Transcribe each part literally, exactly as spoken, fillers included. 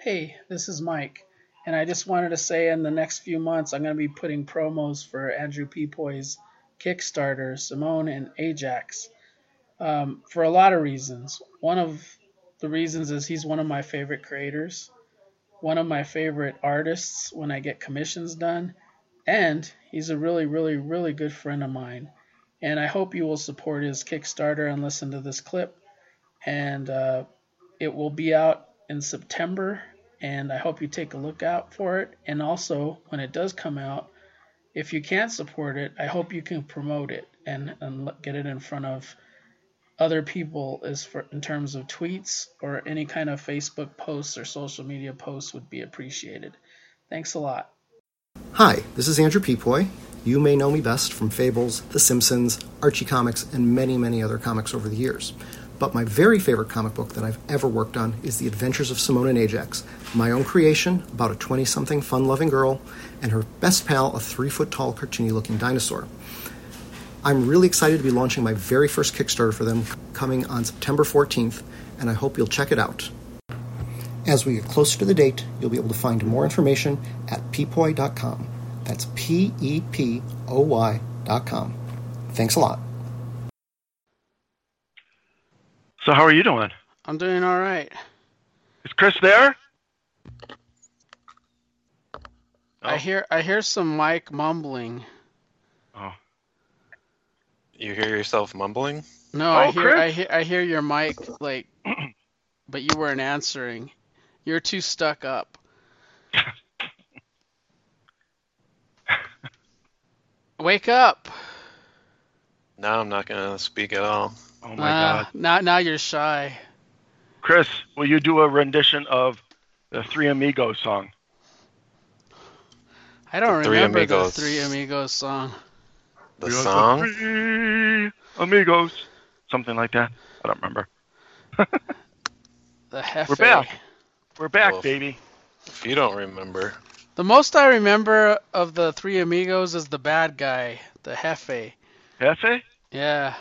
Hey, this is Mike, and I just wanted to say in the next few months I'm going to be putting promos for Andrew Peepoy's Kickstarter, Simone and Ajax, um, for a lot of reasons. One of the reasons is he's one of my favorite creators, one of my favorite artists when I get commissions done, and he's a really, really, really good friend of mine. And I hope you will support his Kickstarter and listen to this clip. And uh, it will be out in September, and I hope you take a look out for it. And also, when it does come out, if you can't support it, I hope you can promote it and, and get it in front of other people as for in terms of tweets or any kind of Facebook posts or social media posts would be appreciated. Thanks a lot. Hi, this is Andrew Peepoy. You may know me best from Fables, The Simpsons, Archie Comics, and many, many other comics over the years. But my very favorite comic book that I've ever worked on is The Adventures of Simone and Ajax, my own creation about a twenty-something fun-loving girl and her best pal, a three-foot-tall, cartoony-looking dinosaur. I'm really excited to be launching my very first Kickstarter for them coming on September fourteenth, and I hope you'll check it out. As we get closer to the date, you'll be able to find more information at peepoy dot com. That's P E P O Y dot com. Thanks a lot. So how are you doing? I'm doing all right. Is Chris there? Oh. I hear I hear some mic mumbling. Oh. You hear yourself mumbling? No, Oh, I hear Chris? I hear I hear your mic like, but you weren't answering. You're too stuck up. Wake up. Now I'm not going to speak at all. Oh my Ah, God. Now now you're shy. Chris, will you do a rendition of the Three Amigos song? I don't The Three remember Amigos. the Three Amigos song. The We are song? Three Amigos. Something like that. I don't remember. The Hefe. We're back. We're back, Well, baby. If you don't remember, The most I remember of the Three Amigos is the bad guy, the Hefe. Hefe? Yeah.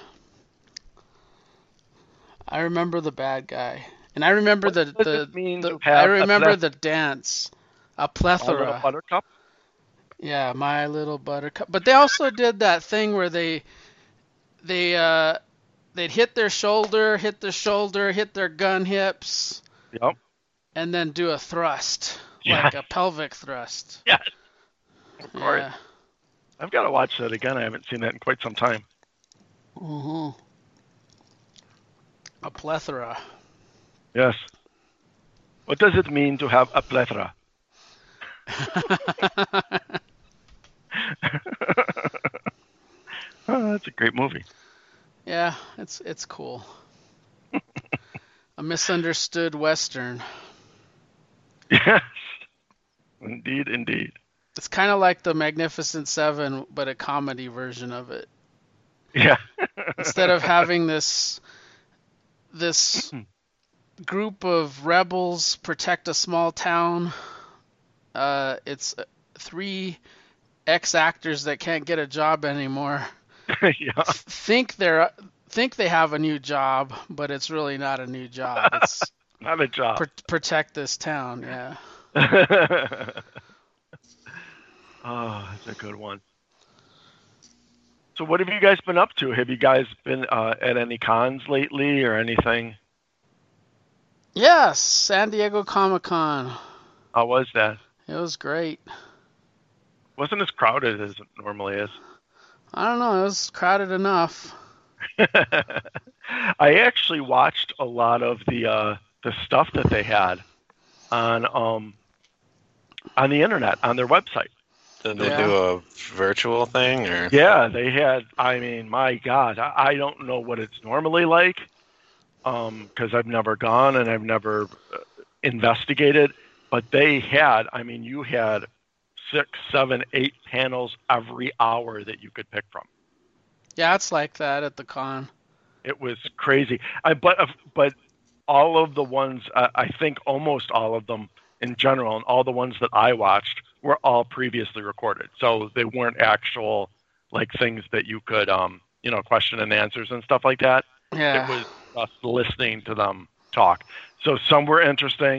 I remember the bad guy. And I remember What the, does the, it mean the to have I a remember pleth- the dance. A My Little plethora. Buttercup? Yeah, My Little Buttercup. But they also did that thing where they they uh they'd hit their shoulder, hit their shoulder, hit their gun hips, Yep. and then do a thrust. Yeah. Like a pelvic thrust. Yes. Of course. Yeah. I've got to watch that again. I haven't seen that in quite some time. Mm-hmm. A plethora. Yes. What does it mean to have a plethora? Oh, that's a great movie. Yeah, it's it's cool. A misunderstood Western. Yes. Indeed, indeed. It's kind of like the Magnificent Seven, but a comedy version of it. Yeah. Instead of having this this group of rebels protect a small town, uh, it's three ex-actors that can't get a job anymore. Yeah. Think they're think they have a new job, but it's really not a new job. It's Not a job. pr- protect this town. Yeah. Oh, that's a good one. So what have you guys been up to? Have you guys been uh, at any cons lately or anything? Yes, San Diego Comic-Con. How was that? It was great. Wasn't as crowded as it normally is. I don't know. It was crowded enough. I actually watched a lot of the uh, the stuff that they had on um on the internet on their website. did they Yeah. do a virtual thing or? Yeah, they had. I mean, my God, I, I don't know what it's normally like, um, because I've never gone and I've never uh, investigated. But they had. I mean, you had six, seven, eight panels every hour that you could pick from. Yeah, it's like that at the con. It was crazy. I but uh, but all of the ones, uh, I think almost all of them in general, and all the ones that I watched were all previously recorded. So they weren't actual like things that you could um you know question and answers and stuff like that. Yeah. It was just listening to them talk. So some were interesting,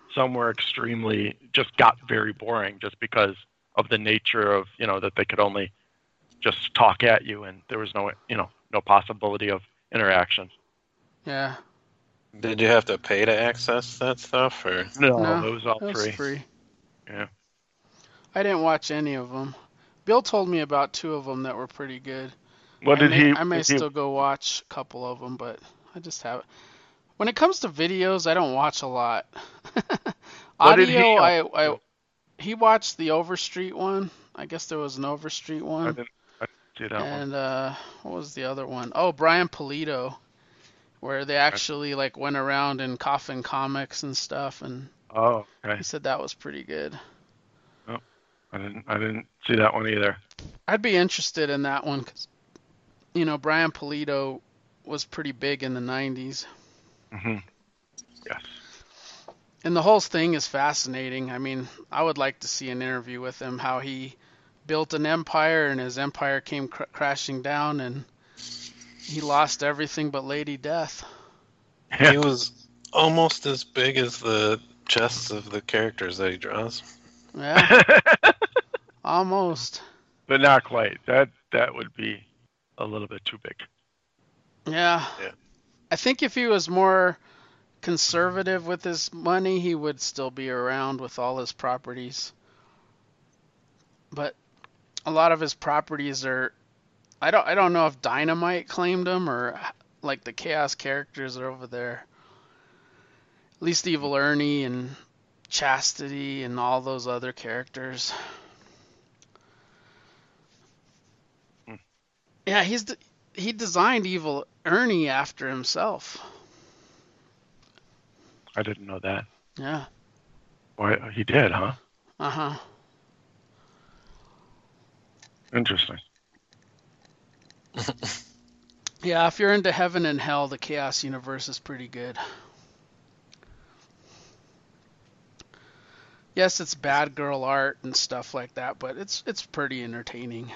some were extremely, just got very boring just because of the nature of, you know, that they could only just talk at you and there was no, you know, no possibility of interaction. Yeah. Did you have to pay to access that stuff, or? No, No, it was all it was free. free. Yeah. I didn't watch any of them. Bill told me about two of them that were pretty good. What I did may, he? I may did he- still go watch a couple of them, but I just haven't. When it comes to videos, I don't watch a lot. What did Audio, he, uh, I, I do? he watched the Overstreet one. I guess there was an Overstreet I one. didn't, I didn't see that one. And uh, what was the other one? Oh, Brian Polito, where they actually like went around in Coffin Comics and stuff, and Oh, okay. he said that was pretty good. I didn't. I didn't see that one either. I'd be interested in that one because, you know, Brian Polito was pretty big in the nineties. hmm Yes. And the whole thing is fascinating. I mean, I would like to see an interview with him, how he built an empire and his empire came cr- crashing down and he lost everything but Lady Death. He was almost as big as the chests of the characters that he draws. Yeah, almost. But not quite. That that would be a little bit too big. Yeah. Yeah. I think if he was more conservative with his money, he would still be around with all his properties. But a lot of his properties are, I don't I don't know if Dynamite claimed them or like the Chaos characters are over there. At least Evil Ernie and Chastity and all those other characters. Hmm. Yeah, he's de- he designed Evil Ernie after himself. I didn't know that. Yeah. Why he did, huh? Uh-huh. Interesting. Yeah, if you're into Heaven and Hell, the Chaos universe is pretty good. Yes, it's bad girl art and stuff like that, but it's it's pretty entertaining.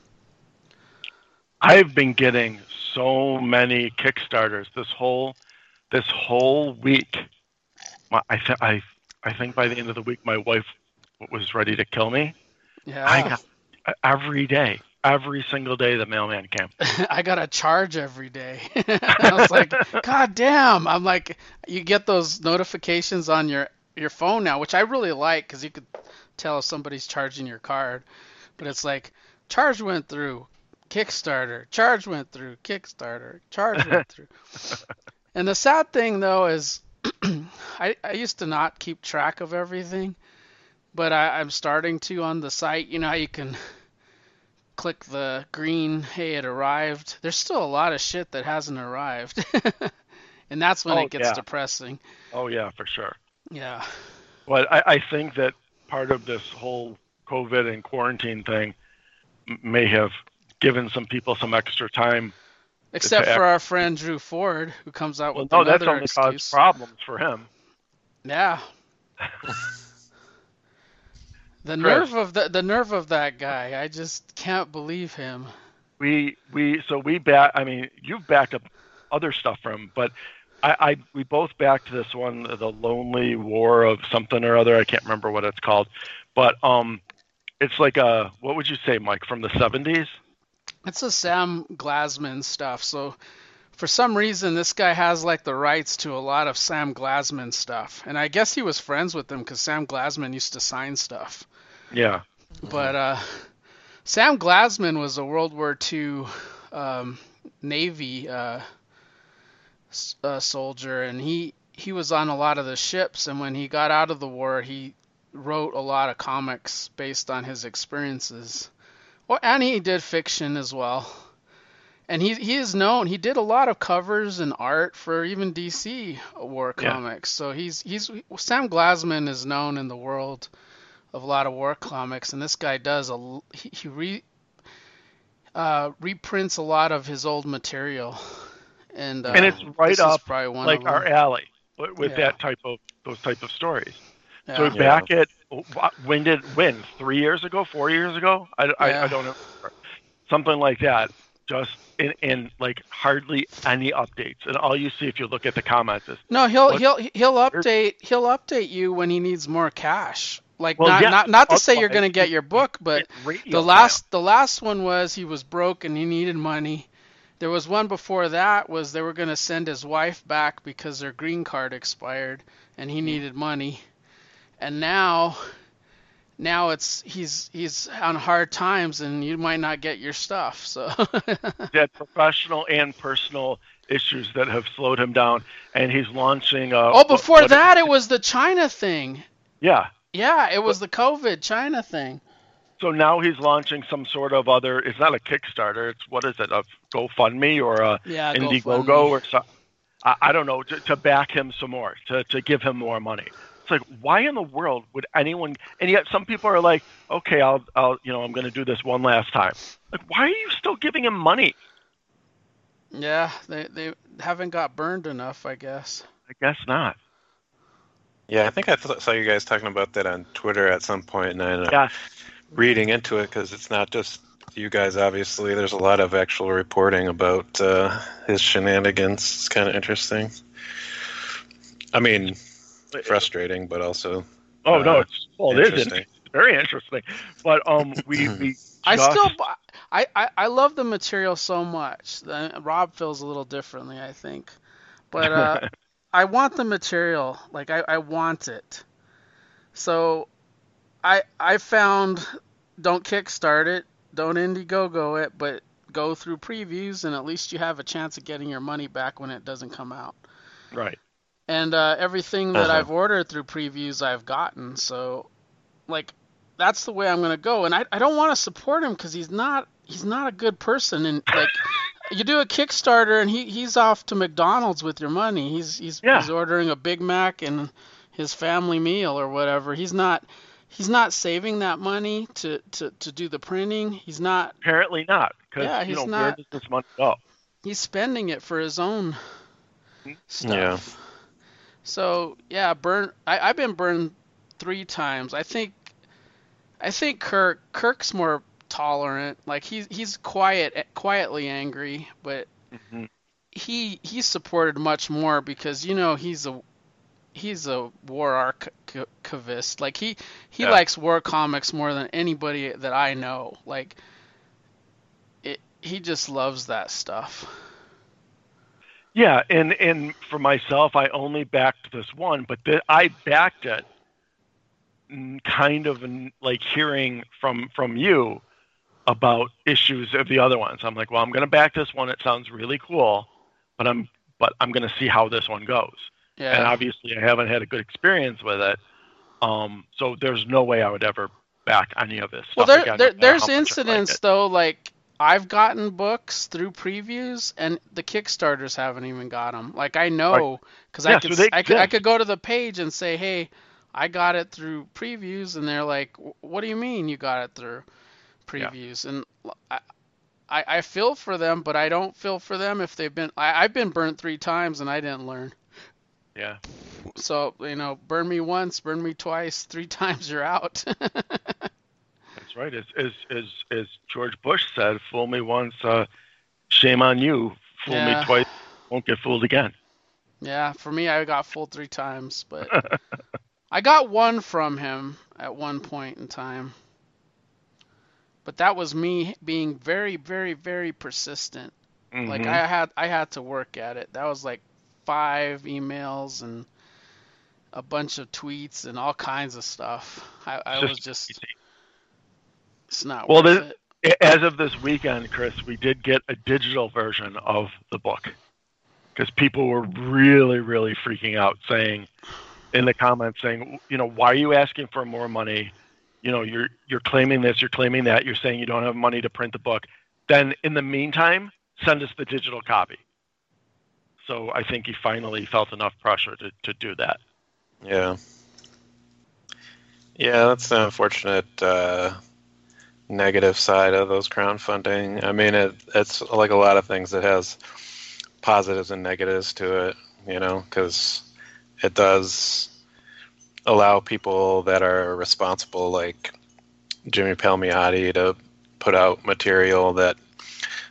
I've been getting so many Kickstarters this whole this whole week. My, I th- I I think by the end of the week, my wife was ready to kill me. Yeah. I got every day, every single day, the mailman came. I got a charge every day. I was like, God damn. I'm like, you get those notifications on your, your phone now, which I really like because you could tell if somebody's charging your card. But it's like, charge went through, Kickstarter, charge went through, Kickstarter, charge went through. And the sad thing, though, is I, I used to not keep track of everything, but I, I'm starting to on the site. You know how you can click the green, hey, it arrived. There's still a lot of shit that hasn't arrived. And that's when Oh, it gets yeah. depressing. Oh yeah, for sure. Yeah. But I, I think that part of this whole COVID and quarantine thing m- may have given some people some extra time. Except to for act- our friend Drew Ford, who comes out Well, with no, that's another only excuse. caused problems for him. Yeah. The Chris. nerve of the the nerve of that guy. I just can't believe him. We we so we back. I mean, you've backed up other stuff from, him, but I, I we both backed this one, the Lonely War of something or other. I can't remember what it's called, but um, it's like a what would you say, Mike, from the seventies? It's a Sam Glasman stuff. So for some reason, this guy has like the rights to a lot of Sam Glasman stuff. And I guess he was friends with him because Sam Glasman used to sign stuff. Yeah. But uh, Sam Glasman was a World War Two um, Navy uh, s- uh, soldier, and he, he was on a lot of the ships. And when he got out of the war, he wrote a lot of comics based on his experiences. Well, and he did fiction as well. And he he is known. He did a lot of covers and art for even D C war Yeah. comics. So he's he's Sam Glasman is known in the world of a lot of war comics, and this guy does a he, he re uh, reprints a lot of his old material. And uh, And it's right this is up probably one like of them. our alley with, with Yeah. that type of those type of stories. Yeah. So Yeah. back at when did when three years ago, four years ago? I, I, Yeah. I don't know, something like that. just in, in like hardly any updates, and all you see if you look at the comments is No, he'll what- he'll he'll update he'll update you when he needs more cash. Like Well, not yeah, not not to say you're otherwise going to get he- your book, but it's radio the last the last one was he was broke and he needed money. There was one before that was they were going to send his wife back because their green card expired and he needed money. And now now it's he's he's on hard times and you might not get your stuff. So He had professional and personal issues that have slowed him down, and he's launching. Uh, Oh, before what- what- that it was the China thing. yeah. Yeah, it was the COVID China thing. So now he's launching some sort of other. It's not a Kickstarter. It's what is it? A GoFundMe or a Yeah, Indiegogo GoFundMe. or something. I, I don't know. To, to back him some more, to to give him more money. It's like, why in the world would anyone? And yet some people are like, okay, I'll I'll you know I'm going to do this one last time. Like, why are you still giving him money? Yeah, they they haven't got burned enough, I guess. I guess not. Yeah, I think I th- saw you guys talking about that on Twitter at some point, and I ended up Yeah. reading into it because it's not just you guys. Obviously, there's a lot of actual reporting about uh, his shenanigans. It's kind of interesting. I mean, frustrating, but also Oh no, Uh, it's well, it is interesting. It's very interesting. But um, we we I just- still I, I I love the material so much. Uh, Rob feels a little differently, I think. But uh I want the material. Like I, I want it. So I I found don't kickstart it, don't Indiegogo it, but go through previews and at least you have a chance of getting your money back when it doesn't come out. right. And uh, everything that Uh-huh. I've ordered through previews I've gotten. So like that's the way I'm going to go. And I I don't want to support him cuz he's not he's not a good person and like you do a Kickstarter and he, he's off to McDonald's with your money. He's he's Yeah. he's ordering a Big Mac and his family meal or whatever. He's not he's not saving that money to, to, to do the printing. He's not Apparently not, because Yeah, you he's know where not- does this money go? he's spending it for his own stuff. Yeah. So yeah, burn I, I've been burned three times. I think I think Kirk Kirk's more tolerant. Like he's he's quiet quietly angry, but Mhm. he he's supported much more because you know he's a he's a war archivist. Like he he Yeah. likes war comics more than anybody that I know. Like it he just loves that stuff. Yeah, and and for myself, I only backed this one, but the, I backed it mm, kind of in, like hearing from from you about issues of the other ones. I'm like, well, I'm going to back this one. It sounds really cool, but I'm but I'm going to see how this one goes. And Yeah. obviously, I haven't had a good experience with it. Um, so there's no way I would ever back any of this Well, stuff there, again, there no matter there's how much I like incidents it. though, like I've gotten books through previews, and the Kickstarters haven't even got them. Like I know, because I Yeah, could so they I could I exist. could go to the page and say, hey, I got it through previews, and they're like, what do you mean you got it through previews? And I, I I feel for them, but I don't feel for them if they've been. I, I've been burnt three times and I didn't learn. Yeah. So you know, burn me once, burn me twice, three times you're out. That's right. As as as, as George Bush said, "Fool me once, uh, shame on you. Fool Yeah. me twice, won't get fooled again." Yeah, for me, I got fooled three times, but I got one from him at one point in time. But that was me being very, very, very persistent. Like Mhm. I had, I had to work at it. That was like five emails and a bunch of tweets and all kinds of stuff. I, I It's was just, it's not Well, worth the- it. as of this weekend, Chris, we did get a digital version of the book because people were really, really freaking out, saying in the comments, saying, you know, why are you asking for more money? You know, you're you're claiming this, you're claiming that, you're saying you don't have money to print the book. Then, in the meantime, send us the digital copy. So I think he finally felt enough pressure to, to do that. Yeah. Yeah, that's the unfortunate uh, negative side of those crowdfunding. I mean, it, it's like a lot of things. It has positives and negatives to it, you know, because it does allow people that are responsible, like Jimmy Palmiotti, to put out material that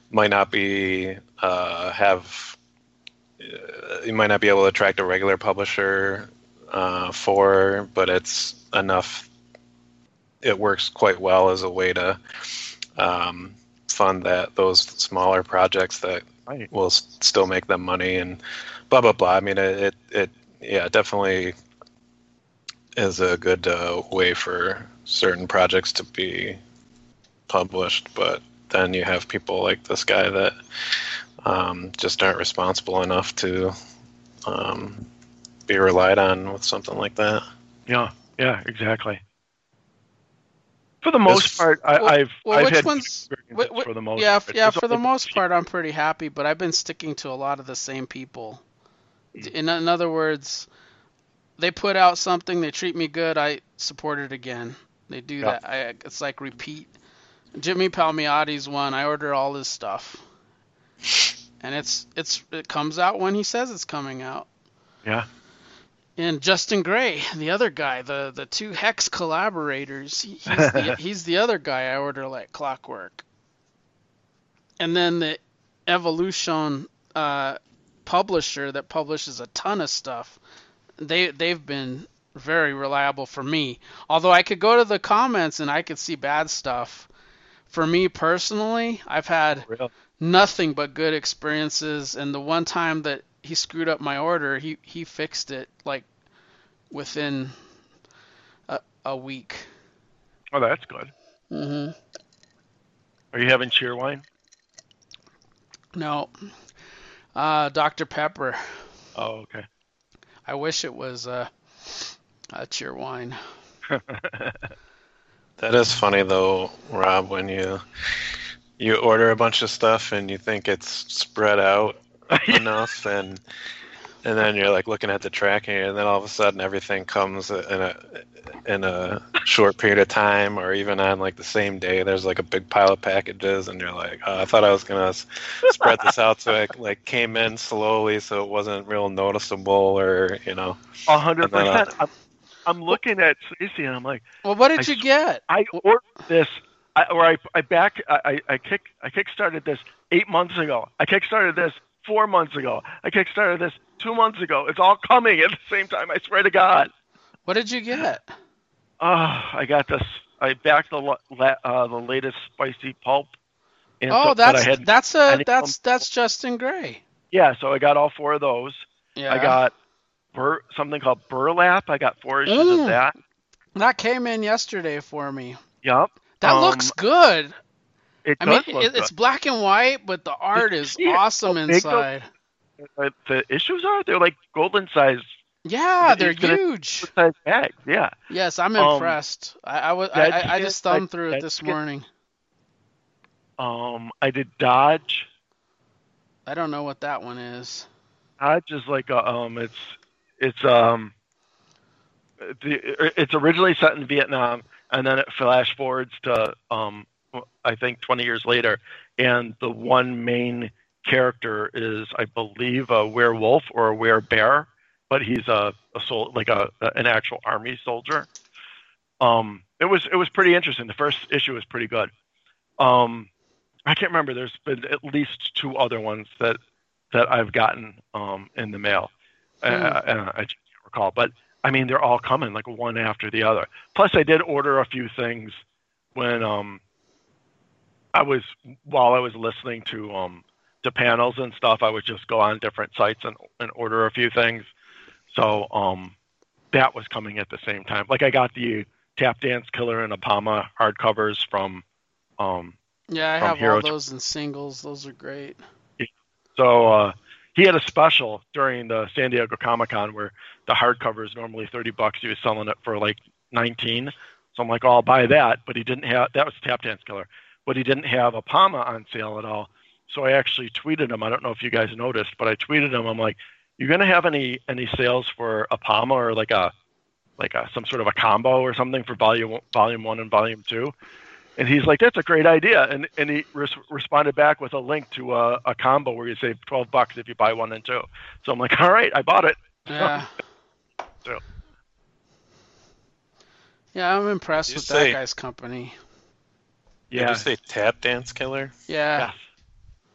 might not be uh, have uh, you might not be able to attract a regular publisher uh, for, but it's enough. It works quite well as a way to um, fund that those smaller projects that Right. will s- still make them money and blah blah blah. I mean, it it, it yeah definitely is a good uh, way for certain projects to be published, but then you have people like this guy that um, just aren't responsible enough to um, be relied on with something like that. Yeah, yeah, exactly. For the most This- part, I, Well- I've well, I've which had good ones- experiences wh- wh- for the most Yeah, part. yeah. There's For the only most a few- part, I'm pretty happy, but I've been sticking to a lot of the same people. In, in other words, they put out something, they treat me good, I support it again. They do Yeah. that. I, it's like repeat. Jimmy Palmiotti's one. I order all his stuff, and it's it's it comes out when he says it's coming out. Yeah. And Justin Gray, the other guy, the the two Hex collaborators, he- he's the, he's the other guy I order like clockwork. And then the Evolution uh, publisher that publishes a ton of stuff, they they've been very reliable for me. Although I could go to the comments and I could see bad stuff. For me personally, I've had Real. nothing but good experiences, and the one time that he screwed up my order, he he fixed it like within a, a week. Oh, that's good. hmm Are you having cheer wine? No, uh, Doctor Pepper. Oh, okay. I wish it was uh, a cheer wine. That is funny though, Rob, when you you order a bunch of stuff and you think it's spread out enough, and and then you're like looking at the tracking, and then all of a sudden everything comes in a in a short period of time, or even on like the same day. There's like a big pile of packages, and you're like, oh, I thought I was gonna s- spread this out so it like came in slowly, so it wasn't real noticeable, or you know. A hundred And then, uh, percent. I'm I'm looking at Stacey and I'm like, Well, what did I you s- get? I ordered this, I, or I I back I I I kick I kickstarted this eight months ago. I kickstarted this four months ago. I kickstarted this two months ago. It's all coming at the same time. I swear to God. What did you get? Oh, I got this. I backed the la- la- uh, the latest spicy pulp. And Oh, so, but I that's had that's a any that's of that's Justin Gray. yeah. So I got all four of those. Yeah. I got bur- something called burlap. I got four issues Mm. of that. That came in yesterday for me. Yup. That Um, looks good. It I mean, does look it, it's good. black and white, but the art is Yeah, awesome how big the- inside. Uh, the issues are they're like golden size Yeah, they're it's gonna- huge. size bags. Yeah. Yes, I'm Um, impressed. I I, was, I, Dead I I just Skin- thumbed I- through it Dead this Skin- morning. Um, I did Dodge. I don't know what that one is. Dodge is like a um, it's it's um, the it's originally set in Vietnam, and then it flash forwards to um, I think twenty years later, and the one main character is, I believe, a werewolf or a werebear, but he's a, a sol- like a an actual army soldier. Um, it was it was pretty interesting. The first issue was pretty good. Um, I can't remember. There's been at least two other ones that that I've gotten um, in the mail. Hmm. Uh, uh, I just can't recall, but I mean they're all coming like one after the other. Plus, I did order a few things when um, I was while I was listening to um, to panels and stuff. I would just go on different sites and and order a few things. So um, that was coming at the same time. Like I got the Tap Dance Killer and Apama hardcovers from. Um, Yeah, I From have Hero all to- those in singles. Those are great. So uh, he had a special during the San Diego Comic Con where the hardcover is normally thirty bucks. He was selling it for like nineteen. So I'm like, oh, I'll buy that. But he didn't have, that was Tap Dance Killer. But he didn't have a Apama on sale at all. So I actually tweeted him. I don't know if you guys noticed, but I tweeted him. I'm like, you going to have any any sales for a Apama or like a like a, some sort of a combo or something for volume volume one and volume two? And he's like, that's a great idea. And and he res- responded back with a link to a, a combo where you save twelve bucks if you buy one and two. So I'm like, all right, I bought it. Yeah. So- Yeah, I'm impressed You with say- that guy's company. Did Yeah. you say Tap Dance Killer? Yeah. Yes.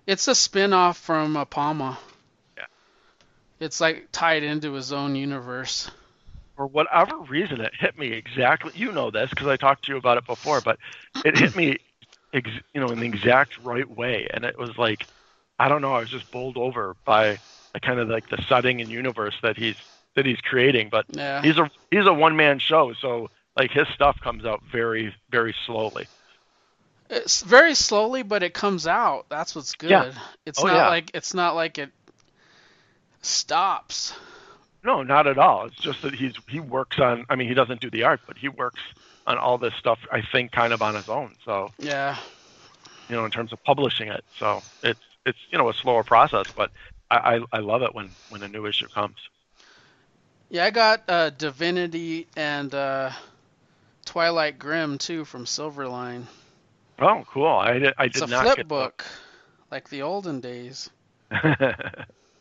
It's a spin-off from Apama. Yeah. It's like tied into his own universe. For whatever reason, it hit me exactly. You know this because I talked to you about it before, but it hit me, ex, you know, in the exact right way, and it was like, I don't know, I was just bowled over by the kind of like the setting and universe that he's that he's creating. But Yeah. he's a he's a one-man show, so like his stuff comes out very very slowly. It's very slowly, but it comes out. That's what's good. Yeah. It's Oh, not yeah. like it's not like it stops. No, not at all. It's just that he's he works on. I mean, he doesn't do the art, but he works on all this stuff. I think kind of on his own. So Yeah. you know, in terms of publishing it, so it's it's you know a slower process, but I I, I love it when when a new issue comes. Yeah, I got uh, Divinity and uh, Twilight Grim too from Silverline. Oh, cool! I did I It's did a not flip get book, like the olden days. that.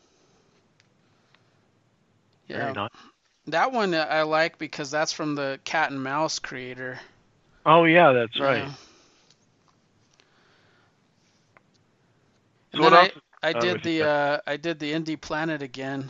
Yeah, Very nice. that one I like because that's from the Cat and Mouse creator. Oh yeah, that's right. Yeah. So And what then else? I, I uh, did with the you? uh, I did the Indie Planet again.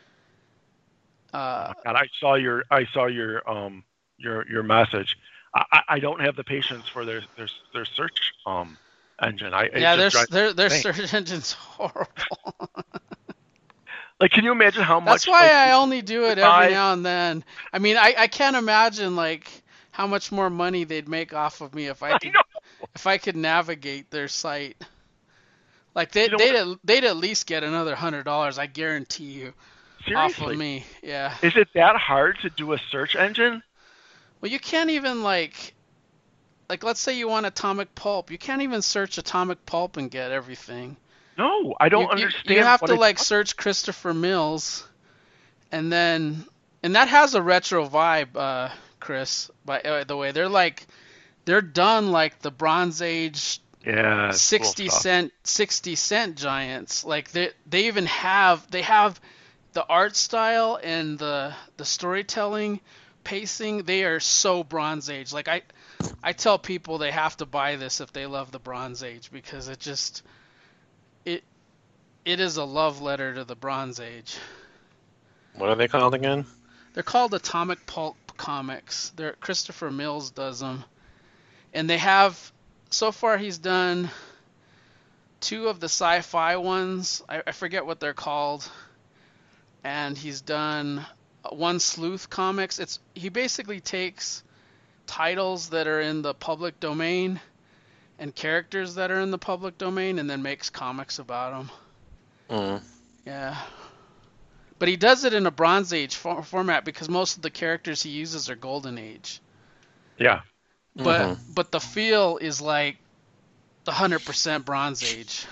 Uh, God, I saw your I saw your um your your message. I, I- I don't have the patience for their their their search um engine. I it yeah, just their drives their their me insane. search engine's horrible. Like, can you imagine how That's much? why like, I only do it every buy- now and then. I mean, I, I can't imagine like how much more money they'd make off of me if I I could know. if I could navigate their site. Like they You know they'd at, they'd at least get another hundred dollars, I guarantee you, off of Seriously, me. Yeah. is it that hard to do a search engine? Well, you can't even like like let's say you want Atomic Pulp, you can't even search Atomic Pulp and get everything. No, I don't you, you- understand. You have what to it's- like search Christopher Mills, and then and that has a retro vibe, uh, Chris. By uh, the way, they're like they're done like the Bronze Age yeah, it's cool sixty stuff. cent sixty cent giants. Like they they even have they have the art style and the the storytelling pacing. They are so Bronze Age. Like I I tell people they have to buy this if they love the Bronze Age because it just it it is a love letter to the Bronze Age. What are they called again? They're called Atomic Pulp Comics. They're Christopher Mills does them, and they have so far he's done two of the sci-fi ones. I, I forget what they're called, and he's done one Sleuth Comics. It's he basically takes titles that are in the public domain and characters that are in the public domain, and then makes comics about them. Mm. Yeah. But he does it in a Bronze Age for- format because most of the characters he uses are Golden Age. Yeah, But Mhm. but the feel is like one hundred percent Bronze Age.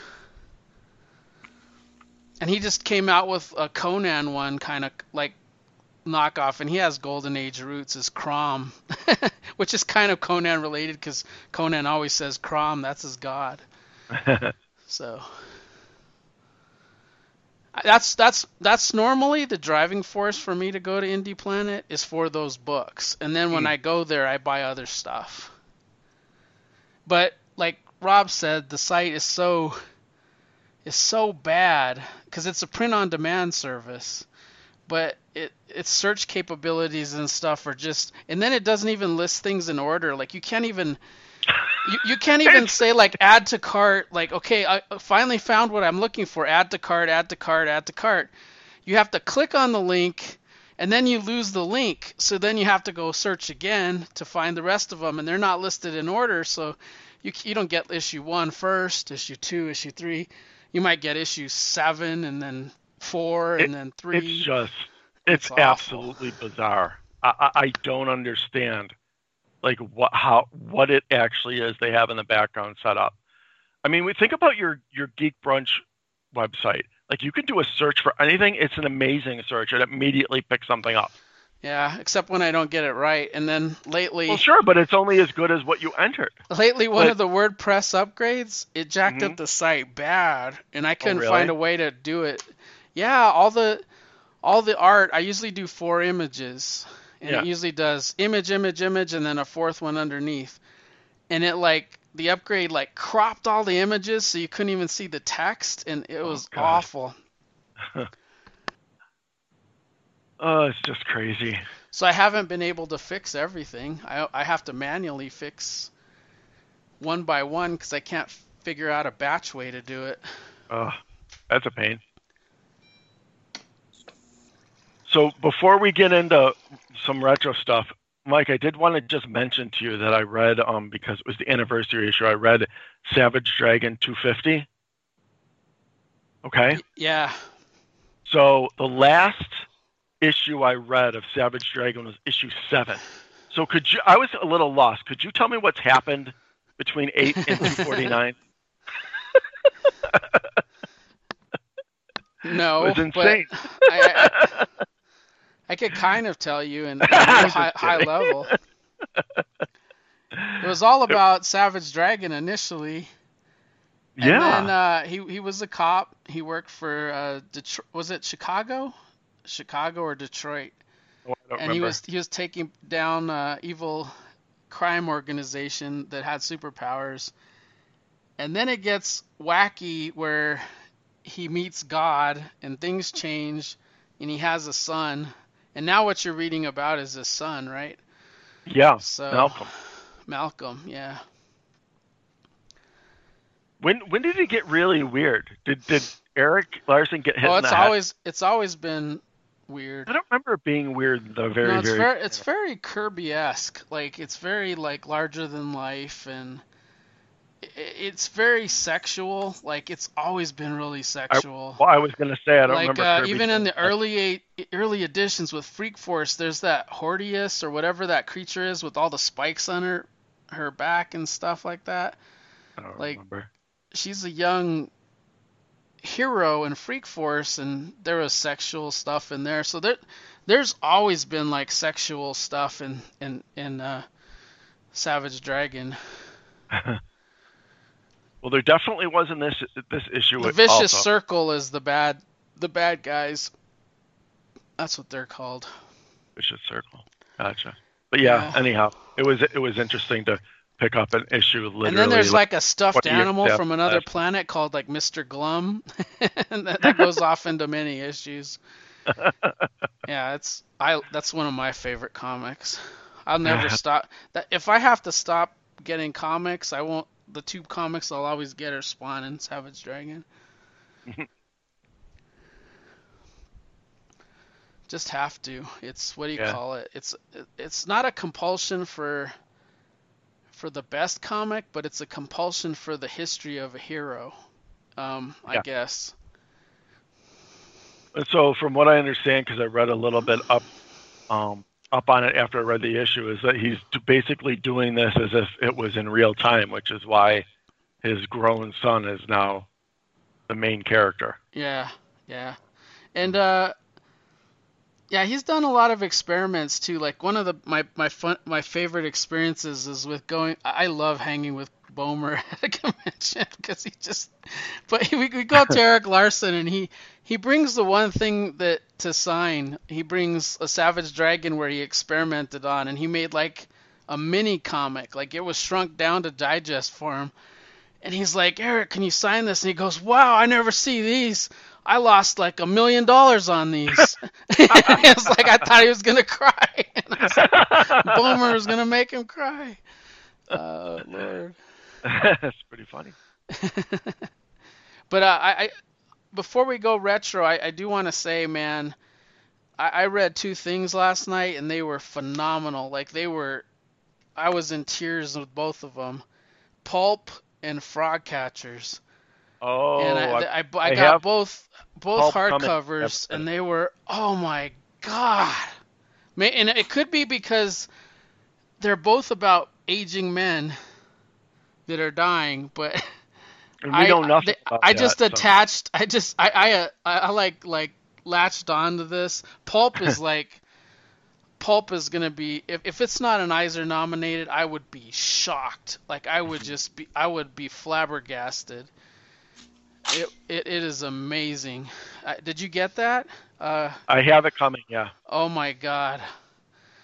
And he just came out with a Conan one kind of like knockoff, and he has Golden Age roots as Crom, which is kind of Conan related because Conan always says Crom, that's his god. So that's that's that's normally the driving force for me to go to Indie Planet is for those books, and then when Hmm. I go there, I buy other stuff. But like Rob said, the site is so is so bad because it's a print-on-demand service, but it its search capabilities and stuff are just, and then it doesn't even list things in order. Like you can't even you, you can't even say like add to cart, like okay, I finally found what I'm looking for, add to cart, add to cart, add to cart. You have to click on the link and then you lose the link, so then you have to go search again to find the rest of them, and they're not listed in order, so you you don't get issue one first, issue two, issue three. You might get issue seven and then four and It- then three. it's just it's, It's awful. absolutely bizarre. I, I I don't understand like what how what it actually is they have in the background set up. I mean, we think about your your Geek Brunch website. Like you can do a search for anything. It's an amazing search. It immediately picks something up. Yeah, except when I don't get it right. And then lately, Well, sure, but it's only as good as what you entered. lately one but- of the WordPress upgrades, it jacked Mhm. up the site bad, and I couldn't really? find a way to do it. Yeah, all the all the art, I usually do four images, and Yeah. it usually does image, image, image, and then a fourth one underneath. And it like the upgrade like cropped all the images so you couldn't even see the text, and it was God. awful. Oh, it's just crazy. So I haven't been able to fix everything. I I have to manually fix one by one because I can't figure out a batch way to do it. Oh, that's a pain. So before we get into some retro stuff, Mike, I did want to just mention to you that I read, um, because it was the anniversary issue, I read Savage Dragon two fifty. Okay? Yeah. So the last issue I read of Savage Dragon was issue seven. So could you, I was a little lost. Could you tell me what's happened between eight and two forty-nine? No, it was insane. But I, I, I could kind of tell you in, in high, high level. It was all about Savage Dragon initially. And Yeah. then uh, he he was a cop. He worked for uh, Detroit. Was it Chicago? Chicago or Detroit? Oh, I don't and he remember. was he was taking down uh, evil crime organization that had superpowers. And then it gets wacky where he meets God and things change, and he has a son. And now what you're reading about is his son, right? Yeah, So Malcolm. Malcolm, yeah. When when did it get really weird? Did did Eric Larson get hit Oh, in it's the head? always it's always been weird. I don't remember it being weird the very No, it's very. very it's very Kirby-esque. Like it's very like larger than life, and i- it's very sexual. Like it's always been really sexual. Well, I was gonna say I don't Like remember. uh, Kirby even in doing the that. early eight, early editions with Freak Force, there's that Hordeus or whatever that creature is with all the spikes on her her back and stuff like that. I don't like- remember. She's a young hero in Freak Force, and there was sexual stuff in there. So there, there's always been like sexual stuff in in in uh, Savage Dragon. Well, there definitely wasn't this this issue. The with Vicious also. Circle is the bad the bad guys. That's what they're called. Vicious Circle. Gotcha. But yeah, Yeah. anyhow, it was it was interesting to pick up an issue literally. And then there's like a stuffed twenty years animal after from another that. planet called like Mister Glum, and that, that goes off into many issues. Yeah, it's I. That's one of my favorite comics. I'll never stop. That if I have to stop getting comics, I won't. The two comics I'll always get are Spawn and Savage Dragon. Just have to. It's what do you Yeah. call it? It's it's not a compulsion for for the best comic, but it's a compulsion for the history of a hero. Um, I Yeah. guess. And so, from what I understand, because I read a little bit up, um, up on it after I read the issue, is that he's t- basically doing this as if it was in real time, which is why his grown son is now the main character. Yeah, yeah, and uh, yeah, he's done a lot of experiments too. Like one of the my my fun my favorite experiences is with going. I I love hanging with Bomer at a convention because he just. But we we go up to Eric Larson and he he brings the one thing that to sign. He brings a Savage Dragon where he experimented on, and he made like a mini comic. Like it was shrunk down to digest form. And he's like, Eric, can you sign this? And he goes, wow, I never see these. I lost like a million dollars on these. It's like I thought he was gonna cry. And I was like, Boomer was gonna make him cry. Oh Lord. That's pretty funny. But uh, I, I, before we go retro, I, I do want to say, man, I, I read two things last night, and they were phenomenal. Like they were, I was in tears with both of them. Pulp and Frog Catchers. Oh, and I, I, I, I I got have both Pulp both coming. hardcovers, Yep. and they were, oh my god. Ma- And it could be because they're both about aging men that are dying, but and we I, know nothing they- about I that, just so- attached. I just I I, uh, I I like like latched onto this. Pulp is like Pulp is gonna be if if it's not an Eisner nominated, I would be shocked. Like I would just be I would be flabbergasted. It it, it is amazing. Uh, did you get that? Uh, I have it coming. Yeah. oh my god.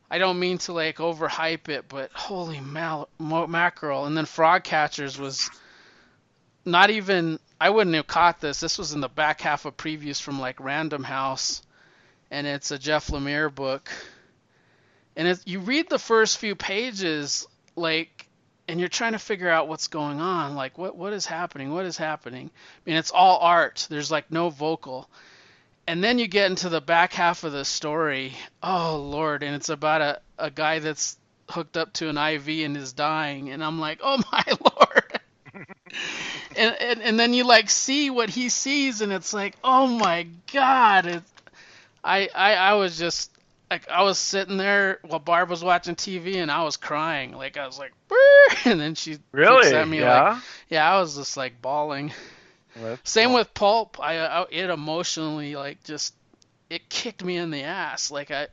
I don't mean to like overhype it, but holy mal- mo- mackerel! And then Frog Catchers was not even. I wouldn't have caught this. This was in the back half of previews from like Random House, and it's a Jeff Lemire book. And it, you read the first few pages, like, and you're trying to figure out what's going on. Like, what what is happening? What is happening? I mean, it's all art. There's like no vocal. And then you get into the back half of the story. Oh, Lord. And it's about a, a guy that's hooked up to an I V and is dying. And I'm like, oh, my Lord. and, and and then you, like, see what he sees. And it's like, oh, my God. It, I, I, I was just, like, I was sitting there while Barb was watching T V. And I was crying. Like, I was like, brr, and then she Really? looks at me Yeah? like, yeah, I was just, like, bawling. Well, Same cool. with Pulp. I, I it emotionally like just it kicked me in the ass. Like I,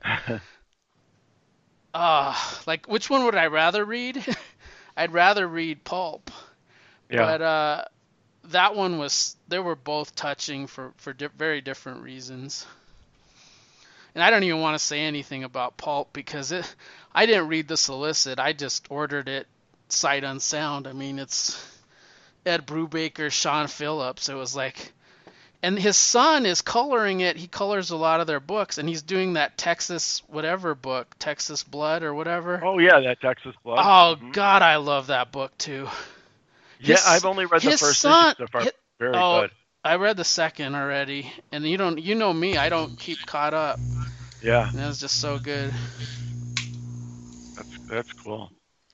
uh like which one would I rather read? I'd rather read Pulp. Yeah. But uh, that one was. They were both touching for for di- very different reasons. And I don't even want to say anything about Pulp because it. I didn't read the solicit. I just ordered it sight unsound. I mean it's. Ed Brubaker, Sean Phillips. It was like, and his son is coloring it. He colors a lot of their books, and he's doing that Texas whatever book, Texas Blood or whatever. Oh yeah, that Texas Blood. Oh Mhm. God, I love that book too. Yeah, His- I've only read the his first son- issue so far. hi- Very oh, good. I read the second already, and you don't, you know me, I don't keep caught up. Yeah, And it was just so good. that's that's cool.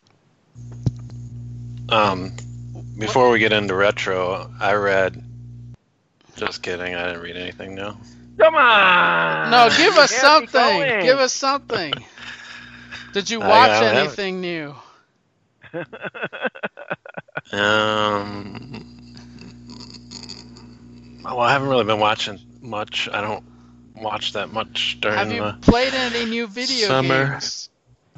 Um, before we get into retro, I read. Just kidding. I didn't read anything new. Come on. No, give us Can't be something. going. Give us something. Did you I- watch I haven't- anything new? Um. Well, I haven't really been watching much. I don't watch that much during Have you the. played any new video summer. games?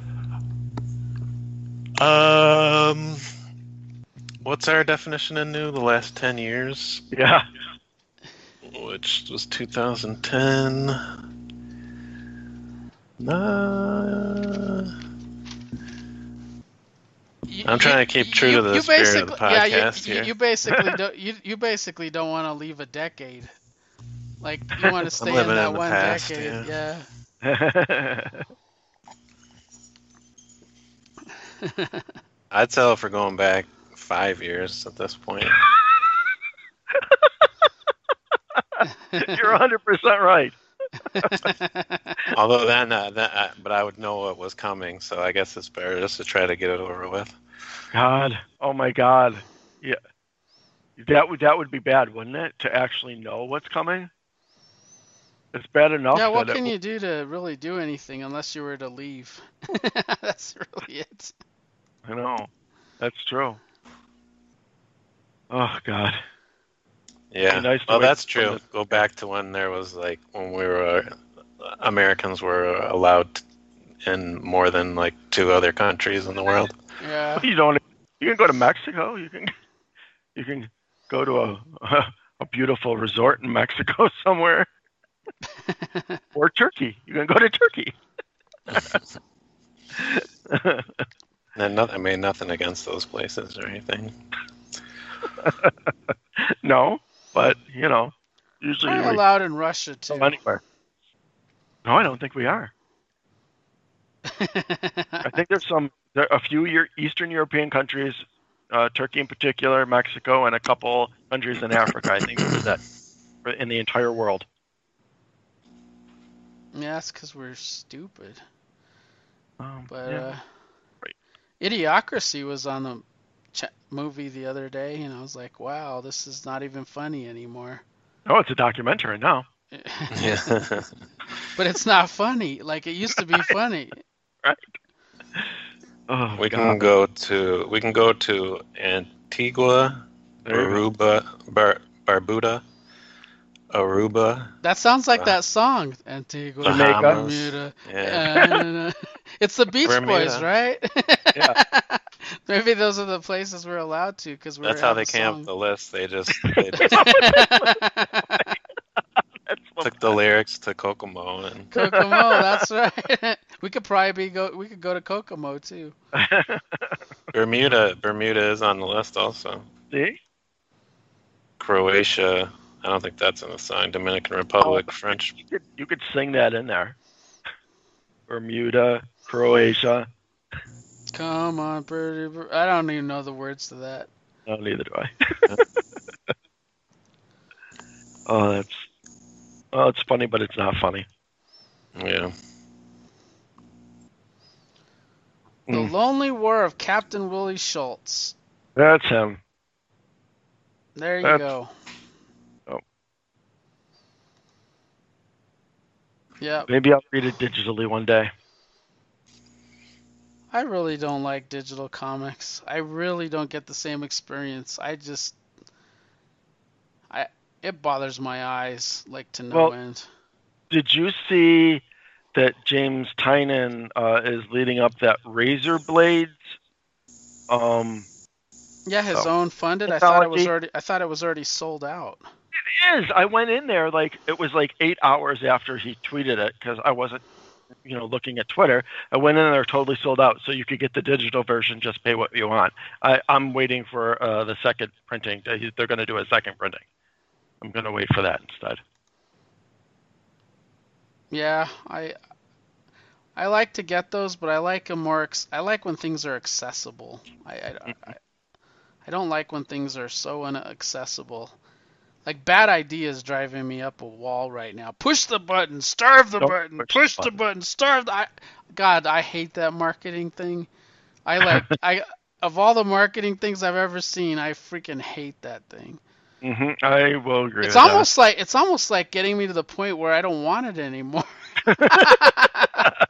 Um. What's our definition of new? The last ten years, Yeah. which was two thousand ten. Uh, You- I'm trying you- to keep true you- to the you spirit of the basically- yeah, you- podcast you, here. you basically don't. You, you basically don't want to leave a decade. Like you want to stay in living that in the one past, decade. yeah. Yeah. I'd sell it for going back five years at this point. You're one hundred percent right. Although that, uh, that uh, but I would know what was coming, so I guess it's better just to try to get it over with. God. Oh my God. Yeah. That would that would be bad, wouldn't it? To actually know what's coming. It's bad enough. Yeah. What that can it, you do to really do anything unless you were to leave? That's really it. I know. That's true. Oh God. Yeah, Be nice to well, wait that's for true. this- Go back to when there was like when we were Americans were allowed in more than like two other countries in the world. Yeah. You don't. You can go to Mexico. You can. You can go to a a beautiful resort in Mexico somewhere, or Turkey. You can go to Turkey. And not, I mean, nothing against those places or anything. No, but you know, usually Probably we allowed in Russia too. go anywhere. No, I don't think we are. I think there's some, there are a few year, Eastern European countries, uh, Turkey in particular, Mexico, and a couple countries in Africa. I think that in the entire world. Yeah, that's because we're stupid. Um, But yeah. uh, Right. Idiocracy was on the ch- movie the other day, and I was like, wow, this is not even funny anymore. Oh, it's a documentary now. Yeah. But it's not funny like it used to be funny. Right. Oh, We God. can go to we can go to Antigua, There you go. Aruba, Bar, Barbuda, Aruba. That sounds like Uh, that song, Antigua, Jamaica. Bermuda. Yeah. Uh, it's the Beach Bermuda. Boys, right? Yeah. Maybe those are the places we're allowed to because we're. That's how they came up with the list. They just, they just That's took the lyrics to Kokomo and Kokomo, that's right. We could probably be go. We could go to Kokomo too. Bermuda. Bermuda is on the list also. See? Croatia. I don't think that's in the song. Dominican Republic, Oh, French. You could, you could sing that in there. Bermuda, Croatia. Come on, birdie, birdie. I don't even know the words to that. No, neither do I. Oh, that's. Oh, it's funny, but it's not funny. Yeah. The Mm. Lonely War of Captain Willie Schultz. That's him. There you That's- go. Oh. Yeah, Maybe I'll read it digitally one day. I really don't like digital comics. I really don't get the same experience. I just, I it bothers my eyes like to no Well, end. Did you see that James Tynan uh, is leading up that Razor Blades? Um, Yeah, his oh. own funded. I thought it was Mythology. already. I thought it was already sold out. it is. I went in there like it was like eight hours after he tweeted it because I wasn't, you know, looking at Twitter. I went in there totally sold out, so you could get the digital version. Just pay what you want. I, I'm waiting for uh, the second printing. They're going to do a second printing. I'm going to wait for that instead. Yeah, I I like to get those, but I like them more. Ex- I like when things are accessible. I I, I I don't like when things are so inaccessible. Like Bad Ideas driving me up a wall right now. Push the button, starve the Don't button. push Push the the button, starve the. I, God, I hate that marketing thing. I like I of all the marketing things I've ever seen, I freaking hate that thing. hmm I will agree. It's with almost like it's almost like getting me to the point where I don't want it anymore. that.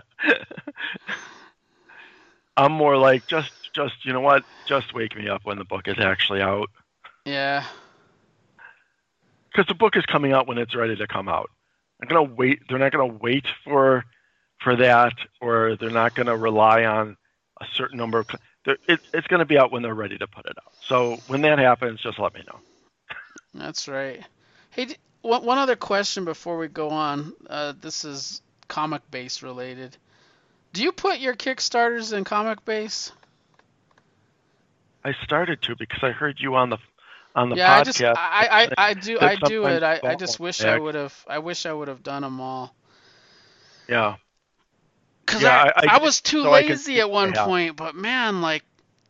I'm more like just, just you know what? Just wake me up when the book is actually out. Yeah. Because the book is coming out when it's ready to come out. They're gonna wait. They're not gonna wait for for that, or they're not gonna rely on a certain number of. It, it's gonna be out when they're ready to put it out. So when that happens, just let me know. That's right. Hey, d- one one other question before we go on. Uh, this is comic base related. Do you put your Kickstarters in comic base? I started to because I heard you on the on the Yeah, I podcast. just I I, I do that I do sometimes it. I, I don't just want wish I back. would have I wish I would have done them all. Yeah. Cause Yeah, I, I- I I did was too so I could lazy see at one what I have. point, but man, like,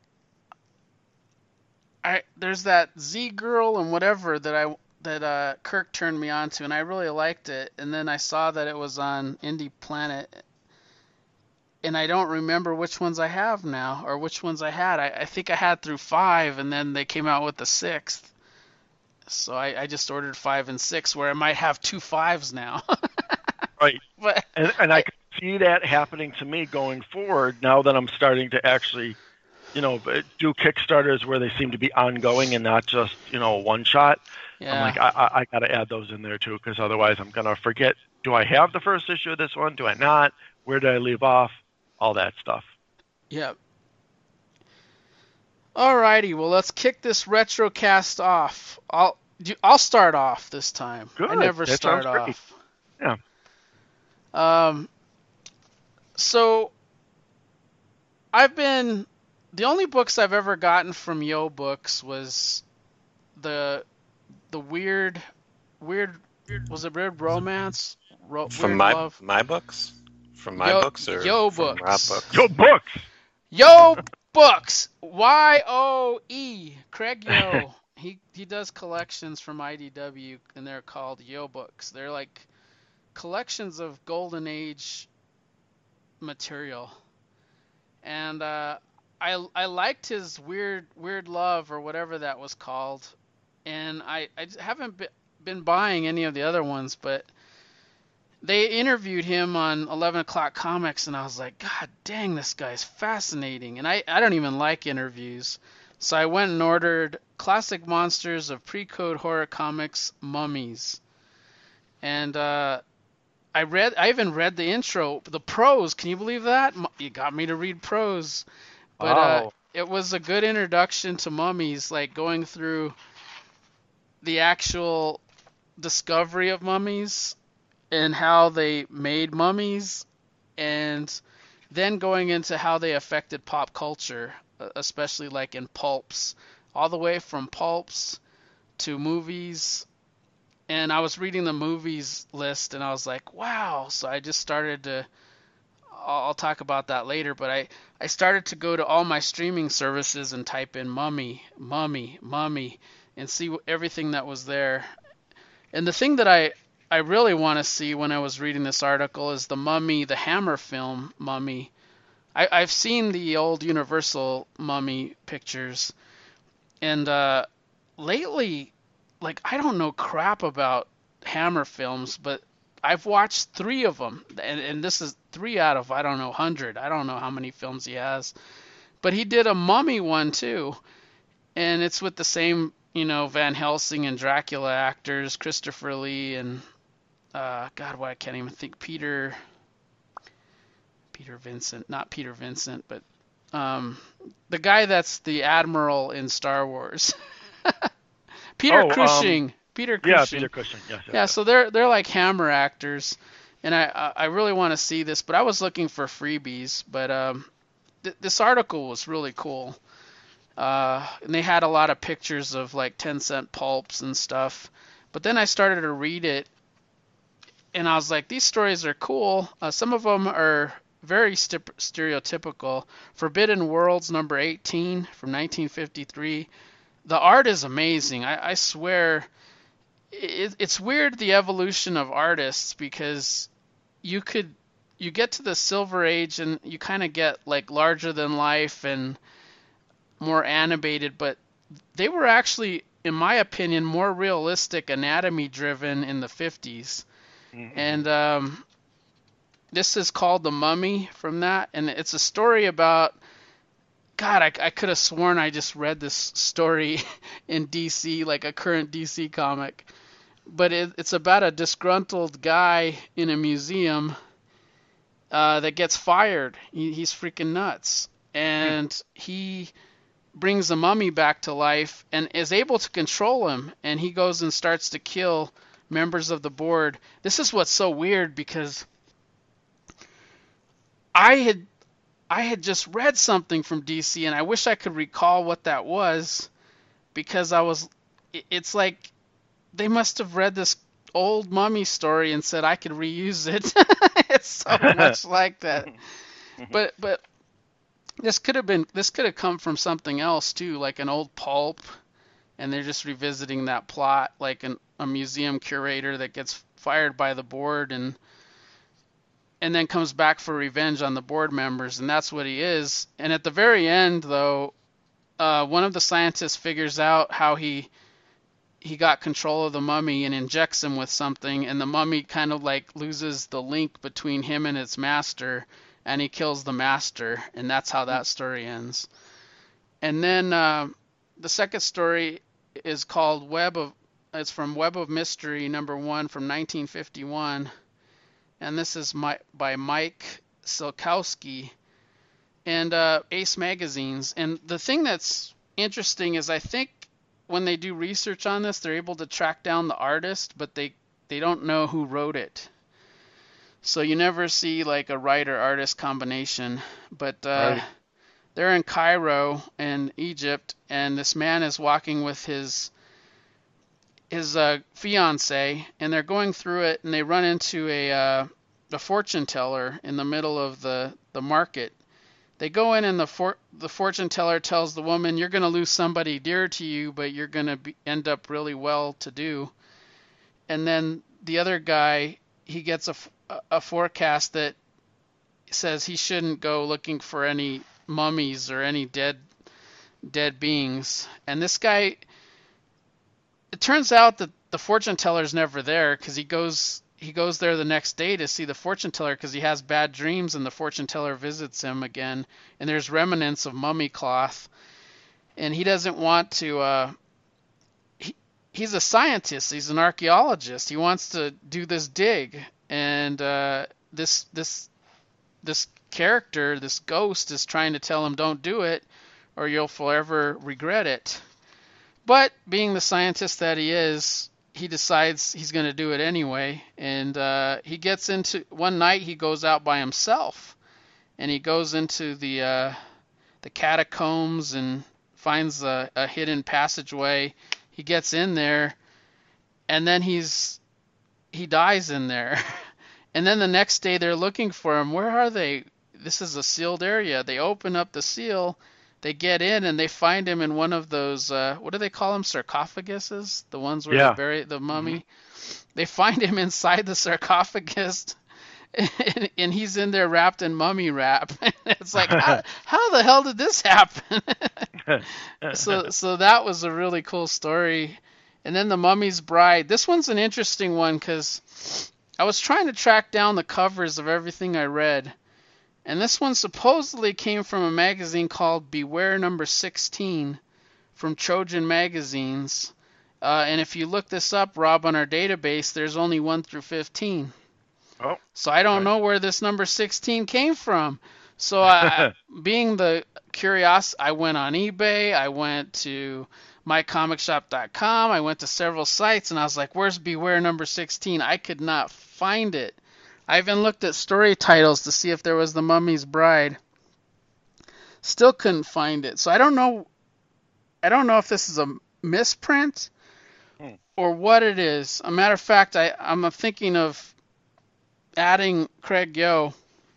I there's that Z Girl and whatever that I that uh, Kirk turned me on to, and I really liked it. And then I saw that it was on Indie Planet, and I don't remember which ones I have now or which ones I had. I, I think I had through five, and then they came out with the sixth. So I, I just ordered five and six, where I might have two fives now. Right. But And, and I I- can see that happening to me going forward now that I'm starting to actually, you know, do Kickstarters where they seem to be ongoing and not just, you know, one shot. yeah. I'm like, I, I, I got to add those in there too, because otherwise I'm going to forget. Do I have the first issue of this one? Do I not? Where did I leave off? All that stuff. Yep. Alrighty, well let's kick this retrocast off. I'll do- I'll start off this time. I Good, never that start sounds great. off. Yeah. Um. So I've been the only books I've ever gotten from Yo Books was the the weird weird was it weird romance Ro- From weird my love my books? From my Yo- books or Yo from Rob Books. books? Yo, books! Yo Books, Y O E, Craig Yo. he he does collections from I D W, and they're called Yo Books. They're like collections of golden age material, and uh, I I liked his weird weird love or whatever that was called, and I I just haven't be, been buying any of the other ones, but they interviewed him on eleven o'clock Comics, and I was like, God dang, this guy's fascinating. And I, I don't even like interviews. So I went and ordered Classic Monsters of Pre-Code Horror Comics Mummies. And uh, I read, I even read the intro, the prose. Can you believe that? You got me to read prose. But uh, Wow. it was a good introduction to mummies, like going through the actual discovery of mummies and how they made mummies, and then going into how they affected pop culture, especially like in pulps, all the way from pulps to movies. And I was reading the movies list and I was like, wow. So I just started to, I'll talk about that later, but I, I started to go to all my streaming services and type in mummy, mummy, mummy, and see everything that was there. And the thing that I, I really want to see when I was reading this article is the Mummy, the Hammer film Mummy. I, I've seen the old Universal Mummy pictures, and uh, lately, like, I don't know crap about Hammer films, but I've watched three of them, and, and this is three out of, I don't know, one hundred. I don't know how many films he has. But he did a Mummy one, too, and it's with the same, you know, Van Helsing and Dracula actors, Christopher Lee, and, uh, God, why I can't even think, Peter, Peter Vincent, not Peter Vincent, but um, the guy that's the Admiral in Star Wars. Peter Oh, Cushing. um, Peter Yeah, Cushing. Peter Cushing. Yes, yes, Yeah, yes. so they're they're like Hammer actors, and I I I really want to see this, but I was looking for freebies. But um, th- this article was really cool, uh, and they had a lot of pictures of like ten cent pulps and stuff. But then I started to read it, and I was like, these stories are cool. Uh, some of them are very st- stereotypical. Forbidden Worlds number eighteen from nineteen fifty-three. The art is amazing. I, I swear, it, it's weird the evolution of artists, because you could you get to the Silver Age and you kind of get like larger than life and more animated, but they were actually, in my opinion, more realistic, anatomy driven in the fifties. Mm-hmm. And um, this is called The Mummy from that, and it's a story about, God, I, I could have sworn I just read this story in D C, like a current D C comic. But it, it's about a disgruntled guy in a museum uh, that gets fired. He, he's freaking nuts. And he brings the mummy back to life and is able to control him. And he goes and starts to kill members of the board. This is what's so weird, because I had I had just read something from D C, and I wish I could recall what that was, because I was, it's like they must have read this old mummy story and said I could reuse it. It's so much like that. But but this could have been this could have come from something else too, like an old pulp, and they're just revisiting that plot, like an, a museum curator that gets fired by the board and and then comes back for revenge on the board members, and that's what he is. And at the very end, though, uh, one of the scientists figures out how he he got control of the mummy and injects him with something, and the mummy kind of like loses the link between him and its master, and he kills the master, and that's how that story ends. And then uh, the second story is called Web of, it's from Web of Mystery number one from nineteen fifty-one. And this is my, by Mike Silkowski and uh, Ace Magazines. And the thing that's interesting is I think when they do research on this, they're able to track down the artist, but they, they don't know who wrote it. So you never see like a writer-artist combination. But uh, Right. they're in Cairo in Egypt, and this man is walking with his his uh, fiance, and they're going through it, and they run into a uh, a fortune teller in the middle of the, the market. They go in, and the for, the fortune teller tells the woman, "You're going to lose somebody dear to you, but you're going to end up really well to do." And then the other guy, he gets a, a forecast that says he shouldn't go looking for any mummies or any dead dead beings. And this guy, it turns out that the fortune teller's never there, because he goes he goes there the next day to see the fortune teller because he has bad dreams, and the fortune teller visits him again, and there's remnants of mummy cloth, and he doesn't want to uh he, he's a scientist, he's an archaeologist, he wants to do this dig, and uh this this this character, this ghost, is trying to tell him, don't do it or you'll forever regret it. But being the scientist that he is, he decides he's going to do it anyway. And uh, he gets into, one night he goes out by himself, and he goes into the uh, the catacombs and finds a, a hidden passageway. He gets in there, and then he's he dies in there. And then the next day they're looking for him. Where are they? This is a sealed area. They open up the seal, they get in, and they find him in one of those, uh, what do they call them, sarcophaguses? The ones where Yeah. they bury the mummy. Mm-hmm. They find him inside the sarcophagus, and, and he's in there wrapped in mummy wrap. It's like, how, how the hell did this happen? so, so that was a really cool story. And then The Mummy's Bride. This one's an interesting one because I was trying to track down the covers of everything I read. And this one supposedly came from a magazine called Beware Number sixteen from Trojan Magazines. Uh, and if you look this up, Rob, on our database, there's only one through fifteen. Oh. So I don't Okay. know where this number sixteen came from. So I, being the curious, I went on eBay, I went to my comic shop dot com, I went to several sites, and I was like, where's Beware Number sixteen? I could not find it. I even looked at story titles to see if there was The Mummy's Bride. Still couldn't find it. So I don't know I don't know if this is a misprint Hmm. or what it is. A matter of fact, I, I'm thinking of adding Craig Yo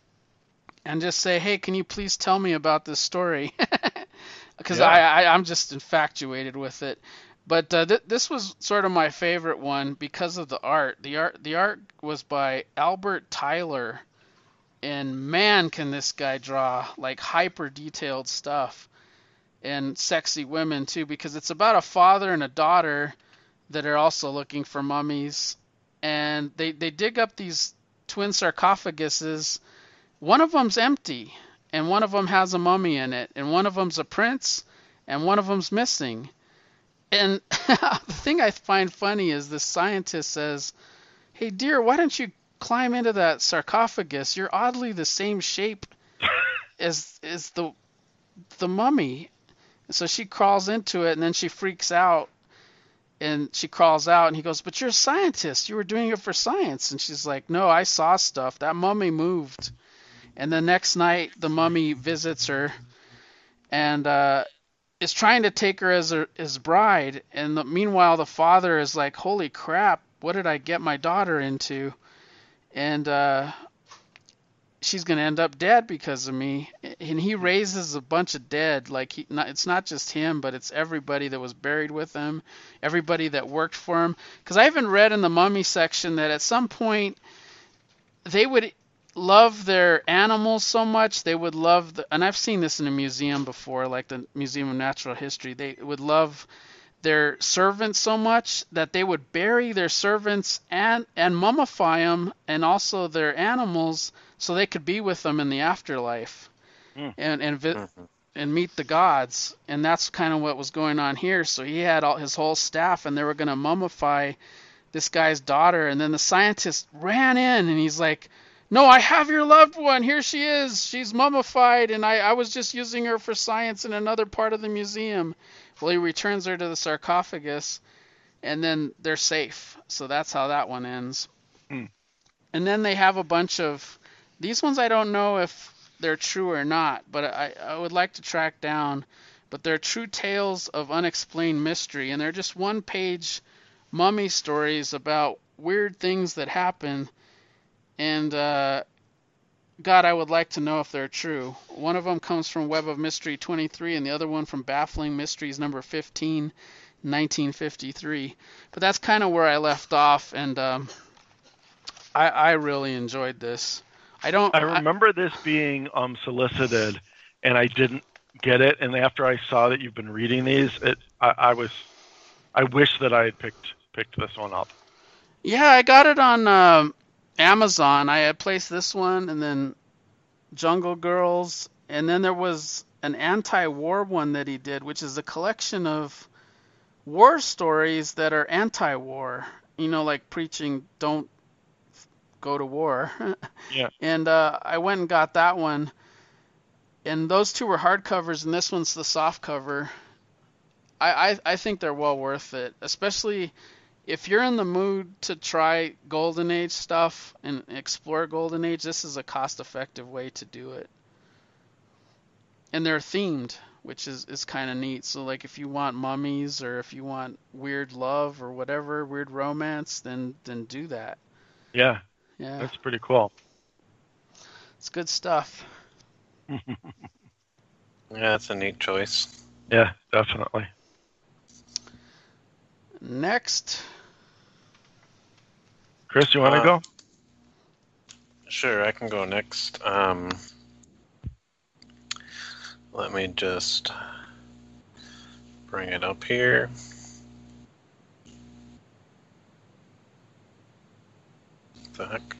and just say, hey, can you please tell me about this story? Because Yeah. I, I, I'm just infatuated with it. But uh, th- this was sort of my favorite one because of the art. The art, the art was by Albert Tyler, and man, can this guy draw like hyper detailed stuff, and sexy women too, because it's about a father and a daughter that are also looking for mummies, and they they dig up these twin sarcophaguses. One of them's empty, and one of them has a mummy in it, and one of them's a prince, and one of them's missing. And the thing I find funny is this scientist says, hey, dear, why don't you climb into that sarcophagus? You're oddly the same shape as as the the mummy. So she crawls into it, and then she freaks out, and she crawls out, and he goes, but you're a scientist. You were doing it for science. And she's like, no, I saw stuff. That mummy moved. And the next night, the mummy visits her, and uh, is trying to take her as a as bride. And the, meanwhile, the father is like, holy crap, what did I get my daughter into? And uh, she's going to end up dead because of me. And he raises a bunch of dead. Like he, not, it's not just him, but it's everybody that was buried with him, everybody that worked for him. Because I even read in the mummy section that at some point they would love their animals so much, they would love the, and I've seen this in a museum before, like the Museum of Natural History, they would love their servants so much that they would bury their servants and and mummify them, and also their animals, so they could be with them in the afterlife. Mm. and and vi- Mhm. and meet the gods. And that's kind of what was going on here. So he had all his whole staff, and they were going to mummify this guy's daughter. And then the scientist ran in, and he's like, no, I have your loved one. Here she is. She's mummified, and I, I was just using her for science in another part of the museum. Well, he returns her to the sarcophagus, and then they're safe. So that's how that one ends. Hmm. And then they have a bunch of, these ones I don't know if they're true or not, but I, I would like to track down. But they're true tales of unexplained mystery, and they're just one-page mummy stories about weird things that happen. And uh, God, I would like to know if they're true. One of them comes from Web of Mystery twenty-three, and the other one from Baffling Mysteries number fifteen, nineteen fifty-three. But that's kind of where I left off, and um, I, I really enjoyed this. I don't. I remember this being um, solicited, and I didn't get it. And after I saw that you've been reading these, it I, I was, I wish that I had picked picked this one up. Yeah, I got it on um, Amazon. I had placed this one, and then Jungle Girls, and then there was an anti-war one that he did, which is a collection of war stories that are anti-war. You know, like preaching don't go to war. Yeah. And uh, I went and got that one, and those two were hardcovers, and this one's the soft cover. I, I I think they're well worth it, especially if you're in the mood to try Golden Age stuff and explore Golden Age, this is a cost-effective way to do it. And they're themed, which is, is kind of neat. So like if you want mummies or if you want weird love or whatever, weird romance, then then do that. Yeah, Yeah, that's pretty cool. it's good stuff. Yeah, that's a neat choice. Yeah, definitely. Next. Chris, you want to Uh, go? Sure, I can go next. Um, let me just bring it up here. What the heck?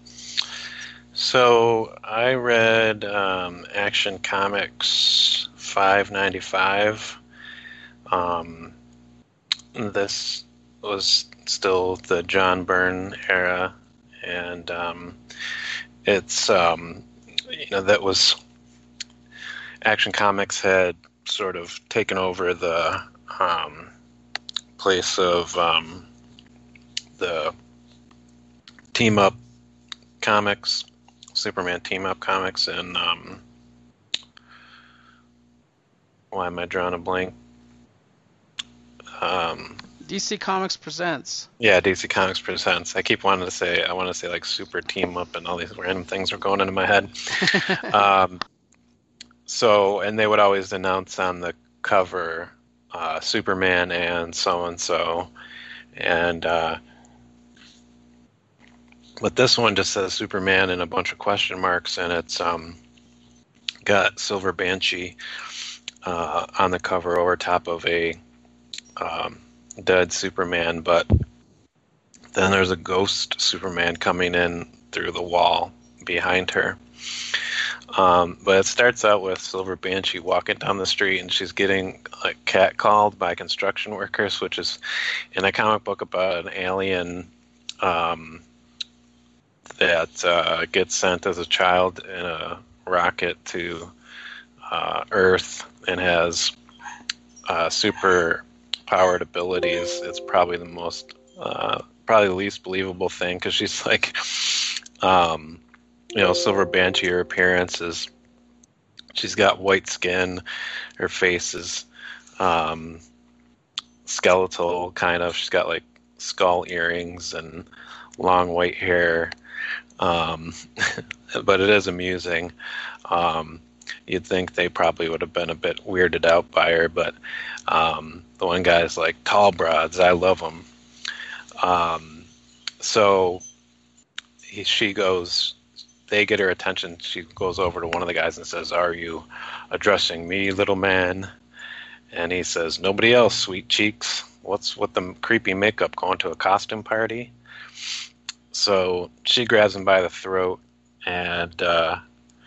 So I read um, Action Comics five ninety-five. Um, this was still the John Byrne era, and um, it's um, you know that was Action Comics had sort of taken over the um, place of um, the team up comics, Superman team up comics, and um, why am I drawing a blank? Um, D C Comics Presents. Yeah, D C Comics Presents. I keep wanting to say, I want to say like Super Team Up, and all these random things are going into my head. um, so, and they would always announce on the cover uh, Superman and so and so, and uh, but this one just says Superman and a bunch of question marks, and it's um, got Silver Banshee uh, on the cover over top of a um, dead Superman, but then there's a ghost Superman coming in through the wall behind her. Um, but it starts out with Silver Banshee walking down the street, and she's getting like catcalled by construction workers, which is in a comic book about an alien um, that uh, gets sent as a child in a rocket to uh, Earth and has uh, super powered abilities. It's probably the most, uh, probably the least believable thing, because she's like, um, you know, Silver Banshee, her appearance is, she's got white skin, her face is um, skeletal, kind of. She's got like skull earrings and long white hair, um, but it is amusing. Um, you'd think they probably would have been a bit weirded out by her, but um, the one guy's like, tall broads, I love them. Um, so he, she goes, they get her attention. She goes over to one of the guys and says, "Are you addressing me, little man?" And he says, "Nobody else, sweet cheeks. What's with the creepy makeup, going to a costume party?" So she grabs him by the throat, and uh,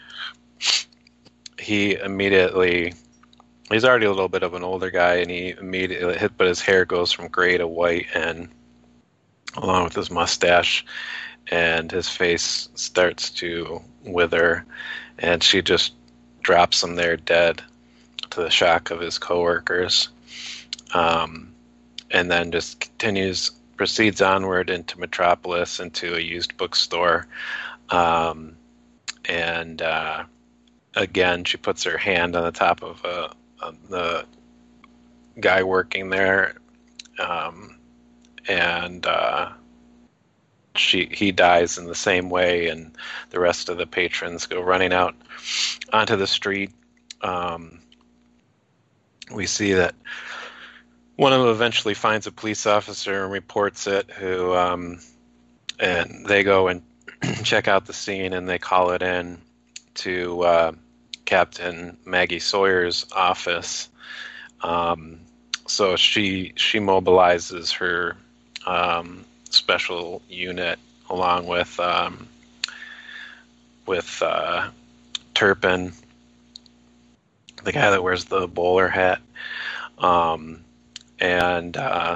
he immediately, he's already a little bit of an older guy, and he immediately hit, but his hair goes from gray to white, and along with his mustache, and his face starts to wither, and she just drops him there dead to the shock of his coworkers. Um, and then just continues, proceeds onward into Metropolis, into a used bookstore. Um, and uh, again, she puts her hand on the top of uh, uh, the guy working there, um, and uh, she he dies in the same way, and the rest of the patrons go running out onto the street. Um, we see that one of them eventually finds a police officer and reports it, who um, and they go and check out the scene, and they call it in to uh, Captain Maggie Sawyer's office. Um, so she she mobilizes her um, special unit along with um, with uh, Turpin, the guy that wears the bowler hat, um, and uh,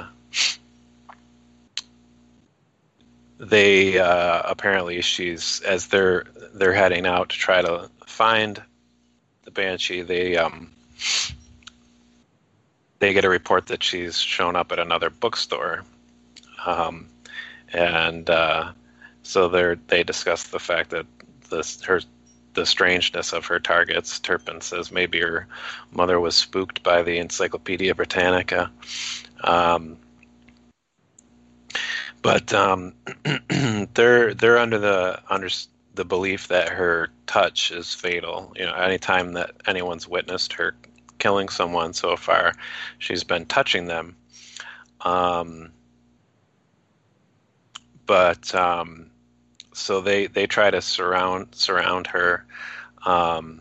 they uh, apparently she's as they're they're heading out to try to find the Banshee. They um, they get a report that she's shown up at another bookstore. Um, and uh, so they they discuss the fact that this her the strangeness of her targets. Turpin says maybe her mother was spooked by the Encyclopedia Britannica. Um, but um, they're they're under the under the belief that her touch is fatal. You know, anytime that anyone's witnessed her killing someone so far, she's been touching them. Um, but um, so they, they try to surround surround her, um,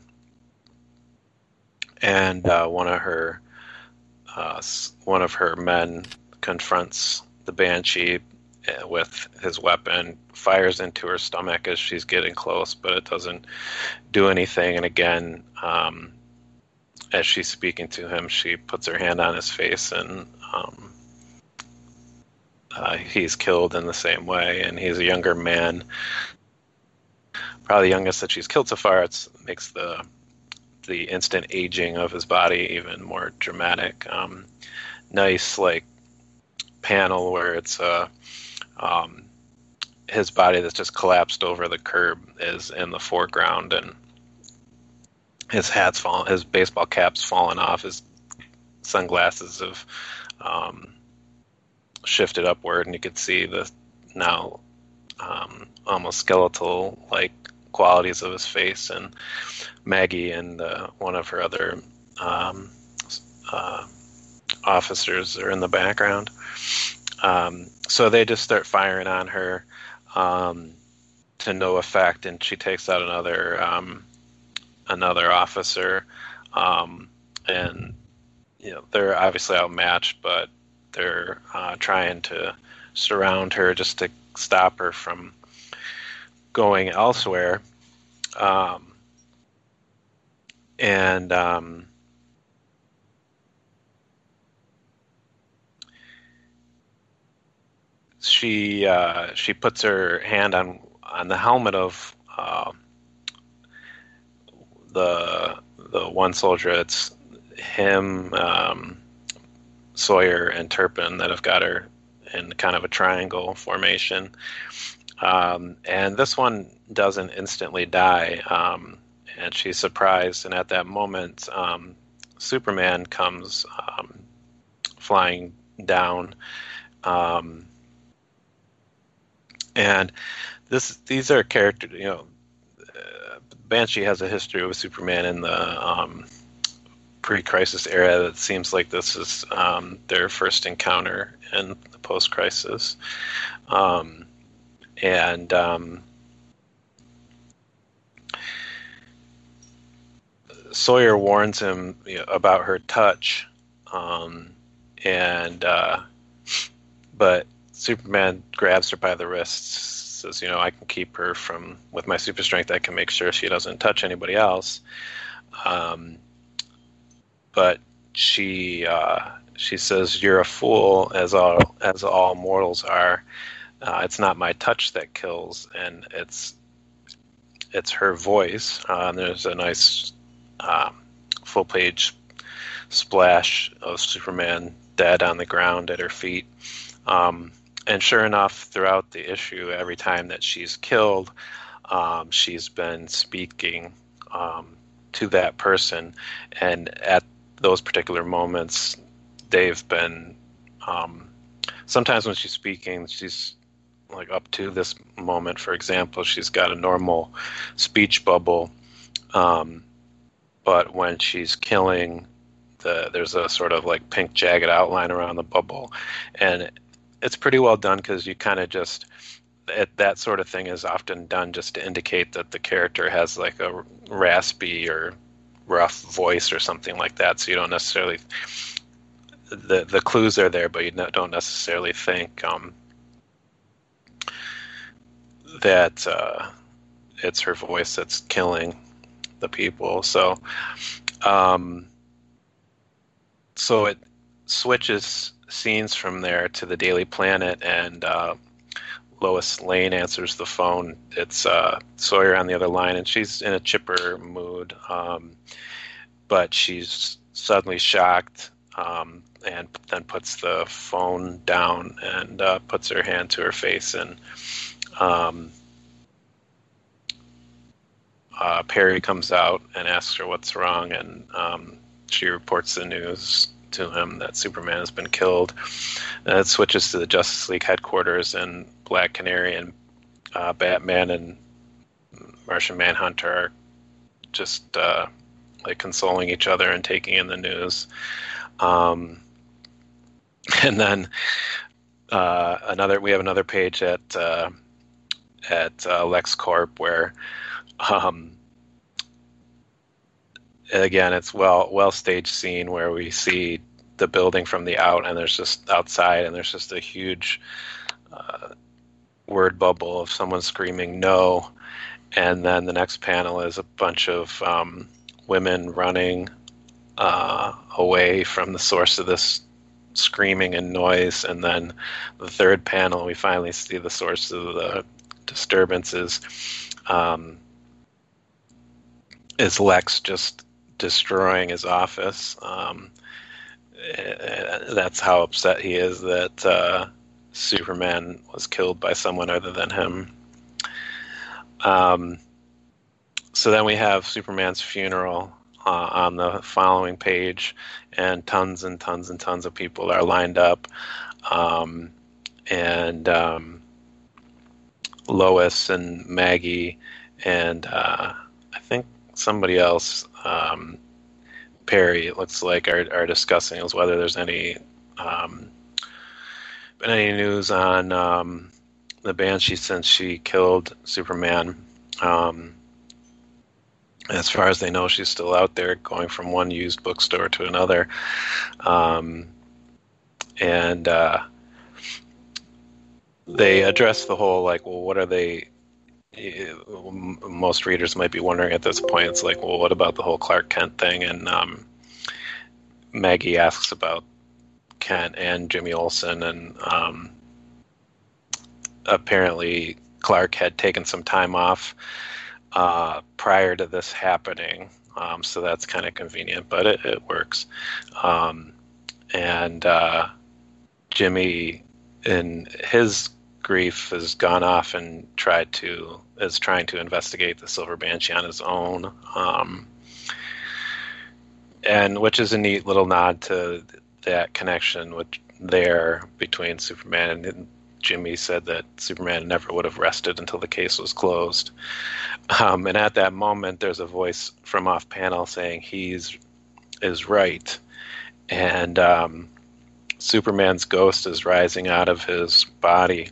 and uh, one of her uh, one of her men confronts the Banshee with his weapon, fires into her stomach as she's getting close, but it doesn't do anything. And again, um, as she's speaking to him, she puts her hand on his face, and um, uh, he's killed in the same way. And he's a younger man, probably the youngest that she's killed so far. It makes the the instant aging of his body even more dramatic. Um, nice, like, panel where it's uh, um, his body that's just collapsed over the curb is in the foreground, and his hat's fallen, his baseball cap's fallen off, his sunglasses have um, shifted upward, and you could see the now um, almost skeletal-like qualities of his face. And Maggie and uh, one of her other um, uh, officers are in the background. Um, so they just start firing on her um, to no effect, and she takes out another um, another officer, um, and you know they're obviously outmatched, but they're uh, trying to surround her just to stop her from going elsewhere. Um, and um, she uh, she puts her hand on on the helmet of uh, the the one soldier. It's him, um, Sawyer, and Turpin that have got her in kind of a triangle formation. Um, and this one doesn't instantly die, um, and she's surprised. And at that moment, um, Superman comes um, flying down. Um, and this these are characters, you know, uh, Banshee has a history with Superman in the um, pre-crisis era. That seems like this is um, their first encounter in the post-crisis. Um, and um, Sawyer warns him, you know, about her touch, um, and uh, but Superman grabs her by the wrists, says, you know, I can keep her from, with my super strength, I can make sure she doesn't touch anybody else. Um, but she uh, she says, you're a fool, as all as all mortals are. Uh, it's not my touch that kills, and it's it's her voice. Uh, and there's a nice um, full page splash of Superman dead on the ground at her feet. Um, and sure enough, throughout the issue, every time that she's killed, um, she's been speaking um, to that person. And at those particular moments, they've been, um, sometimes when she's speaking, she's like up to this moment, for example, she's got a normal speech bubble. Um, but when she's killing, the, there's a sort of like pink jagged outline around the bubble. And it's pretty well done, because you kind of just, it, that sort of thing is often done just to indicate that the character has like a raspy or rough voice or something like that. So you don't necessarily, the the clues are there, but you don't necessarily think um, that uh, it's her voice that's killing the people. So, um, so it switches scenes from there to the Daily Planet, and uh, Lois Lane answers the phone. It's uh, Sawyer on the other line, and she's in a chipper mood, um, but she's suddenly shocked um, and then puts the phone down and uh, puts her hand to her face, and um, uh, Perry comes out and asks her what's wrong, and um, she reports the news to him that Superman has been killed. And it switches to the Justice League headquarters, and Black Canary and uh, Batman and Martian Manhunter are just uh, like consoling each other and taking in the news. Um, and then uh, another, we have another page at uh, at uh, LexCorp where, um, again, it's well well staged scene where we see the building from the out, and there's just outside, and there's just a huge uh, word bubble of someone screaming no, and then the next panel is a bunch of um, women running uh, away from the source of this screaming and noise, and then the third panel we finally see the source of the disturbances. Um, is Lex just destroying his office. Um, that's how upset he is that uh, Superman was killed by someone other than him. Um, so then we have Superman's funeral uh, on the following page, and tons and tons and tons of people are lined up. Um, and um, Lois and Maggie and uh, I think somebody else, um, Perry, it looks like, are, are discussing as whether there's any um, been any news on um, the Banshee since she killed Superman. Um, as far as they know, she's still out there, going from one used bookstore to another. Um, and uh, they address the whole, like, well, what are they... Most readers might be wondering at this point, it's like, well, what about the whole Clark Kent thing? And um, Maggie asks about Kent and Jimmy Olsen, and um, apparently Clark had taken some time off uh, prior to this happening, um, so that's kind of convenient, but it, it works. Um, and uh, Jimmy, in his grief, has gone off and tried to is trying to investigate the Silver Banshee on his own, um, and which is a neat little nod to that connection which there between Superman and Jimmy. Said that Superman never would have rested until the case was closed, um, and at that moment there's a voice from off panel saying he's is right, and um, Superman's ghost is rising out of his body.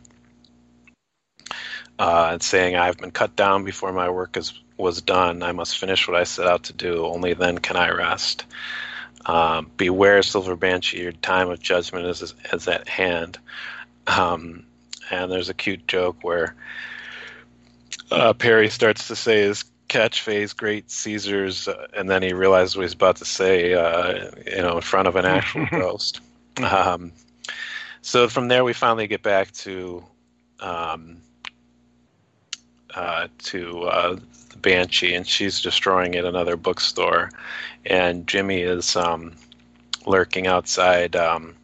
Uh, and saying, I've been cut down before my work is, was done. I must finish what I set out to do. Only then can I rest. Um, beware, Silver Banshee, your time of judgment is, is at hand. Um, and there's a cute joke where uh, Perry starts to say his catchphrase, Great Caesars, uh, and then he realizes what he's about to say, uh, you know, in front of an actual ghost. Um, so from there, we finally get back to... Um, Uh, to uh, the Banshee, and she's destroying at another bookstore, and Jimmy is um, lurking outside um,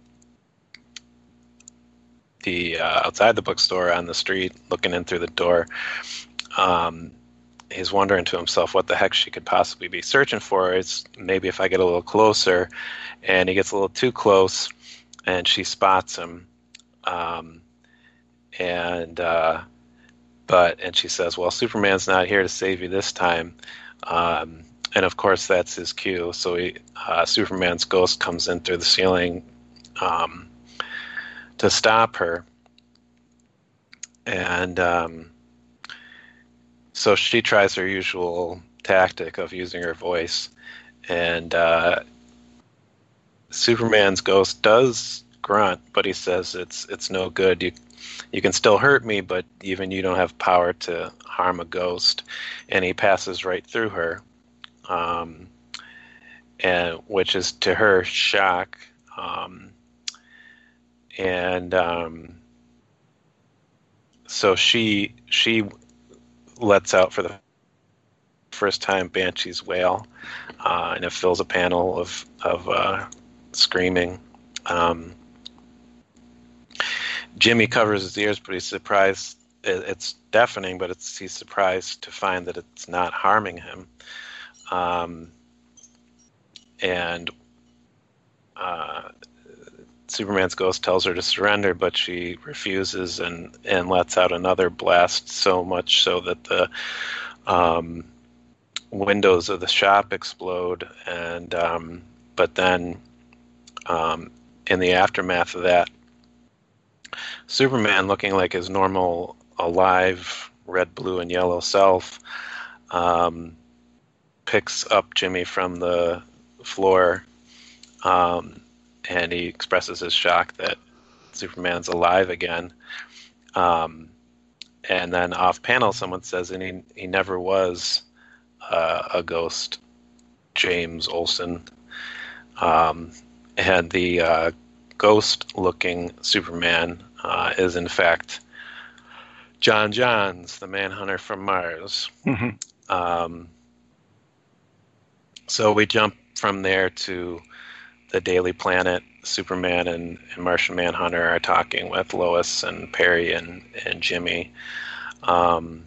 the uh, outside the bookstore on the street, looking in through the door. Um, he's wondering to himself what the heck she could possibly be searching for. It's maybe if I get a little closer, and he gets a little too close, and she spots him, um, and. Uh, But and she says, well, Superman's not here to save you this time. Um, and, of course, that's his cue. So he, uh, Superman's ghost comes in through the ceiling um, to stop her. And um, so she tries her usual tactic of using her voice. And uh, Superman's ghost does grunt, but he says it's it's no good. You You can still hurt me, but even you don't have power to harm a ghost. And he passes right through her, um, and which is to her shock. Um, and um, so she she lets out for the first time Banshee's wail, uh, and it fills a panel of of uh, screaming. Um, Jimmy covers his ears, but he's surprised. It's deafening, but it's, he's surprised to find that it's not harming him. Um, and uh, Superman's ghost tells her to surrender, but she refuses and, and lets out another blast, so much so that the um, windows of the shop explode. And um, but then um, in the aftermath of that, Superman, looking like his normal, alive, red, blue, and yellow self, um, picks up Jimmy from the floor, um, and he expresses his shock that Superman's alive again. Um, and then off panel, someone says, and he, he never was uh, a ghost, James Olsen. Um, and the uh, ghost-looking Superman uh, is, in fact, John Johns, the Manhunter from Mars. Mm-hmm. Um, so we jump from there to the Daily Planet. Superman and, and Martian Manhunter are talking with Lois and Perry and, and Jimmy. Um,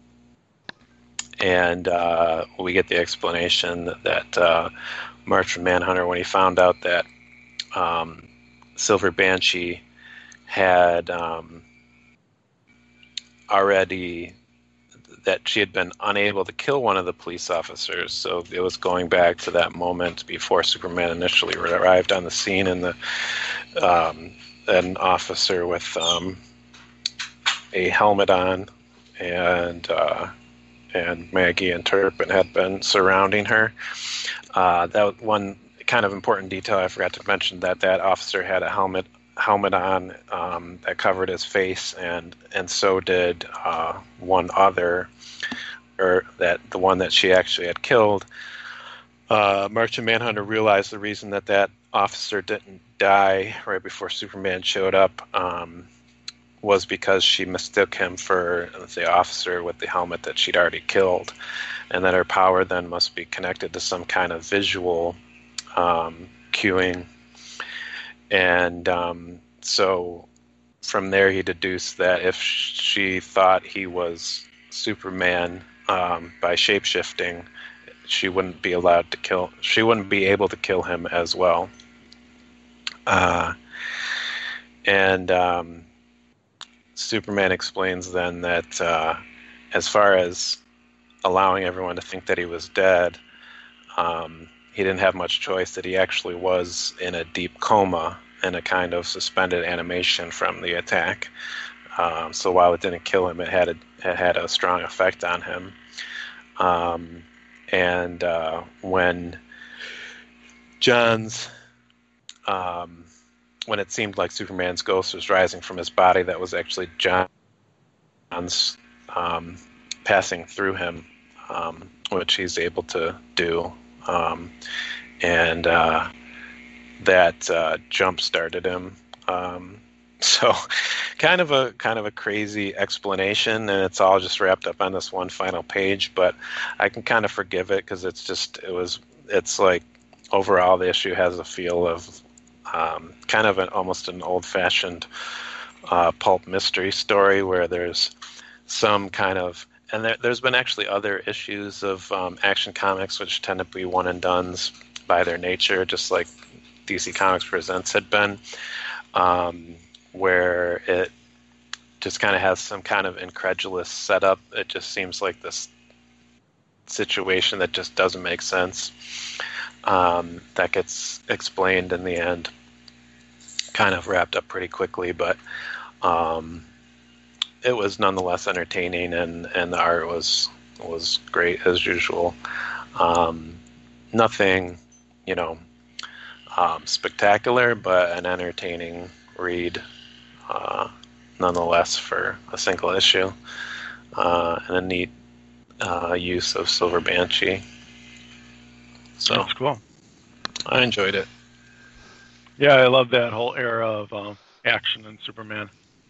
and uh, we get the explanation that uh, Martian Manhunter, when he found out that um, Silver Banshee had um, already, that she had been unable to kill one of the police officers, so it was going back to that moment before Superman initially arrived on the scene, and the um, an officer with um, a helmet on, and uh, and Maggie and Turpin had been surrounding her. Uh, that one kind of important detail I forgot to mention, that that officer had a helmet helmet on um, that covered his face, and and so did uh, one other, or that the one that she actually had killed. Uh, Martian Manhunter realized the reason that that officer didn't die right before Superman showed up um, was because she mistook him for the officer with the helmet that she'd already killed, and that her power then must be connected to some kind of visual um, cueing. And um, so from there he deduced that if she thought he was Superman um, by shape-shifting, she wouldn't be allowed to kill, she wouldn't be able to kill him as well. Uh, and um, Superman explains then that uh, as far as allowing everyone to think that he was dead, um, he didn't have much choice, that he actually was in a deep coma in a kind of suspended animation from the attack. Um, so while it didn't kill him, it had a, it had a strong effect on him. Um, and uh, when John's, um, when it seemed like Superman's ghost was rising from his body, that was actually John's um, passing through him, um, which he's able to do. Um, and uh, that uh, jump started him. Um, so, kind of a kind of a crazy explanation, and it's all just wrapped up on this one final page. But I can kind of forgive it, because it's just it was it's like overall the issue has a feel of um, kind of an almost an old-fashioned uh, pulp mystery story, where there's some kind of, and there, there's been actually other issues of um, Action Comics which tend to be one and dones by their nature, just like D C Comics Presents had been, um, where it just kind of has some kind of incredulous setup. It just seems like this situation that just doesn't make sense, um, that gets explained in the end, kind of wrapped up pretty quickly, but um, it was nonetheless entertaining, and, and the art was was great as usual. Um, nothing, you know, um, spectacular, but an entertaining read uh, nonetheless for a single issue, uh, and a neat uh, use of Silver Banshee. So that's cool. I enjoyed it. Yeah, I love that whole era of um, action in Superman.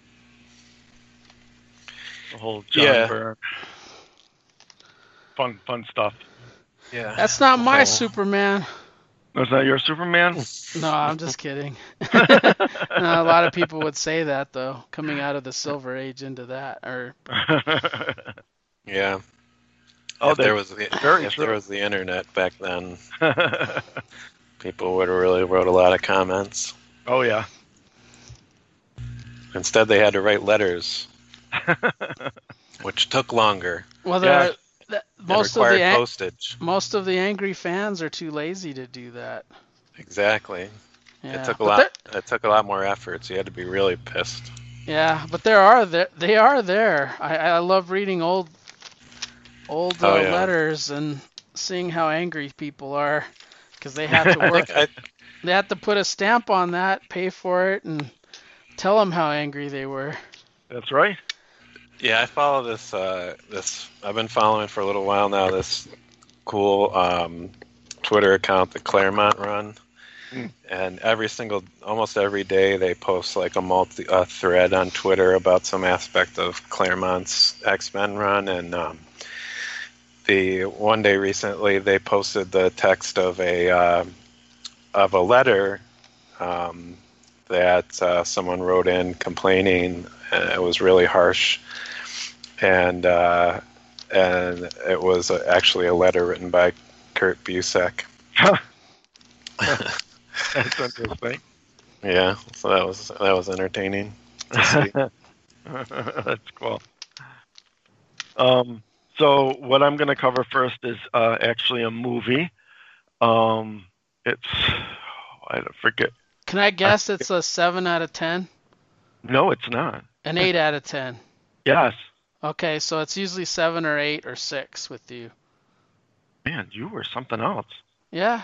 The whole John Yeah. Byrne. Fun, fun stuff. Yeah, That's not my So- Superman. Was that your Superman? No, I'm just kidding. No, a lot of people would say that though, coming out of the Silver Age into that, or Yeah. Oh, if they- there was the, very if true. there was the internet back then, people would have really wrote a lot of comments. Oh yeah. Instead, they had to write letters, which took longer. well, there Yeah. are, th- and most of required the an- postage. most of the angry fans are too lazy to do that. Exactly. Yeah, It took a but lot. there- It took a lot more effort. So you had to be really pissed. Yeah, but there are there they are there. I I love reading old old uh, Oh, yeah. letters and seeing how angry people are because they have to I work. think I, They have to put a stamp on that, pay for it, and tell them how angry they were. That's right. yeah, I follow this. Uh, this I've been following for a little while now. This cool um, Twitter account, the Claremont Run, Mm. and every single, almost every day, they post like a multi a thread on Twitter about some aspect of Claremont's X-Men run. And um, the one day recently, they posted the text of a uh, of a letter um, that uh, someone wrote in complaining, and it was really harsh, and uh, and it was actually a letter written by Kurt Busiek. That's interesting. Yeah, so that was that was entertaining to see. That's cool. Um, so what I'm going to cover first is uh, actually a movie. Um, it's I don't forget. Can I guess it's a seven out of ten? No, it's not. An eight out of ten. Yes, Okay, so it's usually seven or eight or six with you. man, you were something else. Yeah.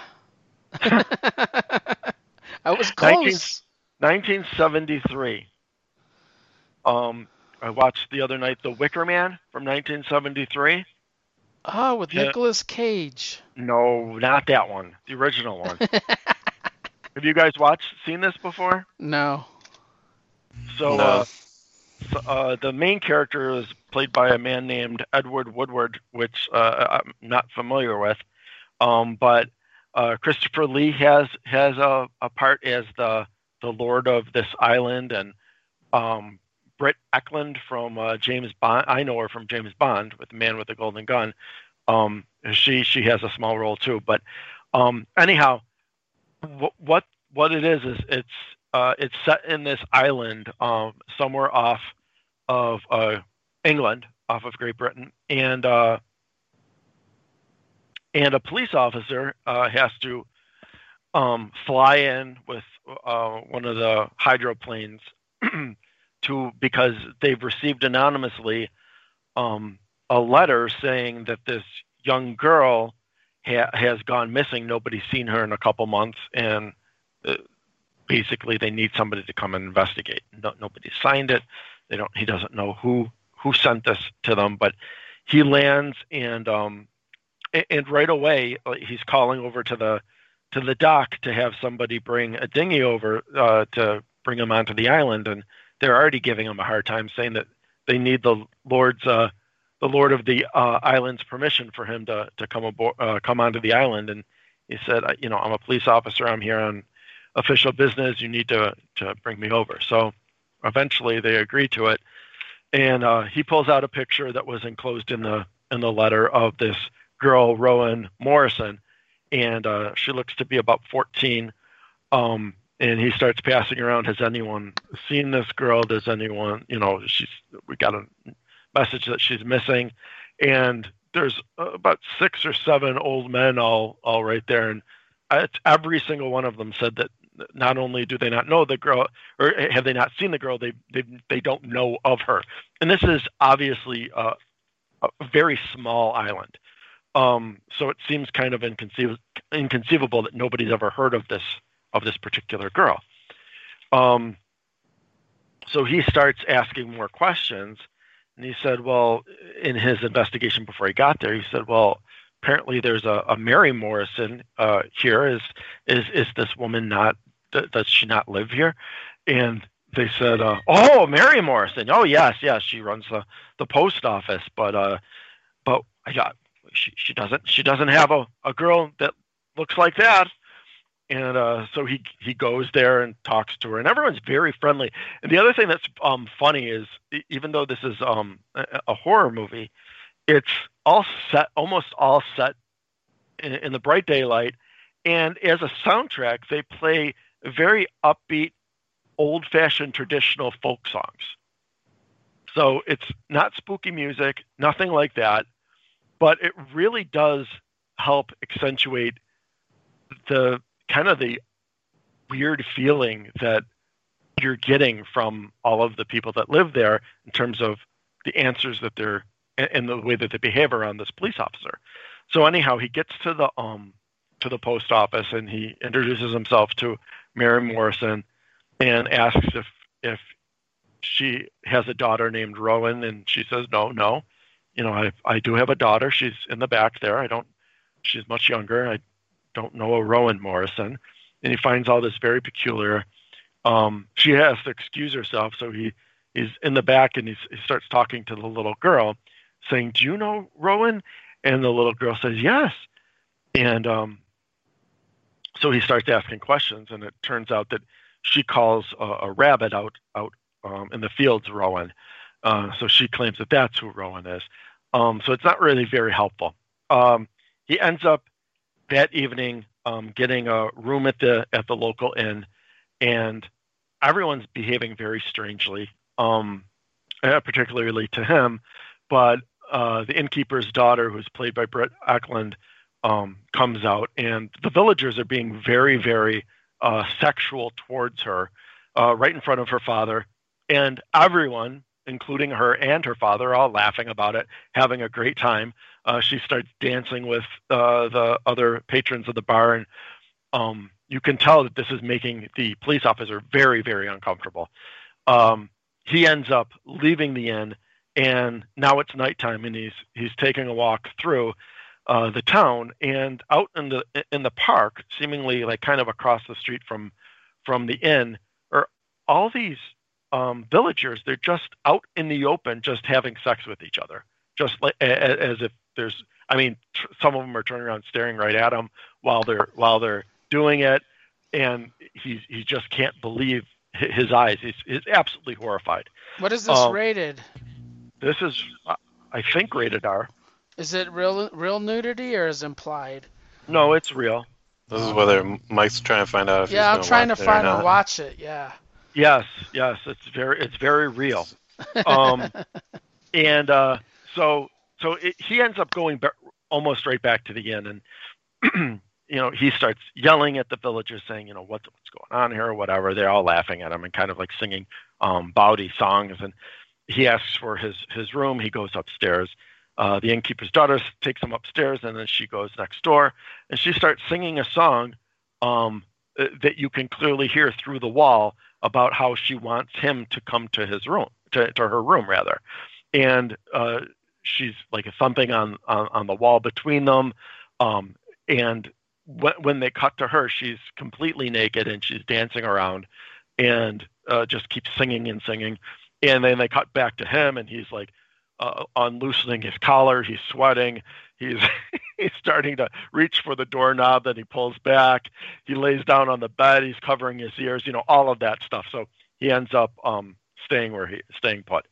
I was close. nineteen seventy-three. Um, I watched the other night The Wicker Man from nineteen seventy-three. Oh, with Yeah. Nicolas Cage. No, not that one. The original one. Have you guys watched, seen this before? No. So, No. uh, so uh, the main character is played by a man named Edward Woodward, which uh, I'm not familiar with. Um, but uh, Christopher Lee has has a, a part as the the lord of this island, and um, Britt Eklund from uh, James Bond. I know her from James Bond with the Man with the Golden Gun. Um, she she has a small role too. But um, anyhow, what what what it is is it's uh, it's set in this island um, somewhere off of uh, England, off of Great Britain, and uh, and a police officer uh, has to um, fly in with uh, one of the hydroplanes to because they've received anonymously um, a letter saying that this young girl ha- has gone missing. Nobody's seen her in a couple months, and uh, basically they need somebody to come and investigate. No, nobody signed it. They don't. He doesn't know who who sent this to them, but he lands and um, and, and right away he's calling over to the to the dock to have somebody bring a dinghy over uh, to bring him onto the island, and they're already giving him a hard time, saying that they need the Lord's uh, the Lord of the uh, island's permission for him to to come aboard, uh, come onto the island. And he said, you know, I'm a police officer. I'm here on official business. You need to to bring me over. So eventually they agree to it, and uh, he pulls out a picture that was enclosed in the in the letter of this girl, Rowan Morrison, and uh, she looks to be about fourteen. Um, and he starts passing around, has anyone seen this girl? Does anyone, you know, she's, we got a message that she's missing. And there's about six or seven old men all, all right there. And it's, every single one of them said that not only do they not know the girl, or have they not seen the girl, they, they, they don't know of her. And this is obviously a, a very small island. Um, so it seems kind of inconceivable, inconceivable that nobody's ever heard of this of this particular girl. Um, so he starts asking more questions, and he said, well, in his investigation before he got there, he said, well, apparently there's a, a Mary Morrison uh, here. Is is is this woman not? Does she not live here? And they said, uh, oh, Mary Morrison. Oh yes, yes, she runs the, the post office, but uh, but I got. She, she doesn't she doesn't have a, a girl that looks like that. and uh, so he he goes there and talks to her, and everyone's very friendly. And the other thing that's um, funny is, even though this is um, a, a horror movie, it's all set, almost all set in, in the bright daylight, and as a soundtrack, they play very upbeat, old-fashioned, traditional folk songs. So it's not spooky music, nothing like that, but it really does help accentuate the kind of the weird feeling that you're getting from all of the people that live there in terms of the answers that they're and the way that they behave around this police officer. So anyhow, he gets to the um to the post office and he introduces himself to Mary Morrison and asks if if she has a daughter named Rowan, and she says no, no. You know, I I do have a daughter. She's in the back there. I don't. She's much younger. I don't know a Rowan Morrison. And he finds all this very peculiar. Um, she has to excuse herself, so he he's in the back and he's, he starts talking to the little girl, saying, "Do you know Rowan?" And the little girl says, "Yes." And um, so he starts asking questions, and it turns out that she calls a, a rabbit out out um, in the fields Rowan. Uh, so she claims that that's who Rowan is. Um, so it's not really very helpful. Um, he ends up that evening um, getting a room at the at the local inn, and everyone's behaving very strangely, um, particularly to him. But uh, the innkeeper's daughter, who's played by Britt Eklund, um, comes out, and the villagers are being very, very uh, sexual towards her, uh, right in front of her father, and everyone, including her and her father, all laughing about it, having a great time. Uh, she starts dancing with uh, the other patrons of the bar, and um, you can tell that this is making the police officer very, very uncomfortable. Um, he ends up leaving the inn, and now it's nighttime, and he's he's taking a walk through uh, the town, and out in the in the park, seemingly like kind of across the street from from the inn, are all these um, villagers. They're just out in the open, just having sex with each other, just like as if there's. I mean, tr- some of them are turning around, staring right at him while they're while they're doing it, and he he just can't believe his eyes. He's, he's absolutely horrified. What is this um, rated? This is, I think, rated R. Is it real real nudity or is implied? No, it's real. This is whether Mike's trying to find out if yeah, he's I'm trying to find and watch it. Yeah. Yes, yes, it's very it's very real. Um, and uh, so so it, he ends up going be- almost right back to the inn, and you know, he starts yelling at the villagers, saying, you know, what's what's going on here, or whatever. They're all laughing at him and kind of like singing um, bawdy songs. And he asks for his his room. He goes upstairs. Uh, the innkeeper's daughter takes him upstairs, and then she goes next door, and she starts singing a song um, that you can clearly hear through the wall about how she wants him to come to his room, to, to her room rather. And uh, she's like thumping on, on on the wall between them, um, and when they cut to her, she's completely naked and she's dancing around and uh, just keeps singing and singing. And then they cut back to him, and he's like uh, unloosening his collar. He's sweating. He's he's starting to reach for the doorknob. Then he pulls back. He lays down on the bed. He's covering his ears. You know, all of that stuff. So he ends up um, staying where he staying put.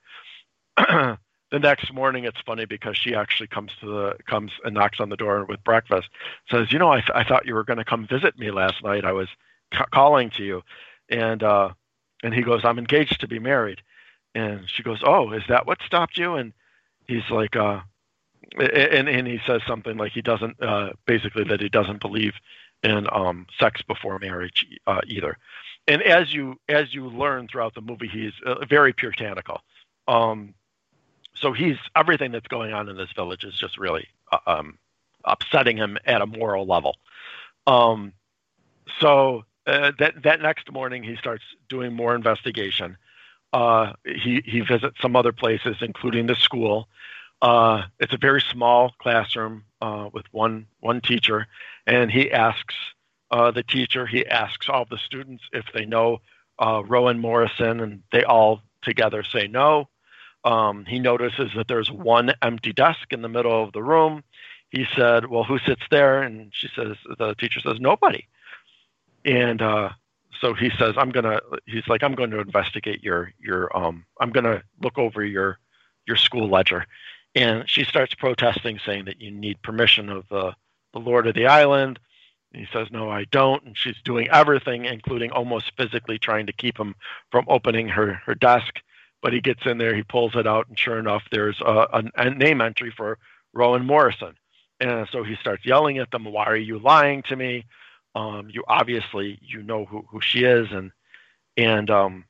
The next morning, it's funny because she actually comes to the comes and knocks on the door with breakfast. Says, you know, I, th- I thought you were going to come visit me last night. I was ca- calling to you, and uh, and he goes, I'm engaged to be married. And she goes, oh, is that what stopped you? And he's like, uh, and and he says something like he doesn't uh, basically that he doesn't believe in um, sex before marriage uh, either. And as you as you learn throughout the movie, he's uh, very puritanical. Um, So he's everything that's going on in this village is just really uh, um, upsetting him at a moral level. Um, so uh, that that next morning he starts doing more investigation. Uh, he he visits some other places, including the school. Uh, it's a very small classroom uh, with one one teacher, and he asks uh, the teacher. He asks all the students if they know uh, Rowan Morrison, and they all together say no. Um, he notices that there's one empty desk in the middle of the room. He said, well, who sits there? And she says, the teacher says, nobody. and uh, so he says, I'm gonna. He's like, I'm going to investigate your your. Um, I'm going to look over your your school ledger, and she starts protesting, saying that you need permission of the the Lord of the Island. And he says, no, I don't. And she's doing everything, including almost physically trying to keep him from opening her her desk. But he gets in there, he pulls it out, and sure enough, there's a, a, a name entry for Rowan Morrison. And so he starts yelling at them, why are you lying to me? Um, you obviously, you know who, who she is. And and um,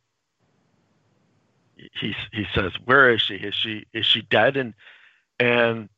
he he says, where is she? Is she is she dead? And and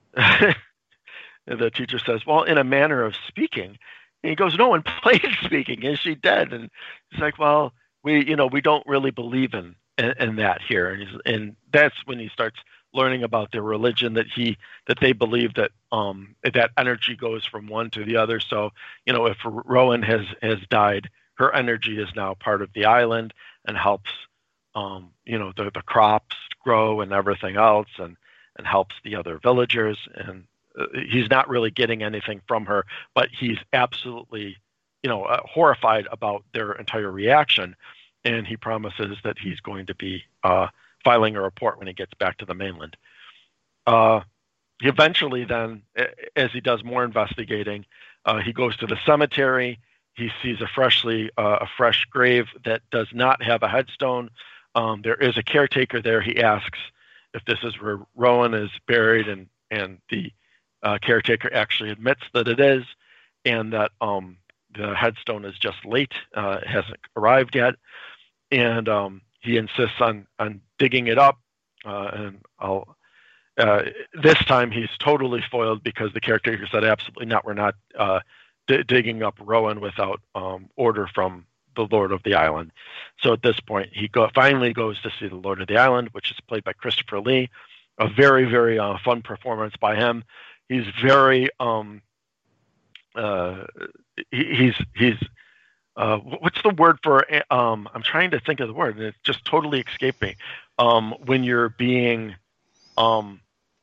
the teacher says, well, in a manner of speaking. And he goes, no, in plain speaking, is she dead? And he's like, well, we you know we don't really believe in in, in that here. And he's, and that's when he starts learning about their religion, that he that they believe that um that energy goes from one to the other. So you know if Rowan has has died, her energy is now part of the island and helps um you know the the crops grow and everything else, and and helps the other villagers. And uh, he's not really getting anything from her, but he's absolutely you know uh, horrified about their entire reaction, and he promises that he's going to be uh filing a report when he gets back to the mainland. Uh, he eventually then, as he does more investigating, uh, he goes to the cemetery. He sees a freshly uh, a fresh grave that does not have a headstone. Um, there is a caretaker there. He asks if this is where Rowan is buried, and and the uh, caretaker actually admits that it is, and that um, the headstone is just late, uh, it hasn't arrived yet, and um, he insists on on digging it up, uh, and I'll. Uh, this time he's totally foiled because the caretaker said, absolutely not, we're not uh, d- digging up Rowan without um, order from the Lord of the Island. So at this point, he go- finally goes to see the Lord of the Island, which is played by Christopher Lee. A very, very uh, fun performance by him. He's very, um, uh, he, he's, he's, uh, what's the word for, um, I'm trying to think of the word, and it's just totally escaped me. Um, when you're being, um,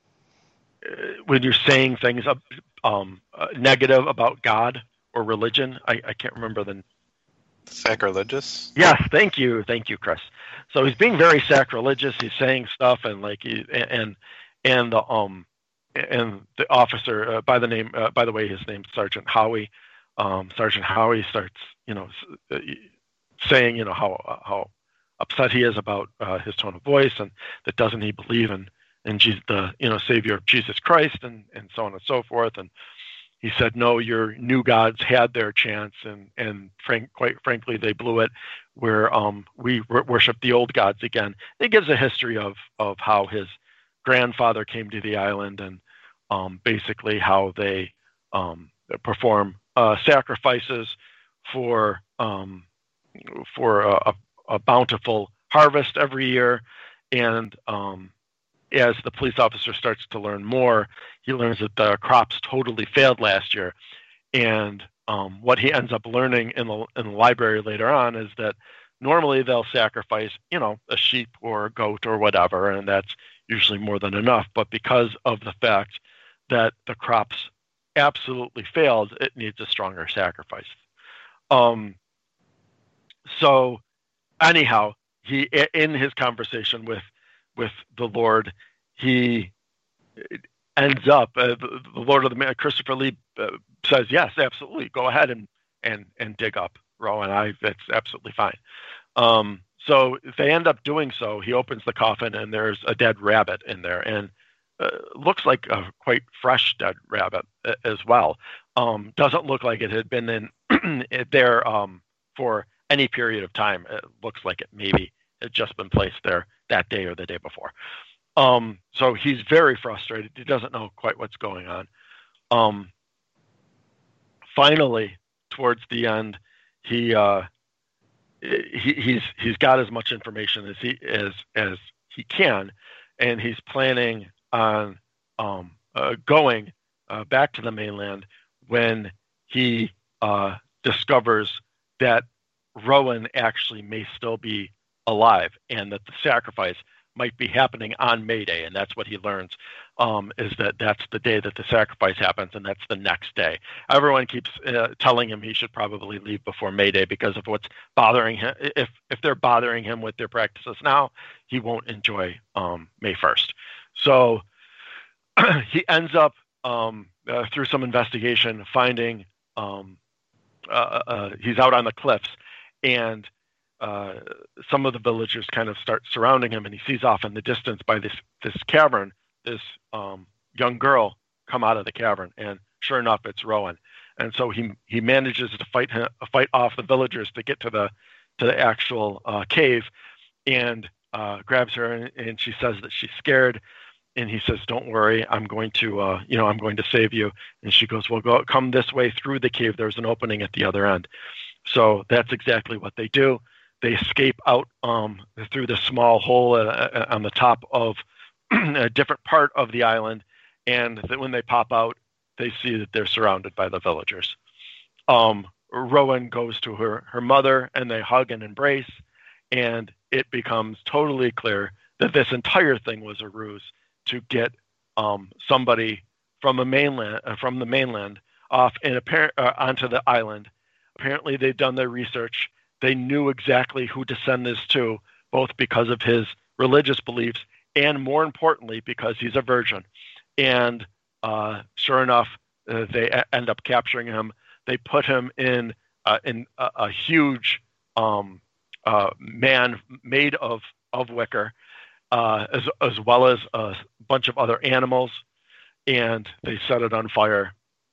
when you're saying things um, uh, negative about God or religion, I, I can't remember the sacrilegious. Yes, thank you, thank you, Chris. So he's being very sacrilegious. He's saying stuff, and like, he, and and the um and the officer uh, by the name, uh, by the way, his name's Sergeant Howie. Um, Sergeant Howie starts, you know, saying, you know, how how upset he is about uh, his tone of voice, and that doesn't he believe in. and Jesus, the you know Savior of Jesus Christ, and, and so on and so forth. And he said, no, your new gods had their chance, and and frank, quite frankly, they blew it. Where um, we worship the old gods again. It gives a history of of how his grandfather came to the island, and um, basically how they um, perform uh, sacrifices for um, for a, a bountiful harvest every year, and um, as the police officer starts to learn more, he learns that the crops totally failed last year. And um, what he ends up learning in the in the library later on is that normally they'll sacrifice, you know, a sheep or a goat or whatever, and that's usually more than enough. But because of the fact that the crops absolutely failed, it needs a stronger sacrifice. Um, so anyhow, he in his conversation with with the Lord, he ends up, uh, the, the Lord of the Man, Christopher Lee, uh, says, yes, absolutely, go ahead and, and, and dig up Rowan. I, that's absolutely fine. Um, so they end up doing so. He opens the coffin, and there's a dead rabbit in there, and uh, looks like a quite fresh dead rabbit as well. Um, doesn't look like it had been in there um, for any period of time. It looks like it maybe had just been placed there that day or the day before. Um, so he's very frustrated. He doesn't know quite what's going on. Um, finally, towards the end, he, uh, he he's he's got as much information as he as as he can, and he's planning on um, uh, going uh, back to the mainland when he uh, discovers that Rowan actually may still be alive, and that the sacrifice might be happening on May Day, and that's what he learns um, is that that's the day that the sacrifice happens, and that's the next day. Everyone keeps uh, telling him he should probably leave before May Day because of what's bothering him. If if they're bothering him with their practices now, he won't enjoy um, May first. So he ends up um, uh, through some investigation finding um, uh, uh, he's out on the cliffs, and uh, some of the villagers kind of start surrounding him, and he sees off in the distance by this this cavern this um, young girl come out of the cavern, and sure enough, it's Rowan. And so he he manages to fight him, fight off the villagers to get to the to the actual uh, cave, and uh, grabs her, and, and she says that she's scared. And he says, "Don't worry, I'm going to, uh, you know, I'm going to save you." And she goes, "Well, go come this way through the cave. There's an opening at the other end." So that's exactly what they do. They escape out um, through the small hole uh, on the top of a different part of the island, and that when they pop out, they see that they're surrounded by the villagers. Um, Rowan goes to her, her mother, and they hug and embrace, and it becomes totally clear that this entire thing was a ruse to get um, somebody from a mainland, uh, from the mainland off and apparent uh, onto the island. Apparently, they'd done their research. They knew exactly who to send this to, both because of his religious beliefs and, more importantly, because he's a virgin. And uh, sure enough, uh, they a- end up capturing him. They put him in uh, in a, a huge um, uh, man made of of wicker, uh, as as well as a bunch of other animals, and they set it on fire.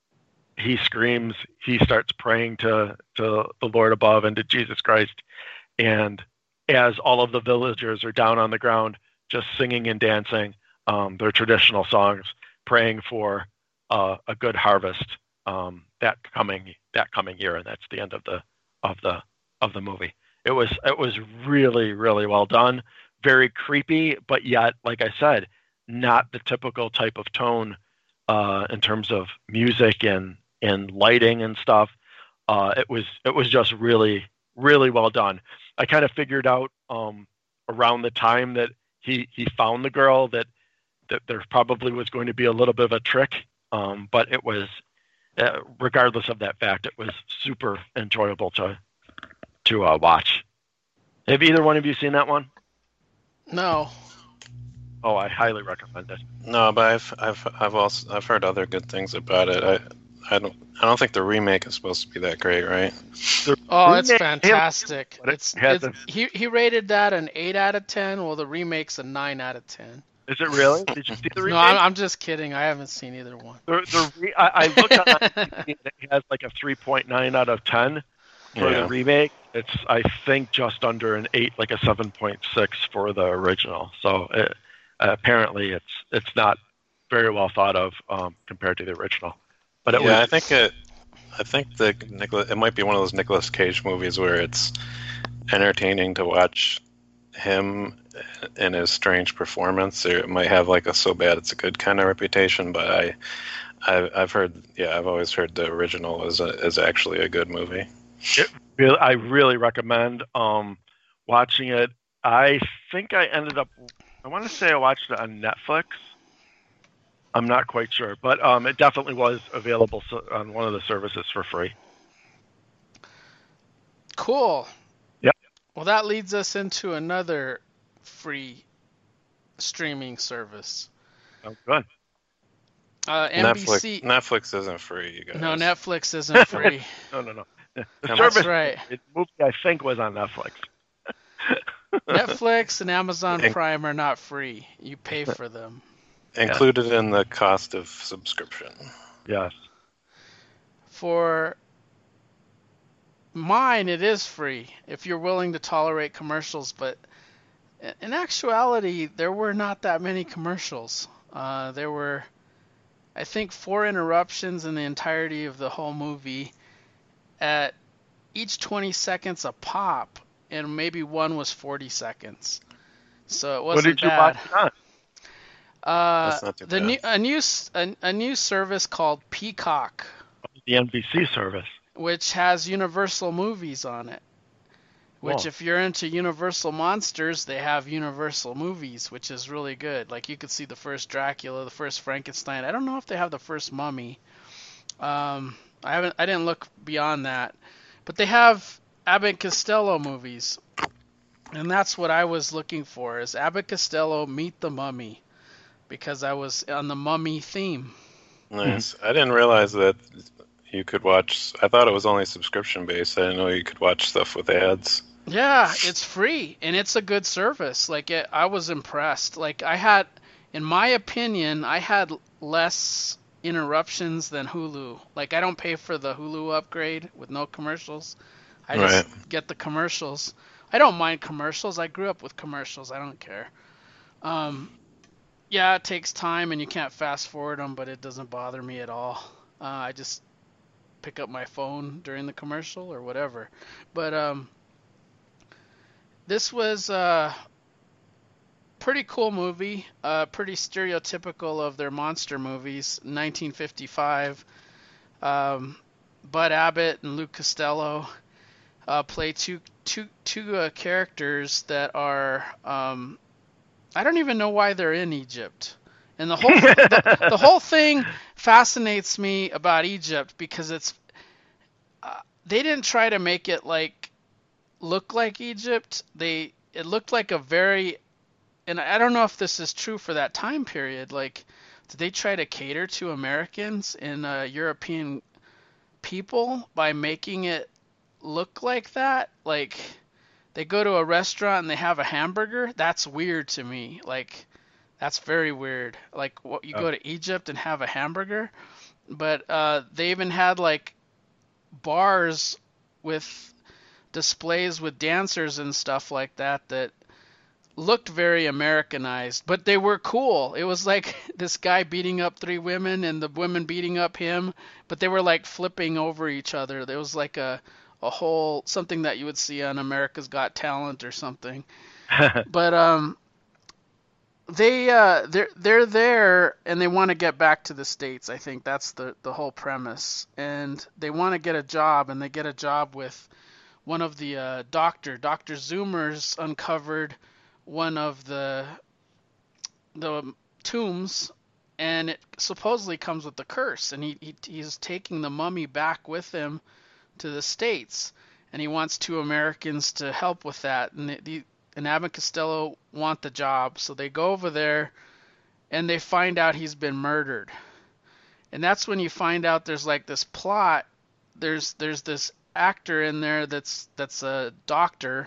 He screams. He starts praying to to the Lord above and to Jesus Christ. And as all of the villagers are down on the ground, just singing and dancing um, their traditional songs, praying for uh, a good harvest um, that coming that coming year, and that's the end of the of the of the movie. It was it was really really well done, very creepy, but yet, like I said, not the typical type of tone uh, in terms of music and and lighting and stuff. Uh, it was it was just really really well done. I kind of figured out um, around the time that he he found the girl that that there probably was going to be a little bit of a trick, um, but it was, uh, regardless of that fact, it was super enjoyable to to uh, watch. Have either one of you seen that one? No. Oh, I highly recommend it. No, but I've I've I've also I've heard other good things about it. I I don't I don't think the remake is supposed to be that great, right? The Oh, it's remake- fantastic. but it It's, has it's he he rated that an eight out of ten. Well, the remake's a nine out of ten. Is it really? Did you see the remake? No, I'm, I'm just kidding. I haven't seen either one. The, the re- I, I looked on it, it has like a three point nine out of ten for Yeah. the remake. It's, I think, just under an eight, like a seven point six for the original. So it, apparently it's it's not very well thought of um, compared to the original. But it yeah, I was, think it. I think the Nicolas, it might be one of those Nicolas Cage movies where it's entertaining to watch him in his strange performance. Or it might have like a so bad it's a good kind of reputation. But I, I I've heard, yeah, I've always heard the original is a, is actually a good movie. it really, I really recommend um, watching it. I think I ended up, I want to say I watched it on Netflix. I'm not quite sure, but um, it definitely was available so- on one of the services for free. Cool. Yep. Well, that leads us into another free streaming service. Oh, good. Uh, N B C. Netflix Netflix isn't free, you guys. No, Netflix isn't free. No, no, no. The That's service, right. the movie I think was on Netflix. Netflix and Amazon And- Prime are not free. You pay for them. Included in the cost of subscription. Yes. For mine, it is free if you're willing to tolerate commercials, but in actuality, there were not that many commercials. Uh, there were, I think, four interruptions in the entirety of the whole movie at each twenty seconds a pop, and maybe one was forty seconds. So it What wasn't did you bad. watch it on? Uh, That's not too the bad. new a new s- a, a new service called Peacock, The N B C service. which has Universal movies on it. Which, Whoa. if you're into Universal monsters, they have Universal movies, which is really good. Like, you could see the first Dracula, the first Frankenstein. I don't know if they have the first Mummy. Um, I haven't. I didn't look beyond that, but they have Abbott and Costello movies, and that's what I was looking for: is Abbott Costello Meet the Mummy, because I was on the Mummy theme. Nice. I didn't realize that you could watch. I thought it was only subscription based. I didn't know you could watch stuff with ads. Yeah, it's free and it's a good service. Like it, I was impressed. Like I had, in my opinion, I had less interruptions than Hulu. Like I don't pay for the Hulu upgrade with no commercials. I just Right. get the commercials. I don't mind commercials. I grew up with commercials. I don't care. Um, yeah, it takes time and you can't fast forward them, but it doesn't bother me at all. Uh, I just pick up my phone during the commercial or whatever. But um. This was a pretty cool movie, uh, pretty stereotypical of their monster movies. nineteen fifty-five, um, Bud Abbott and Luke Costello uh, play two two two uh, characters that are um, I don't even know why they're in Egypt. And the whole the, the whole thing fascinates me about Egypt because it's uh, they didn't try to make it like look like Egypt. They it looked like a very, and I don't know if this is true for that time period. Like, did they try to cater to Americans and uh, European people by making it look like that? Like, they go to a restaurant and they have a hamburger. That's weird to me. Like, that's very weird. Like, what you Oh. go to Egypt and have a hamburger, but uh, they even had like bars with displays with dancers and stuff like that that looked very Americanized, but they were cool. It was like this guy beating up three women and the women beating up him, but they were like flipping over each other. There was like a a whole something that you would see on America's Got Talent or something. But um they uh they're they're there and they want to get back to the States. I think that's the the whole premise. And they want to get a job, and they get a job with one of the uh, doctor, Doctor Zoomers uncovered one of the the tombs, and it supposedly comes with the curse, and he, he he's taking the mummy back with him to the States, and he wants two Americans to help with that, and the, the and Abbott Costello want the job, so they go over there, and they find out he's been murdered, and that's when you find out there's like this plot. There's there's this actor in there that's that's a doctor,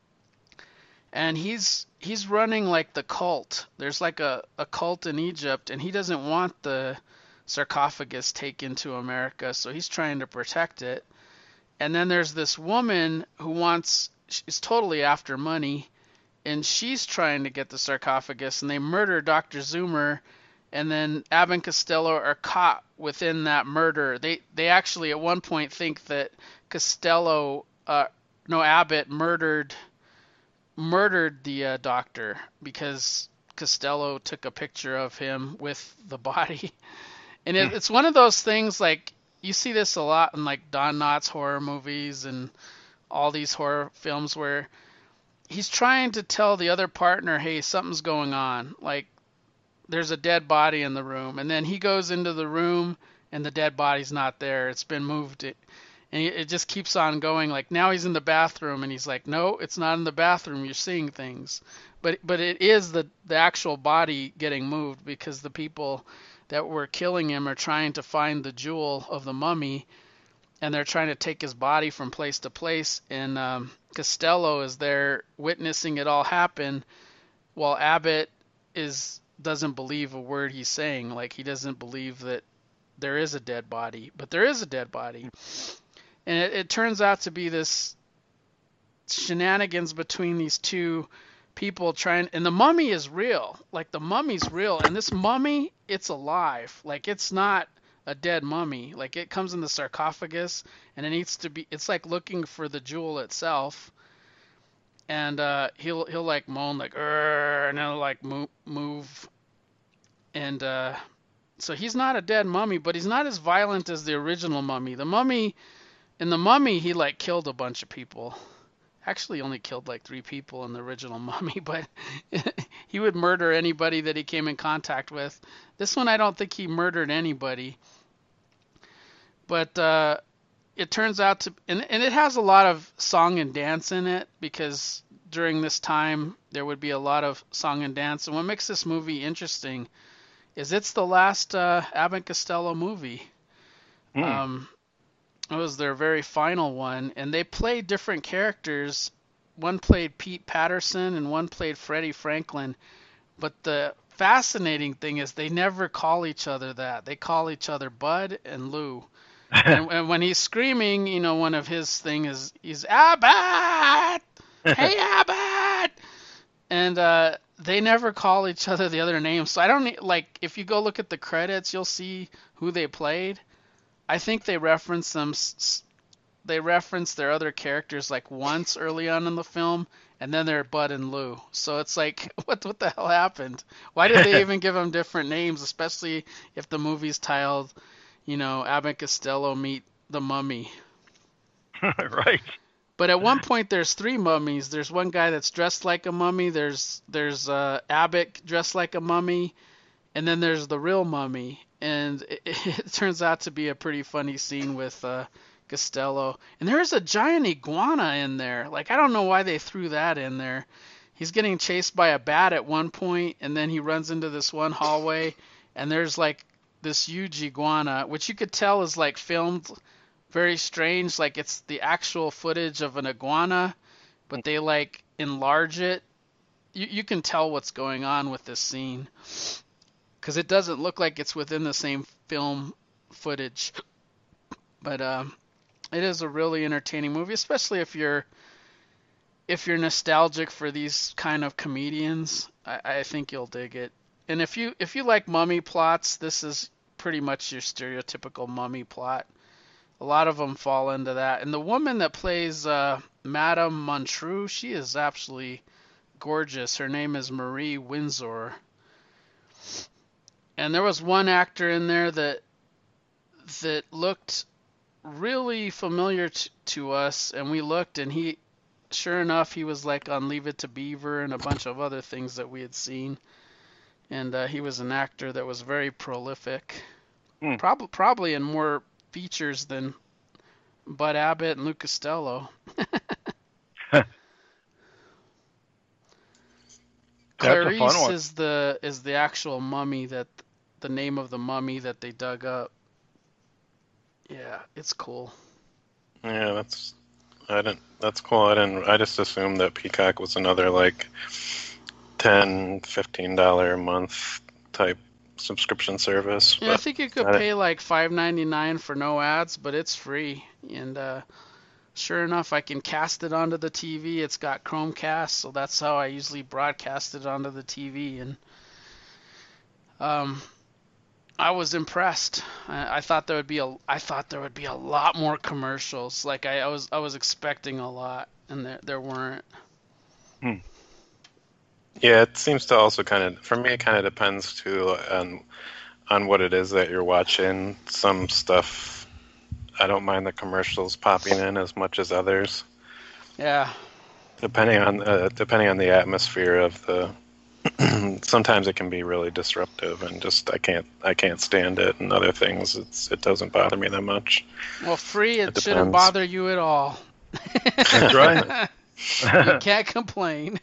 and he's he's running like the cult. There's like a, a cult in Egypt, and he doesn't want the sarcophagus taken to America, so he's trying to protect it. And then there's this woman who wants, she's totally after money, and she's trying to get the sarcophagus, and they murder Doctor Zoomer, and then Abbott and Costello are caught within that murder. They they actually at one point think that Costello, uh, no Abbott murdered murdered the uh, doctor because Costello took a picture of him with the body, and it, it's one of those things like you see this a lot in like Don Knotts horror movies and all these horror films where he's trying to tell the other partner, hey, something's going on, like there's a dead body in the room, and then he goes into the room and the dead body's not there, it's been moved. It, and it just keeps on going. Like now he's in the bathroom and he's like, no, it's not in the bathroom, you're seeing things. But but it is the, the actual body getting moved because the people that were killing him are trying to find the jewel of the mummy, and they're trying to take his body from place to place. And um, Costello is there witnessing it all happen, while Abbott is doesn't believe a word he's saying. Like he doesn't believe that there is a dead body, but there is a dead body. And it, it turns out to be this shenanigans between these two people trying, and the mummy is real. Like the mummy's real, and this mummy, it's alive. Like it's not a dead mummy. Like it comes in the sarcophagus, and it needs to be. It's like looking for the jewel itself. And uh, he'll he'll like moan like, "Urgh," and he'll like move move. And uh, so he's not a dead mummy, but he's not as violent as the original mummy. The mummy. In the mummy, he like killed a bunch of people, Actually, he only killed like three people in the original Mummy, but he would murder anybody that he came in contact with. This one, I don't think he murdered anybody. But uh, it turns out to, and, and it has a lot of song and dance in it, because during this time there would be a lot of song and dance. And what makes this movie interesting is it's the last uh, Abbott and Costello movie. Hmm. Um, it was their very final one, and they played different characters. One played Pete Patterson and one played Freddie Franklin. But the fascinating thing is they never call each other that. They call each other Bud and Lou. and, and when he's screaming, you know, one of his thing is he's Abbott, hey Abbott, and uh, they never call each other the other names. So I don't need, like, if you go look at the credits, you'll see who they played. I think they reference them. They reference their other characters like once early on in the film, and then they're Bud and Lou. So it's like, what what the hell happened? Why did they even give them different names, especially if the movie's titled, you know, Abbott and Costello Meet the Mummy? Right. But at one point, there's three mummies. There's one guy that's dressed like a mummy. There's there's uh, Abbott dressed like a mummy, and then there's the real mummy. And it, it turns out to be a pretty funny scene with uh, Costello. And there's a giant iguana in there. Like, I don't know why they threw that in there. He's getting chased by a bat at one point, and then he runs into this one hallway, and there's like this huge iguana, which you could tell is like filmed very strange, like it's the actual footage of an iguana, but they like enlarge it. You you can tell what's going on with this scene, because it doesn't look like it's within the same film footage. But um, it is a really entertaining movie, especially if you're if you're nostalgic for these kind of comedians. I, I think you'll dig it. And if you if you like mummy plots, this is pretty much your stereotypical mummy plot. A lot of them fall into that. And the woman that plays uh, Madame Montreux, she is absolutely gorgeous. Her name is Marie Windsor. And there was one actor in there that that looked really familiar t- to us, and we looked, and he, sure enough, he was like on Leave It to Beaver and a bunch of other things that we had seen. And uh, he was an actor that was very prolific. Hmm. Prob- probably in more features than Bud Abbott and Lou Costello. Clarice That's a fun one. is the is the actual mummy, that the name of the mummy that they dug up. Yeah, it's cool. Yeah, that's I didn't. That's cool. I didn't. I just assumed that Peacock was another like ten, fifteen dollar a month type subscription service. Yeah, I but think you could I- pay like five ninety-nine for no ads, but it's free. And uh, sure enough, I can cast it onto the T V. It's got Chromecast, so that's how I usually broadcast it onto the T V. And um, I was impressed. I, I thought there would be a I thought there would be a lot more commercials. Like I, I was I was expecting a lot, and there there weren't. Yeah, it seems to also kind of, for me, it kind of depends too on on what it is that you're watching. Some stuff, I don't mind the commercials popping in as much as others, Yeah. depending on uh, depending on the atmosphere of the. Sometimes it can be really disruptive, and just I can't I can't stand it. And other things, it's it doesn't bother me that much. Well, free it, It shouldn't depends. bother you at all. That's right. You can't complain.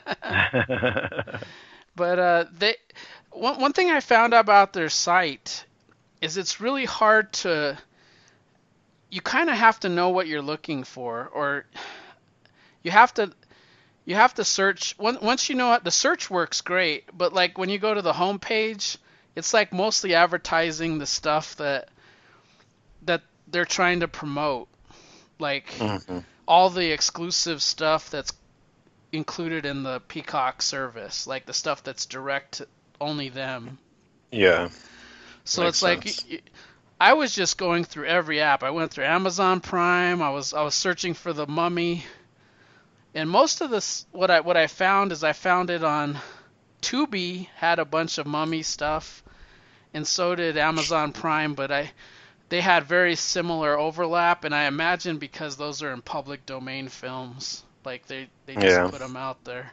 But uh, they one one thing I found out about their site is it's really hard to. You kind of have to know what you're looking for, or you have to you have to search. Once once you know it, the search works great, but like when you go to the home page, it's like mostly advertising the stuff that that they're trying to promote, like Mhm. all the exclusive stuff that's included in the Peacock service, like the stuff that's direct to only them. Yeah, So Makes it's like sense. y- y- I was just going through every app. I went through Amazon Prime. I was I was searching for the Mummy, and most of this what I what I found is I found it on Tubi, had a bunch of Mummy stuff, and so did Amazon Prime. But I they had very similar overlap, and I imagine because those are in public domain films, Like they they just Yeah. put them out there.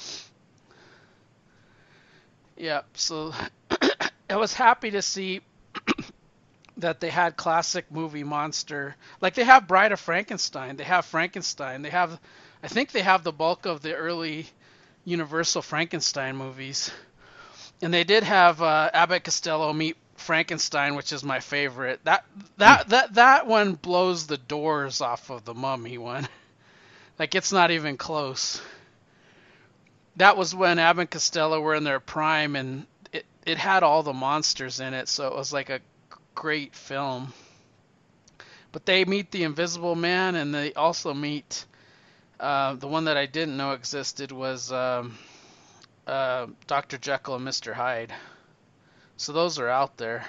Yeah. So I was happy to see that they had classic movie monster. Like they have Bride of Frankenstein. They have Frankenstein. They have, I think they have the bulk of the early Universal Frankenstein movies. And they did have uh, Abbott Costello meet Frankenstein, which is my favorite. That that that that one blows the doors off of the Mummy one. Like it's not even close. That was when Abbott and Costello were in their prime, and it it had all the monsters in it, so it was like a great film. But they meet the Invisible Man, and they also meet uh, the one that I didn't know existed was um, uh, Doctor Jekyll and Mister Hyde. So those are out there.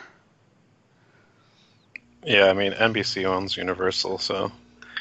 Yeah, I mean, N B C owns Universal, so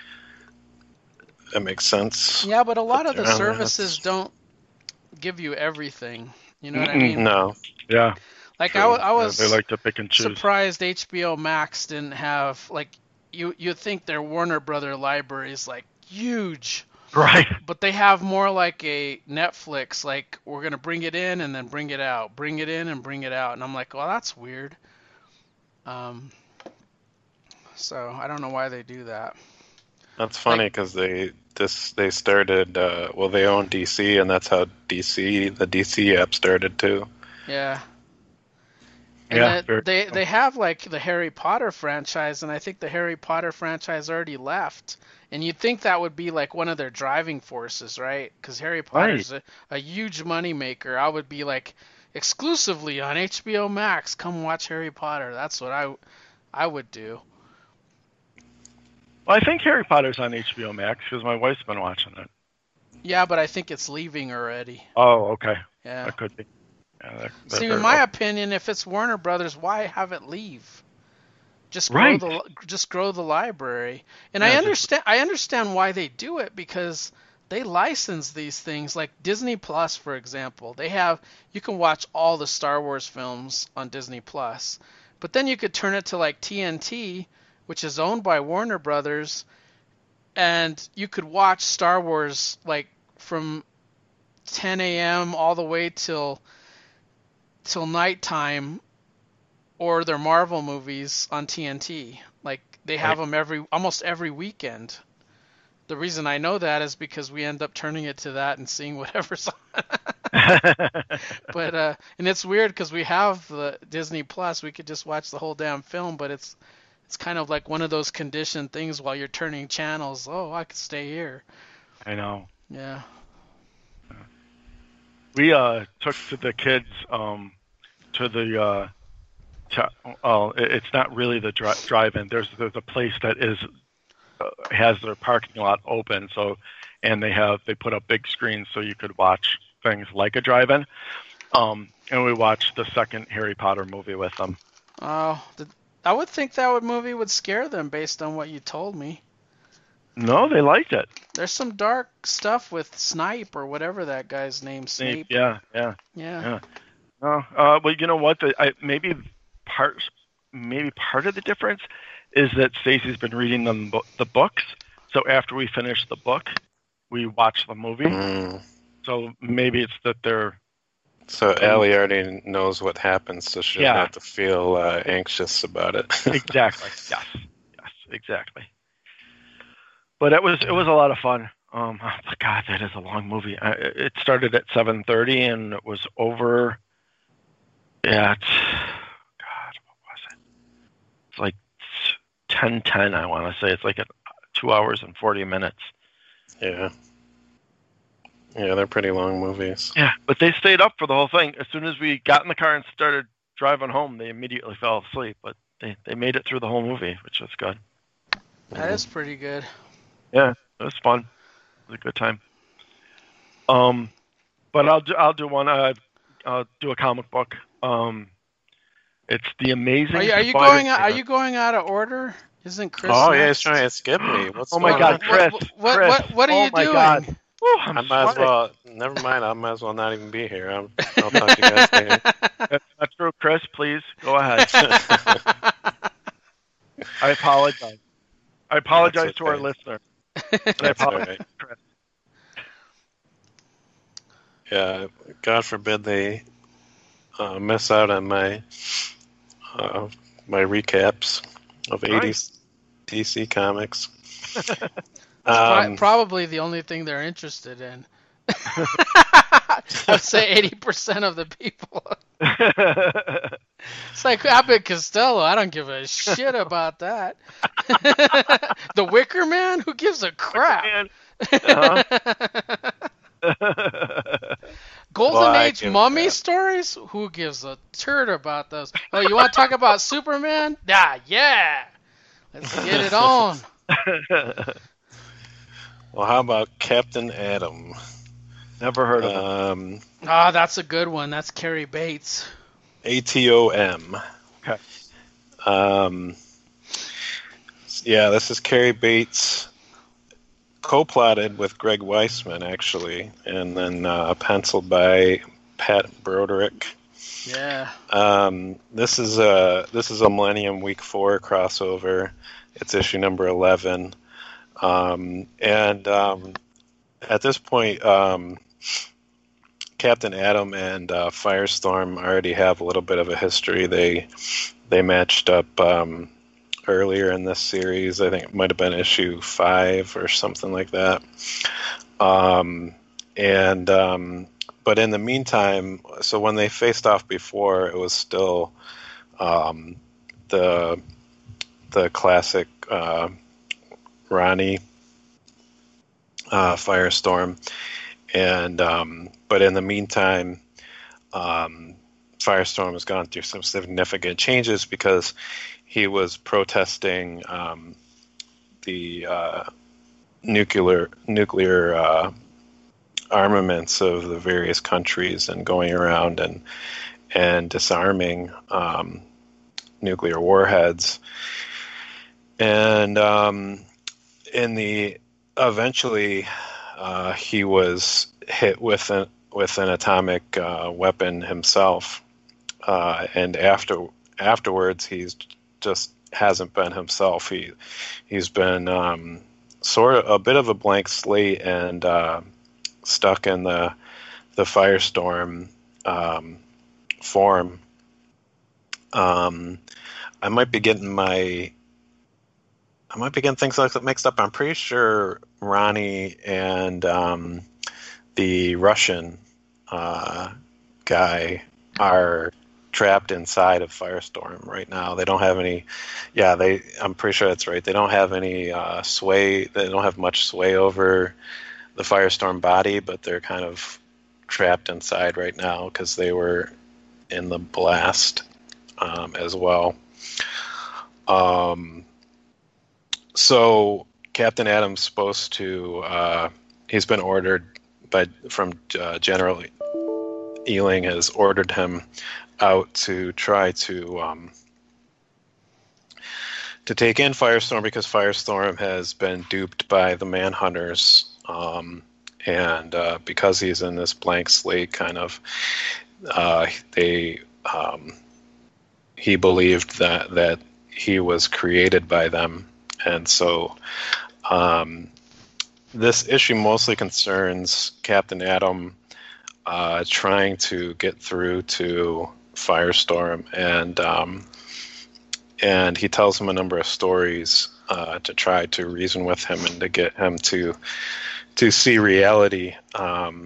that makes sense. Yeah, but a lot of the Yeah, services that's- don't give you everything. You know what I mean? No. Yeah. Like true. I, w- I Yeah, was they like to pick and choose. surprised H B O Max didn't have, like, you you'd think their Warner Brother library is like huge, Right. but they have more like a Netflix, like we're gonna bring it in and then bring it out, bring it in and bring it out, and I'm like, well, that's weird. Um, so I don't know why they do that. That's funny because they this they started uh, well they own D C, and that's how D C the D C app started too. Yeah. And Yeah, then very they cool. they have like the Harry Potter franchise, and I think the Harry Potter franchise already left. And you'd think that would be like one of their driving forces, right? Because Harry Potter's a, a huge money maker. I would be like exclusively on H B O Max. Come watch Harry Potter. That's what I I would do. Well, I think Harry Potter's on H B O Max because my wife's been watching it. Yeah, but I think it's leaving already. Oh, okay. Yeah. That could be. Yeah, that, that See, very in my well- opinion, if it's Warner Brothers, why have it leave? Just grow Right. the just grow the library. And Yeah, I just- understand I understand why they do it, because they license these things, like Disney Plus, for example. They have you can watch all the Star Wars films on Disney Plus. But then you could turn it to like T N T, which is owned by Warner Brothers, and you could watch Star Wars like from ten a.m. all the way till till nighttime, or their Marvel movies on T N T. Like they have Right. them every almost every weekend. The reason I know that is because we end up turning it to that and seeing whatever's on. But uh, and it's weird because we have the Disney Plus, we could just watch the whole damn film, but it's it's kind of like one of those conditioned things while you're turning channels. Oh, I could stay here. I know. Yeah. We uh took to the kids um to the uh to, oh it- it's not really the dri- drive-in. There's there's a place that is uh, has their parking lot open, so and they have they put up big screens so you could watch things like a drive-in. Um and we watched the second Harry Potter movie with them. Oh, the, I would think that would movie would scare them based on what you told me. No, they liked it. There's some dark stuff with Snipe or whatever that guy's name. Snape. Yeah, yeah. Yeah. Yeah. No, uh, well, you know what? The, I, maybe part, maybe part of the difference is that Stacey's been reading them bo- the books. So after we finish the book, we watch the movie. Mm. So maybe it's that they're So Allie already knows what happens, so she doesn't Yeah. have to feel uh, anxious about it. exactly yes, yes, exactly. But it was it was a lot of fun. Um, oh my God, that is a long movie. I, it started at seven thirty and it was over at God, what was it? It's like ten ten. I want to say it's like a, two hours and forty minutes. Yeah. Yeah, they're pretty long movies. Yeah, but they stayed up for the whole thing. As soon as we got in the car and started driving home, they immediately fell asleep. But they, they made it through the whole movie, which was good. That is pretty good. Yeah, it was fun. It was a good time. Um, but I'll do I'll do one. Uh, I'll do a comic book. Um, it's the Amazing. Are you, are you Spider- going? Out, are you going out of order? Isn't Chris? Oh, yeah, next? he's trying to skip me. What's Oh my going God, on? Chris! What, what, Chris, what, what are oh you my doing? God. Woo, I'm I might as sweating. well. Never mind. I might as well not even be here. I'm, I'll talk to you guys later. That's not true, Chris. Please go ahead. I apologize. I apologize That's to our okay. listener. And I That's all apologize right. to Chris. yeah, God forbid they uh, miss out on my uh, my recaps of Right. eighties D C comics. It's pro- Um, probably the only thing they're interested in. I would say eighty percent of the people. It's like Abbott Costello. I don't give a shit about that. The Wicker Man? Who gives a crap? Man. Uh-huh. Golden Well, I Age give a mummy crap. stories? Who gives a turd about those? Oh, you want to talk about Superman? Ah, yeah. Let's get it on. well, how about Captain Atom? Never heard of him. Um, Ah, that's a good one. That's Carrie Bates. A T O M. Okay. Um, yeah, this is Carrie Bates, co-plotted with Greg Weisman, actually, and then uh, penciled by Pat Broderick. Yeah. Um, this is a this is a Millennium Week Four crossover. It's issue number eleven, um, and um, at this point, um, Captain Atom and uh, Firestorm already have a little bit of a history. They they matched up um, earlier in this series. I think it might have been issue five or something like that. Um, and um, but in the meantime, so when they faced off before, it was still um, the the classic uh, Ronnie uh, Firestorm. And um, but in the meantime, um, Firestorm has gone through some significant changes because he was protesting um, the uh, nuclear nuclear uh, armaments of the various countries and going around and and disarming um, nuclear warheads. And um, in the eventually. Uh, he was hit with an with an atomic uh, weapon himself, uh, and after afterwards, he's just hasn't been himself. He he's been um, sort of a bit of a blank slate and uh, stuck in the the Firestorm um, form. Um, I might be getting my. I might be getting things like mixed up. I'm pretty sure Ronnie and um, the Russian uh, guy are trapped inside of Firestorm right now. They don't have any. Yeah, they. I'm pretty sure that's right. They don't have any uh, sway. They don't have much sway over the Firestorm body, but they're kind of trapped inside right now because they were in the blast um, as well. Um. So Captain Atom's supposed to. Uh, he's been ordered by from uh, General Ealing has ordered him out to try to um, to take in Firestorm because Firestorm has been duped by the Manhunters, um, and uh, because he's in this blank slate kind of, uh, they um, he believed that that he was created by them. And so um, this issue mostly concerns Captain Atom uh, trying to get through to Firestorm, and um, and he tells him a number of stories uh, to try to reason with him and to get him to to see reality. Um,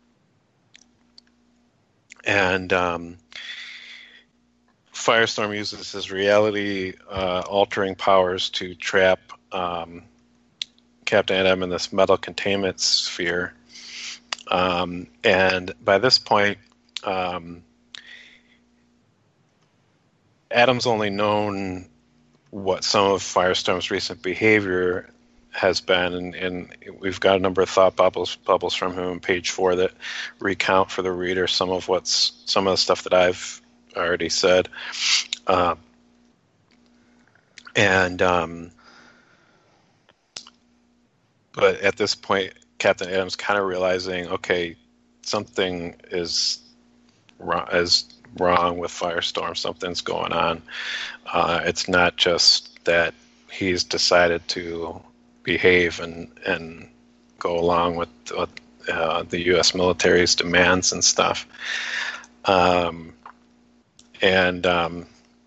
and um, Firestorm uses his reality-altering uh, powers to trap um, Captain Atom in this metal containment sphere. Um, and by this point, um, Atom's only known what some of Firestorm's recent behavior has been, and, and we've got a number of thought bubbles bubbles from him on page four that recount for the reader some of what's some of the stuff that I've already said, uh, and um, but at this point, Captain Atom's kind of realizing, okay, something is wrong, is wrong with Firestorm. Something's going on. Uh, it's not just that he's decided to behave and and go along with what uh, the U S military's demands and stuff. Um, and um,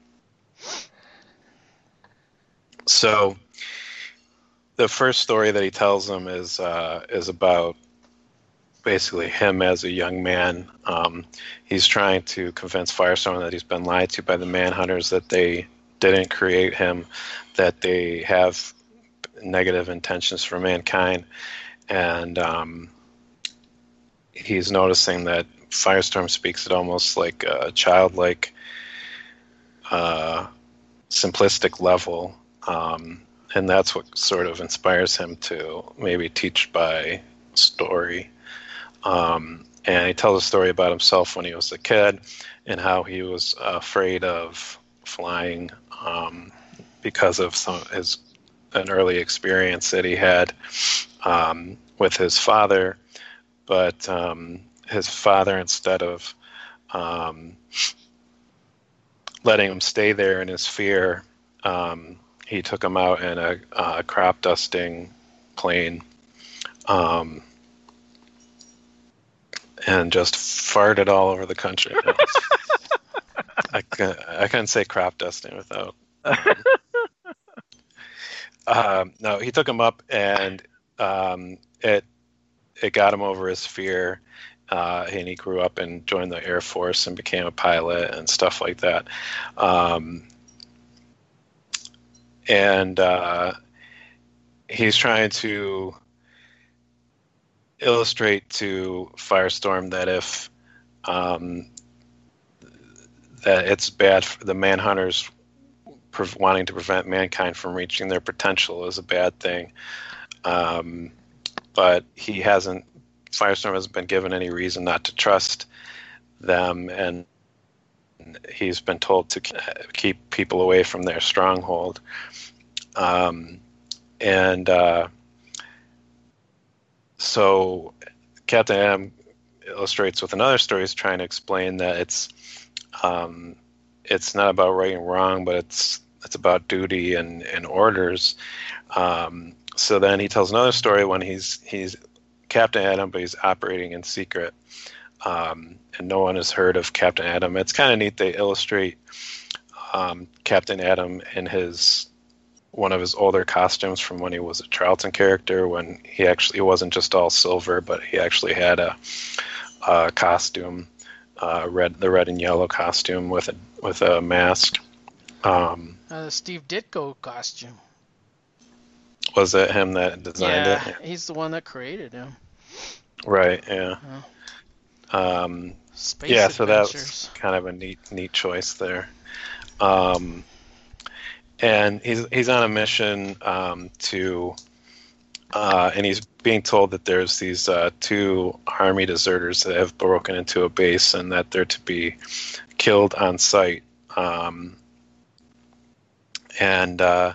so the first story that he tells them is uh, is about basically him as a young man. Um, he's trying to convince Firestorm that he's been lied to by the Manhunters, that they didn't create him, that they have negative intentions for mankind. And um, he's noticing that Firestorm speaks at almost like a childlike, uh, simplistic level. Um, and that's what sort of inspires him to maybe teach by story. Um, and he tells a story about himself when he was a kid and how he was afraid of flying um, because of some his an early experience that he had um, with his father. But um, his father, instead of um, letting him stay there in his fear, um, he took him out in a, a crop dusting plane. Um, and just farted all over the country. I, I couldn't say crop dusting without. Um, um, no, he took him up, and um, it it got him over his fear, uh, and he grew up and joined the Air Force and became a pilot and stuff like that. Um, and uh, he's trying to illustrate to Firestorm that if um, that it's bad for the Manhunters pre- wanting to prevent mankind from reaching their potential is a bad thing. Um, but he hasn't, Firestorm hasn't been given any reason not to trust them, and he's been told to keep people away from their stronghold. Um, and uh, so Captain Atom illustrates with another story, is trying to explain that it's um, it's not about right and wrong, but it's it's about duty and, and orders. Um, so then he tells another story when he's he's Captain Atom, but he's operating in secret, um, and no one has heard of Captain Atom. It's kind of neat. They illustrate um, Captain Atom in his one of his older costumes from when he was a Charlton character, when he actually wasn't just all silver, but he actually had a, a costume, uh, red the red and yellow costume with a with a mask. Um, uh, Steve Ditko costume. Was it him that designed yeah, it? Yeah, he's the one that created him. Right. Yeah. Oh. Um, Space yeah. So adventures. that's kind of a neat neat choice there. Um, And he's he's on a mission um, to, uh, and he's being told that there's these uh, two army deserters that have broken into a base and that they're to be killed on sight. Um, and uh,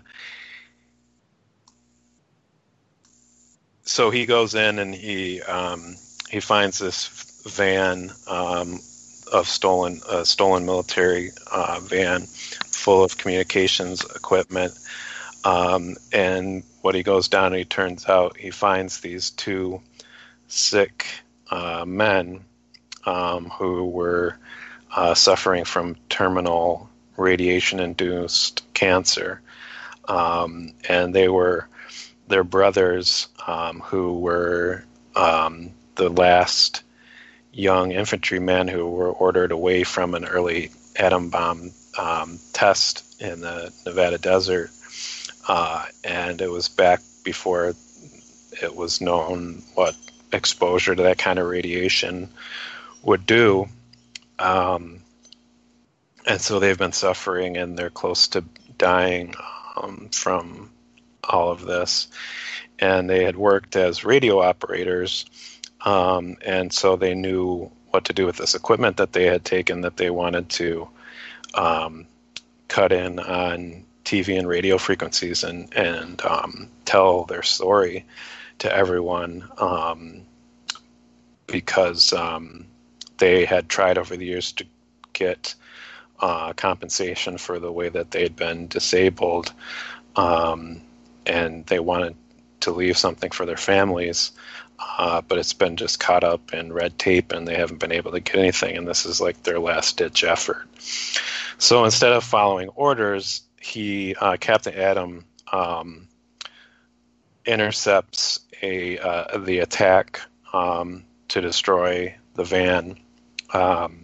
so he goes in and he um, he finds this van um, of stolen uh, stolen military uh, van full of communications equipment, um, and what he goes down and he turns out he finds these two sick uh, men um, who were uh, suffering from terminal radiation-induced cancer, um, and they were their brothers um, who were um, the last young infantrymen who were ordered away from an early atom bomb Um, test in the Nevada desert, uh, and it was back before it was known what exposure to that kind of radiation would do, um, and so they've been suffering and they're close to dying um, from all of this, and they had worked as radio operators, um, and so they knew what to do with this equipment that they had taken, that they wanted to Um, cut in on T V and radio frequencies and and um, tell their story to everyone, um, because um, they had tried over the years to get uh, compensation for the way that they had been disabled, um, and they wanted to leave something for their families, uh, but it's been just caught up in red tape and they haven't been able to get anything, and this is like their last-ditch effort. So instead of following orders, he uh, Captain Atom um, intercepts a uh, the attack um, to destroy the van, um,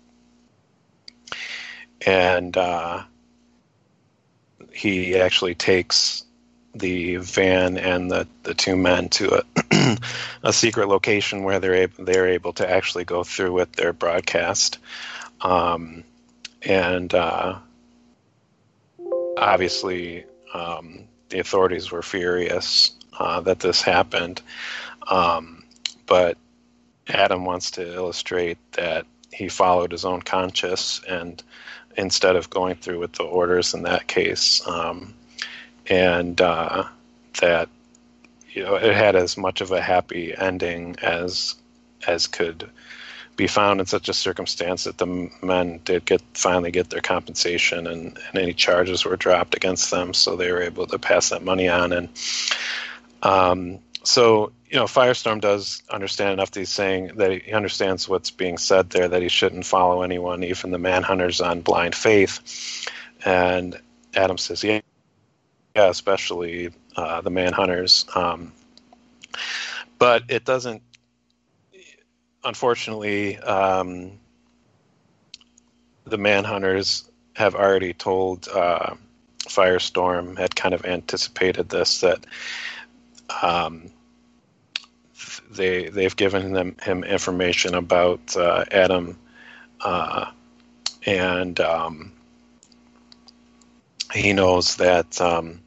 and uh, he actually takes the van and the, the two men to a, a secret location where they're able, they're able to actually go through with their broadcast. Um, and uh, obviously um, the authorities were furious uh, that this happened. Um, but Adam wants to illustrate that he followed his own conscience, and instead of going through with the orders in that case, um, and uh, that, you know, it had as much of a happy ending as as could be found in such a circumstance, that the men did get finally get their compensation, and, and any charges were dropped against them, so they were able to pass that money on. And um, so, you know, Firestorm does understand enough that he's saying that he understands what's being said there, that he shouldn't follow anyone, even the Manhunters, on blind faith. And Adam says, yeah, yeah especially uh, the Manhunters. Um, but it doesn't, unfortunately, um, the Manhunters have already told uh, Firestorm, had kind of anticipated this, that um, they they've given them him information about uh, Adam, uh, and um, he knows that um,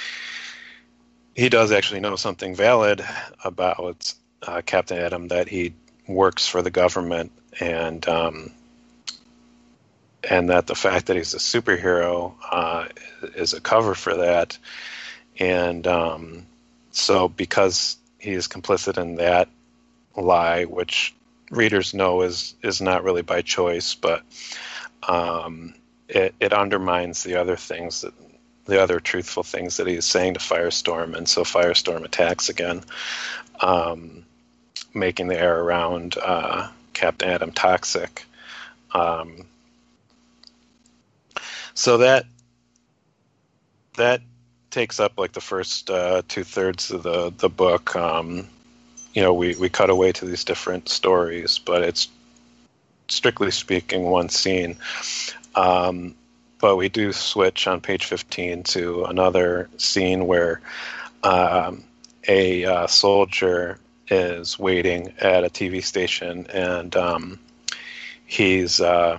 he does actually know something valid about uh, Captain Atom, that he works for the government, and um, and that the fact that he's a superhero uh, is a cover for that. And um, so because he is complicit in that lie, which readers know is is not really by choice, but um, it, it undermines the other things, that the other truthful things that he is saying to Firestorm, and so Firestorm attacks again, um, making the air around uh, Captain Atom toxic. Um, so that that takes up like the first uh, two thirds of the the book. Um, you know, we we cut away to these different stories, but it's strictly speaking one scene. Um, but we do switch on page fifteen to another scene where um, a uh, soldier is waiting at a T V station, and um, he's uh,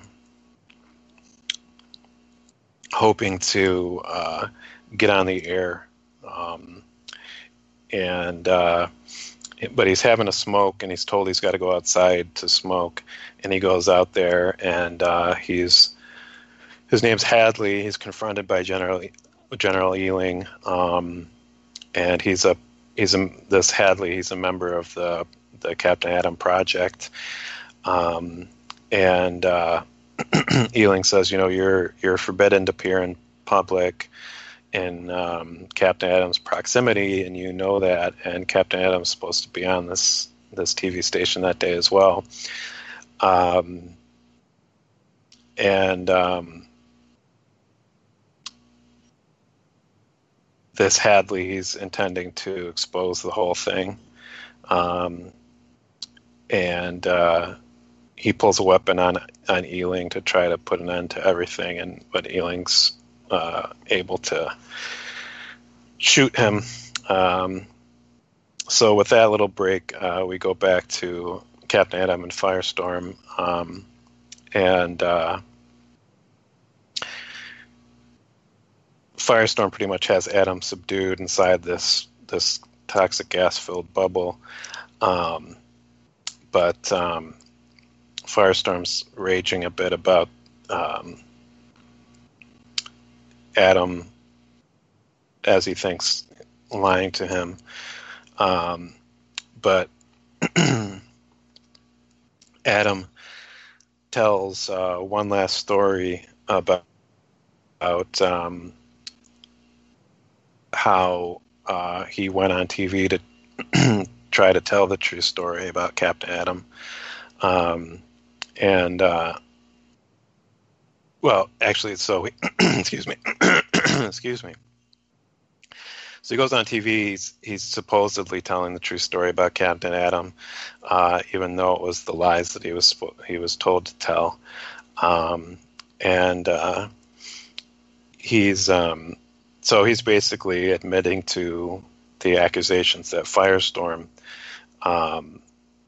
hoping to uh, get on the air, um, and uh, but he's having a smoke, and he's told he's got to go outside to smoke, and he goes out there, and uh, he's his name's Hadley. He's confronted by General General Ealing, um, and he's a he's a this Hadley. He's a member of the the Captain Atom project, um, and uh, Ealing says, you know, you're you're forbidden to appear in public in um, Captain Atom's proximity, and you know that. And Captain Atom's supposed to be on this this T V station that day as well. Um, and um, this Hadley, he's intending to expose the whole thing. Um, and uh, he pulls a weapon on on Ealing to try to put an end to everything, and but Ealing's uh, able to shoot him. Um, so with that little break, uh, we go back to Captain Atom and Firestorm, um, and uh, Firestorm pretty much has Atom subdued inside this this toxic gas-filled bubble. Um, but um, Firestorm's raging a bit about um, Atom, as he thinks, lying to him. Um, but Atom tells uh, one last story about, about um, how uh, he went on T V to try to tell the true story about Captain Atom. Um, and, uh, well, actually, so, he, excuse me, excuse me. So he goes on T V, he's, he's supposedly telling the true story about Captain Atom, uh, even though it was the lies that he was he was told to tell. Um, and uh, he's um, so he's basically admitting to the accusations that Firestorm um,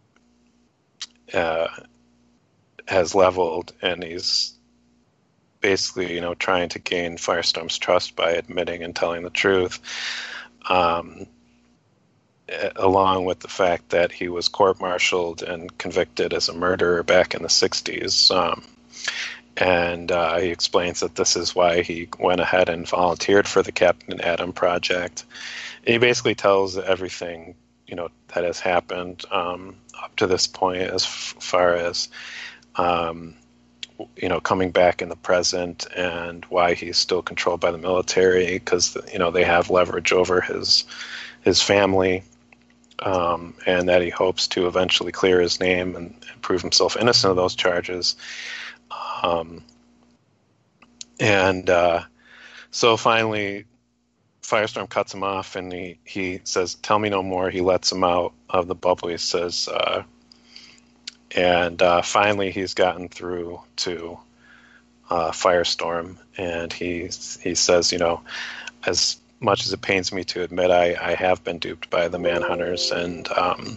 uh, has leveled, and he's basically, you know, trying to gain Firestorm's trust by admitting and telling the truth, um, along with the fact that he was court-martialed and convicted as a murderer back in the sixties. Um, and uh, he explains that this is why he went ahead and volunteered for the Captain Atom project. And he basically tells everything, you know, that has happened um, up to this point, as f- far as um, you know, coming back in the present, and why he's still controlled by the military, because, you know, they have leverage over his his family, um, and that he hopes to eventually clear his name and, and prove himself innocent of those charges. Um, and uh, so finally, Firestorm cuts him off, and he, he says, "Tell me no more." He lets him out of the bubble. He says, uh, and uh, finally he's gotten through to uh, Firestorm, and he he says, you know, as much as it pains me to admit, I, I have been duped by the Manhunters, and um,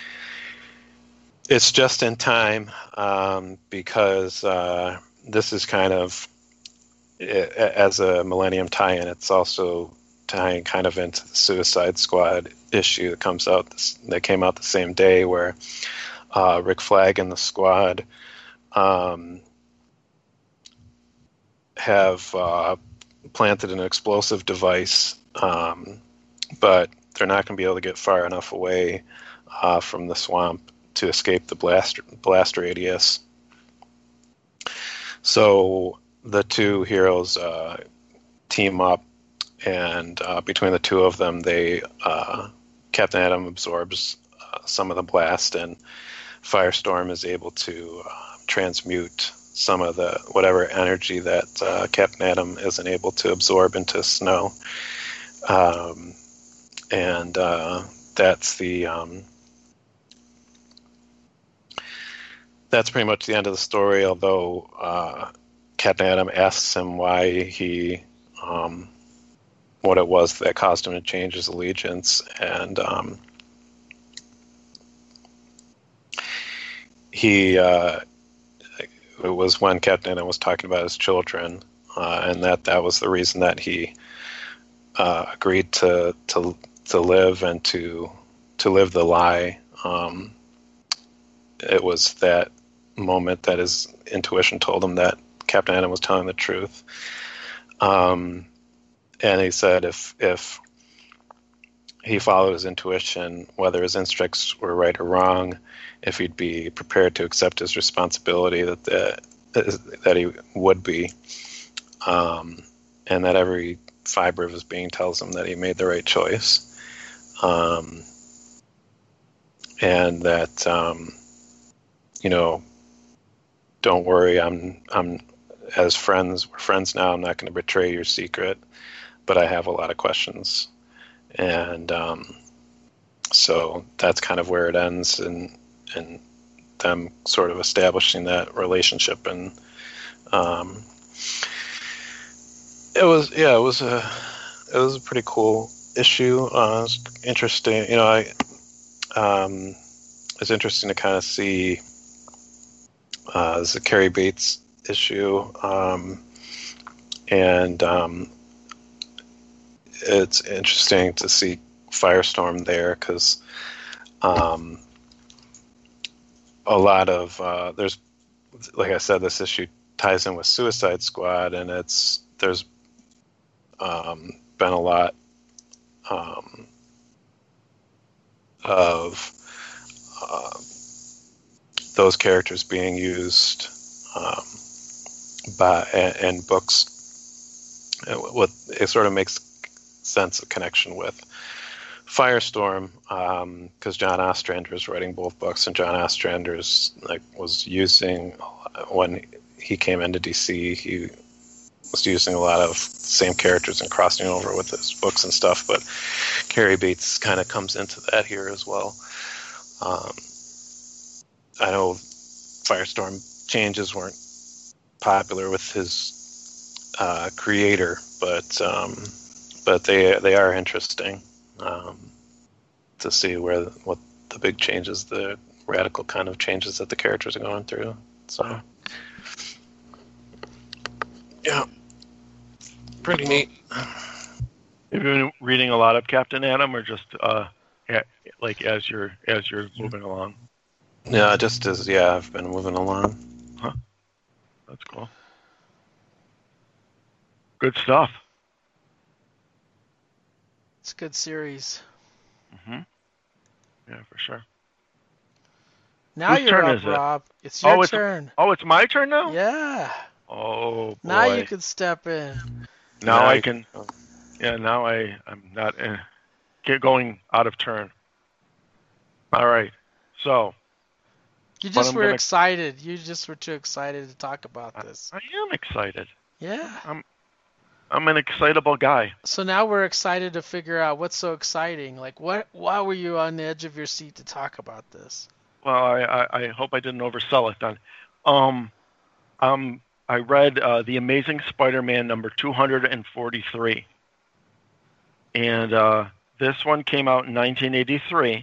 it's just in time, um, because uh, this is kind of, as a Millennium tie-in, it's also tying kind of into the Suicide Squad issue that comes out this, that came out the same day, where uh, Rick Flag and the Squad um, have uh, planted an explosive device, um, but they're not going to be able to get far enough away uh, from the swamp to escape the blast blast radius. So the two heroes uh, team up, and uh, between the two of them, they uh, Captain Atom absorbs uh, some of the blast, and Firestorm is able to uh, transmute some of the whatever energy that uh, Captain Atom isn't able to absorb into snow. Um, and uh, that's the um, that's pretty much the end of the story. Although uh, Captain Atom asks him why he, um, what it was that caused him to change his allegiance, and um, he uh, it was when Captain Atom was talking about his children, uh, and that that was the reason that he uh, agreed to to to live and to to live the lie. Um, it was that moment that his intuition told him that Captain Atom was telling the truth. Um, and he said if if he followed his intuition, whether his instincts were right or wrong, if he'd be prepared to accept his responsibility, that the, that he would be, um, and that every fiber of his being tells him that he made the right choice, um, and that um, you know, don't worry, I'm I'm as friends, we're friends now. I'm not going to betray your secret, but I have a lot of questions, and um, so that's kind of where it ends, and and them sort of establishing that relationship, and um, it was yeah, it was a it was a pretty cool issue. Uh, it was interesting, you know. I um, it's interesting to kind of see uh, the Carrie Bates issue, um, and um, it's interesting to see Firestorm there, because um, a lot of uh, there's, like I said, this issue ties in with Suicide Squad, and it's there's um, been a lot um, of uh, those characters being used um, by and, and books. What it sort of makes sense of connection with Firestorm, because um, John Ostrander is writing both books, and John Ostrander's like was using when he came into D C, he was using a lot of the same characters and crossing over with his books and stuff. But Cary Bates kind of comes into that here as well. Um, I know Firestorm changes weren't popular with his uh, creator, but um, but they they are interesting. Um, to see where what the big changes, the radical kind of changes that the characters are going through. So, yeah, pretty neat. Have you been reading a lot of Captain Atom, or just uh, like as you're as you're moving along? Yeah, just as yeah, I've been moving along. Huh. That's cool. Good stuff. It's a good series. Mm-hmm. Yeah, for sure. Now Whose you're turn up, is it? Rob. It's your Oh, it's turn. oh, it's my turn now. Yeah. Oh boy. Now you can step in. Now Now I you- can. Yeah, now I I'm not uh, get going out of turn. All right. So You But just I'm were gonna- excited. You just were too excited to talk about this. I am excited. Yeah. I'm an excitable guy. So now we're excited to figure out what's so exciting. Like, what? Why were you on the edge of your seat to talk about this? Well, I, I, I hope I didn't oversell it then. Um, um, I read uh, The Amazing Spider-Man number two hundred forty-three. And uh, this one came out in nineteen eighty-three.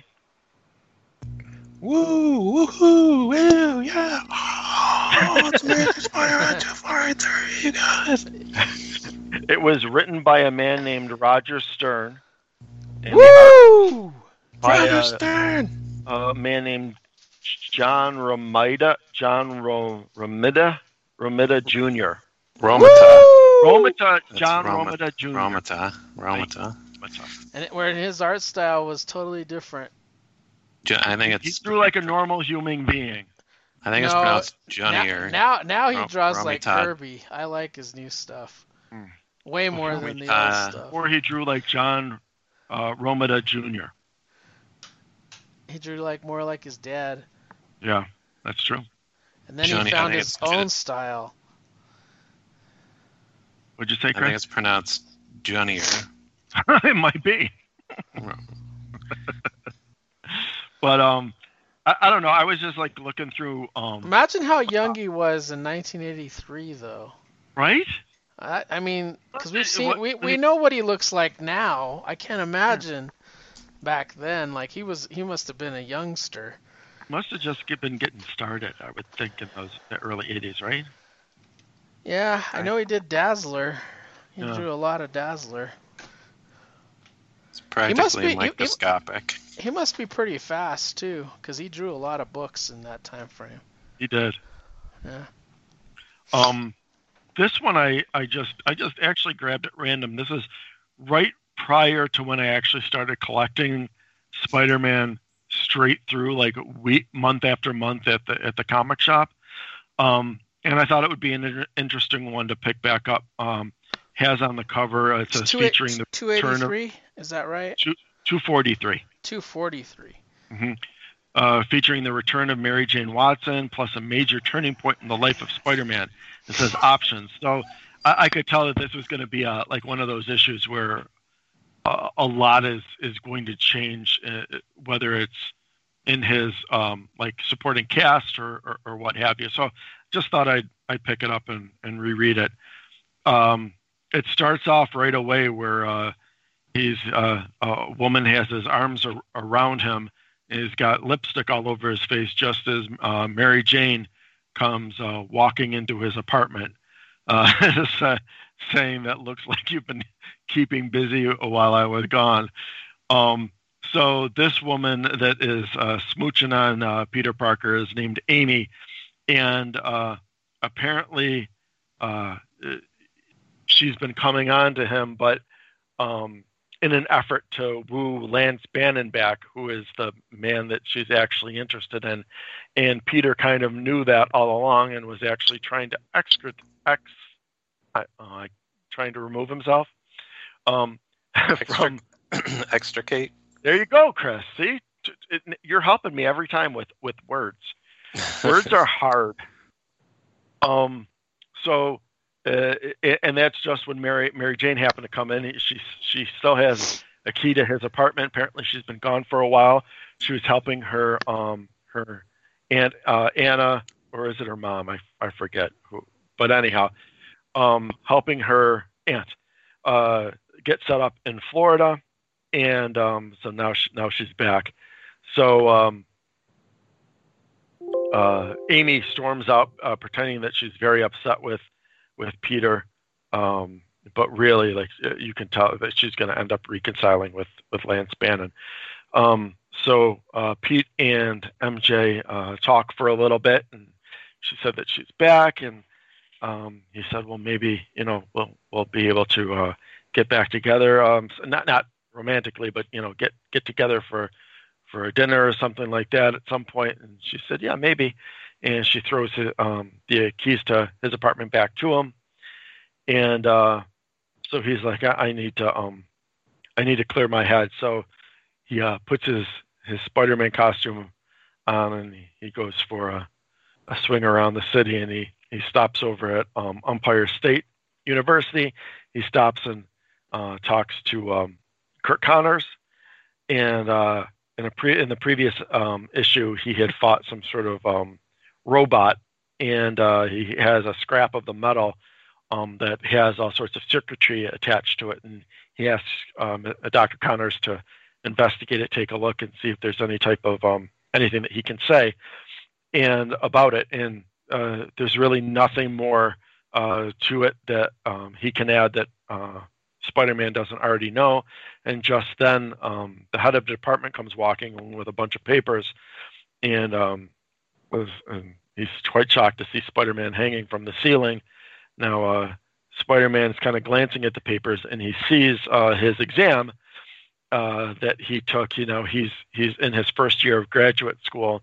Woo, woohoo, woo, yeah. Oh, it's Amazing Spider-Man two forty-three, you guys. It was written by a man named Roger Stern. And Woo! by Roger a, Stern. a man named John Romita, John Ro, Romita, Romita Junior Romita. Romita, That's John Roma- Romita Junior Romita. Romita. And it, where his art style was totally different. Jo- I think He it's. drew like a normal human being. I think it's No, pronounced Johnny now, or. now, now he Rom- draws like Romita. Kirby. I like his new stuff. Hmm. Way more than the old Romita. stuff. Or he drew like John uh, Romita Junior He drew like more like his dad. Yeah, that's true. And then Johnny, he I found think his it's own J- style. What'd you say, I think Chris? it's pronounced Johnny It might be. or. But um, I, I don't know. I was just like looking through um, Imagine how young he was in nineteen eighty-three, though. right? I, I mean, because we've What- seen, what- we, what we he- know what he looks like now. I can't imagine back then. Like he was, he must have been a youngster. Must have just get- been getting started. I would think in those the early eighties, right? Yeah, I know he did Dazzler. He Yeah. drew a lot of Dazzler. It's practically be- you- you- microscopic. He must be pretty fast too, because he drew a lot of books in that time frame. He did. Yeah. Um, this one I, I just I just actually grabbed at random. This is right prior to when I actually started collecting Spider-Man straight through, like week month after month at the at the comic shop. Um, and I thought it would be an inter- interesting one to pick back up. Um, has on the cover uh, it says Two featuring the two return of eighty-three. Is that right? two forty-three. Two forty-three. Mm-hmm. Uh, featuring the return of Mary Jane Watson, plus a major turning point in the life of Spider-Man. It says options. So I, I could tell that this was going to be a, like one of those issues where uh, a lot is, is going to change, uh, whether it's in his um, like supporting cast or, or, or what have you. So just thought I'd, I'd pick it up and, and reread it. Um, it starts off right away where uh, he's uh, a woman has his arms ar- around him. He's got lipstick all over his face, just as uh, Mary Jane comes uh, walking into his apartment, uh, saying that looks like you've been keeping busy while I was gone. Um, so this woman that is uh, smooching on uh, Peter Parker is named Amy, and uh, apparently uh, she's been coming on to him, but um, in an effort to woo Lance Bannon back, who is the man that she's actually interested in. And Peter kind of knew that all along and was actually trying to excret, ex, uh, trying to remove himself. Um, from extricate. There you go, Chris. See, it, it, you're helping me every time with, with words. Words are hard. Um, so, uh, and that's just when Mary Mary Jane happened to come in. She she still has a key to his apartment. Apparently, she's been gone for a while. She was helping her um her aunt uh, Anna, or is it her mom? I I forget who. But anyhow, um, helping her aunt uh, get set up in Florida, and um, so now she, now she's back. So. Um, Uh, Amy storms out, uh, pretending that she's very upset with with Peter, um, but really, like you can tell that she's going to end up reconciling with with Lance Bannon. Um, so uh, Pete and M J uh, talk for a little bit, and she said that she's back, and um, he said, "Well, maybe you know we'll we'll be able to uh, get back together, um, not not romantically, but you know get get together for." for a dinner or something like that at some point." And she said, yeah, maybe. And she throws his, um, the keys to his apartment back to him. And uh, so he's like, I, I need to, um, I need to clear my head. So he uh, puts his, his Spider-Man costume on, and he, he goes for a, a swing around the city, and he, he stops over at um, Empire State University. He stops and uh, talks to um, Curt Connors, and uh, In, a pre- in the previous um, issue, he had fought some sort of um, robot, and uh, he has a scrap of the metal um, that has all sorts of circuitry attached to it. And he asks um, Doctor Connors to investigate it, take a look, and see if there's any type of um, anything that he can say and about it. And uh, there's really nothing more uh, to it that um, he can add that uh, Spider-Man doesn't already know. And just then um, the head of the department comes walking with a bunch of papers, and, um, was, and he's quite shocked to see Spider-Man hanging from the ceiling. Now uh, Spider-Man is kind of glancing at the papers, and he sees uh, his exam uh, that he took. You know, he's he's in his first year of graduate school,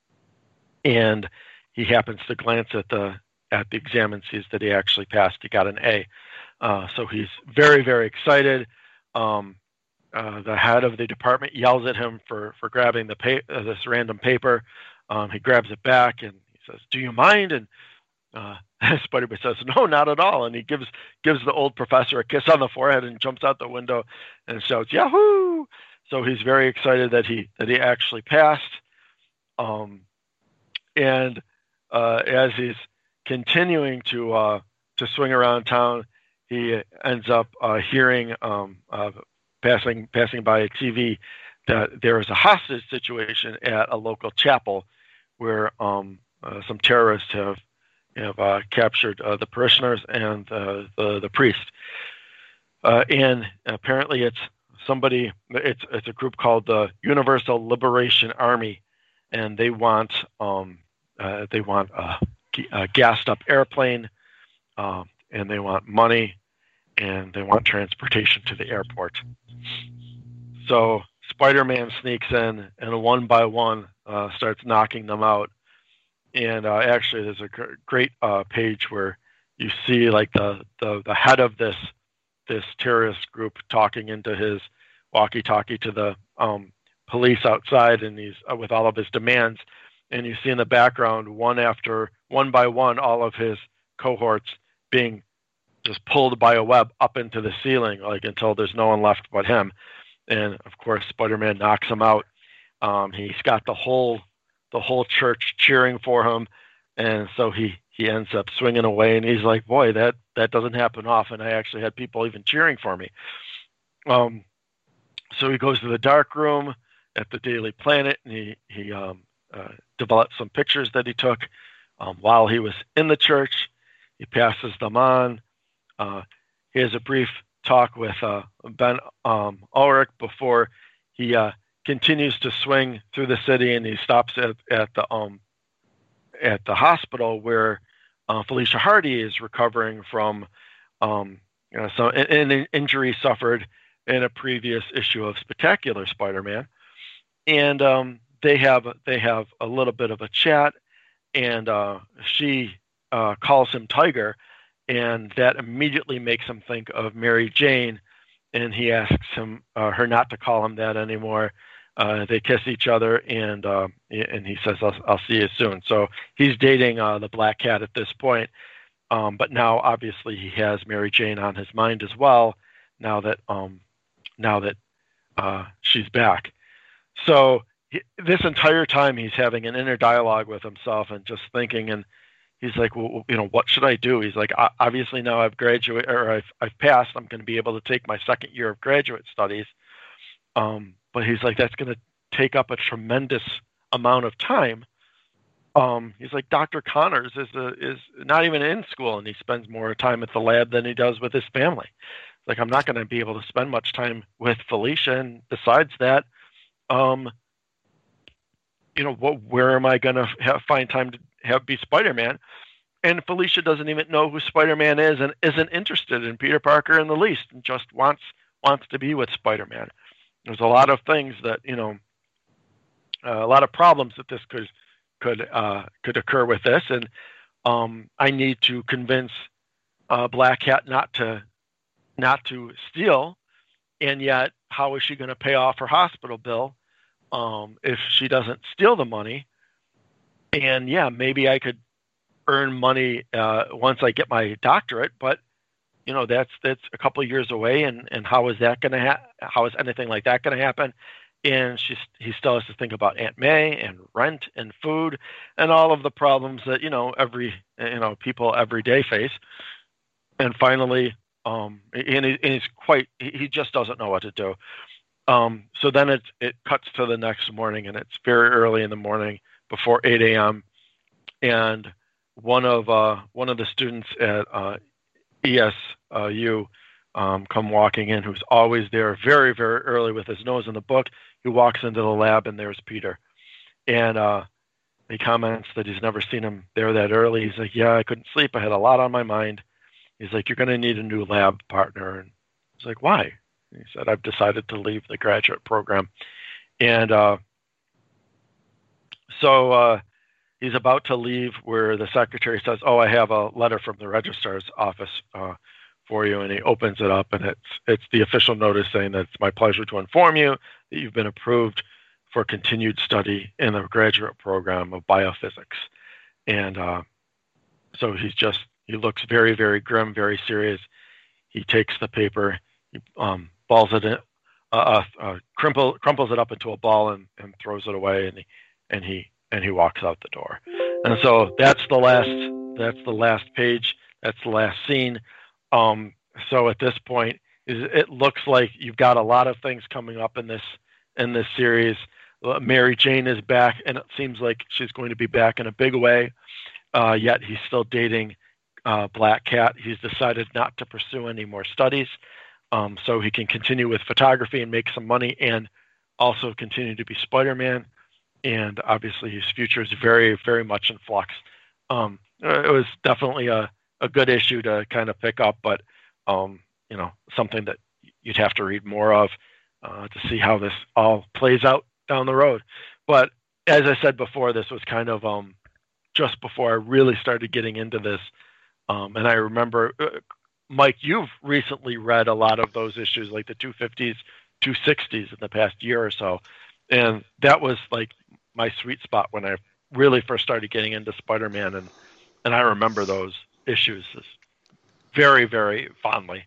and he happens to glance at the at the exam and sees that he actually passed. He got an A. Uh, so he's very, very excited. Um, uh, the head of the department yells at him for, for grabbing the pa- uh, this random paper. Um, he grabs it back and he says, "Do you mind?" And uh, Spider-Man says, "No, not at all." And he gives gives the old professor a kiss on the forehead and jumps out the window and shouts, "Yahoo!" So he's very excited that he that he actually passed. Um, and uh, as he's continuing to uh, to swing around town, he ends up uh, hearing, um, uh, passing passing by a T V, that there is a hostage situation at a local chapel where um, uh, some terrorists have have uh, captured uh, the parishioners and uh, the the priest. Uh, and apparently, it's somebody. It's it's a group called the Universal Liberation Army, and they want um, uh, they want a, a gassed up airplane. Um, and they want money, and they want transportation to the airport. So Spider-Man sneaks in, and one by one uh, starts knocking them out. And uh, actually, there's a gr- great uh, page where you see like the, the, the head of this this terrorist group talking into his walkie-talkie to the um, police outside, and he's uh, with all of his demands. And you see in the background, one after one by one, all of his cohorts being just pulled by a web up into the ceiling, like until there's no one left but him. And of course, Spider-Man knocks him out. Um, he's got the whole the whole church cheering for him, and so he he ends up swinging away. And he's like, "Boy, that that doesn't happen often. I actually had people even cheering for me." Um, so he goes to the dark room at the Daily Planet, and he he um, uh, developed some pictures that he took um, while he was in the church. He passes them on. Uh, he has a brief talk with uh, Ben um, Ulrich before he uh, continues to swing through the city, and he stops at, at the um, at the hospital where uh, Felicia Hardy is recovering from um, you know, so an, an injury suffered in a previous issue of Spectacular Spider-Man, and um, they have they have a little bit of a chat, and uh, she uh, calls him Tiger, and that immediately makes him think of Mary Jane and he asks him uh, her not to call him that anymore. Uh, they kiss each other, and uh, and he says, I'll, I'll see you soon. So he's dating uh, the Black Cat at this point. Um, but now, obviously, he has Mary Jane on his mind as well, now that um, now that uh, she's back. So he, this entire time, he's having an inner dialogue with himself and just thinking, and he's like, well, you know, what should I do? He's like, obviously, now I've graduated, or I've, I've passed. I'm going to be able to take my second year of graduate studies. Um, But he's like, that's going to take up a tremendous amount of time. Um, he's like, Doctor Connors is a, is not even in school, and he spends more time at the lab than he does with his family. Like, I'm not going to be able to spend much time with Felicia. And besides that, um, you know, what, where am I going to have, find time to have be Spider-Man? And Felicia doesn't even know who Spider-Man is and isn't interested in Peter Parker in the least, and just wants wants to be with Spider-Man. There's a lot of things that, you know, uh, a lot of problems that this could could uh, could occur with this, and um, I need to convince uh, Black Cat not to not to steal, and yet how is she going to pay off her hospital bill um, if she doesn't steal the money? And yeah, maybe I could earn money uh, once I get my doctorate, but you know, that's that's a couple of years away, and, and how is that going to ha- how is anything like that going to happen? And she's he still has to think about Aunt May and rent and food and all of the problems that, you know, every you know people every day face. And finally, um, and, he, and he's quite he just doesn't know what to do. Um, so then it it cuts to the next morning, and it's very early in the morning, before eight a.m. And one of uh, one of the students at uh, E S U um, come walking in, who's always there very, very early with his nose in the book. He walks into the lab, and there's Peter. And uh, he comments that he's never seen him there that early. He's like, yeah, I couldn't sleep. I had a lot on my mind. He's like, you're going to need a new lab partner. And he's like, why? And he said, I've decided to leave the graduate program. And uh, so uh, he's about to leave, where the secretary says, oh, I have a letter from the registrar's office uh, for you. And he opens it up, and it's it's the official notice saying that it's my pleasure to inform you that you've been approved for continued study in the graduate program of biophysics. And uh, so he's just, he looks very, very grim, very serious. He takes the paper, he um, balls it in, uh, uh, uh, crumple, crumples it up into a ball and, and throws it away, and he, and he and he walks out the door. And so that's the last that's the last page. That's the last scene. Um, so at this point, it looks like you've got a lot of things coming up in this in this series. Mary Jane is back, and it seems like she's going to be back in a big way. Uh, yet he's still dating uh, Black Cat. He's decided not to pursue any more studies, um, so he can continue with photography and make some money, and also continue to be Spider-Man. And obviously, his future is very, very much in flux. Um, it was definitely a, a good issue to kind of pick up, but um, you know, something that you'd have to read more of uh, to see how this all plays out down the road. But as I said before, this was kind of um, just before I really started getting into this. Um, and I remember, uh, Mike, you've recently read a lot of those issues, like the two fifties, two sixties in the past year or so. And that was like my sweet spot when I really first started getting into Spider-Man. And, and I remember those issues very, very fondly.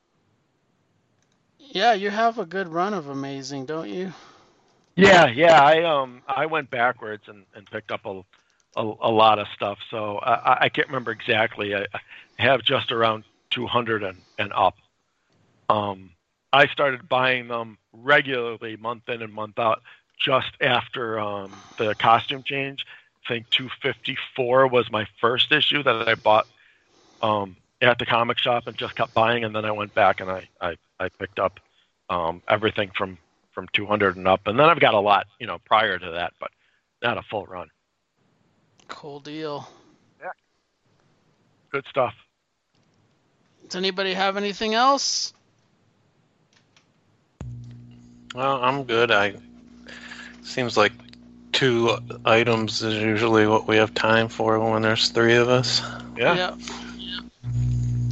Yeah, you have a good run of Amazing, don't you? Yeah, yeah. I um I went backwards and, and picked up a, a a lot of stuff. So I, I can't remember exactly. I, I have just around two hundred and, and up. Um, I started buying them regularly, month in and month out, just after um, the costume change. I think two fifty-four was my first issue that I bought um, at the comic shop and just kept buying. And then I went back and I, I, I picked up um, everything from, from two hundred and up. And then I've got a lot, you know, prior to that, but not a full run. Cool deal. Yeah. Good stuff. Does anybody have anything else? Well, I'm good. I seems like two items is usually what we have time for when there's three of us. Yeah. Yeah.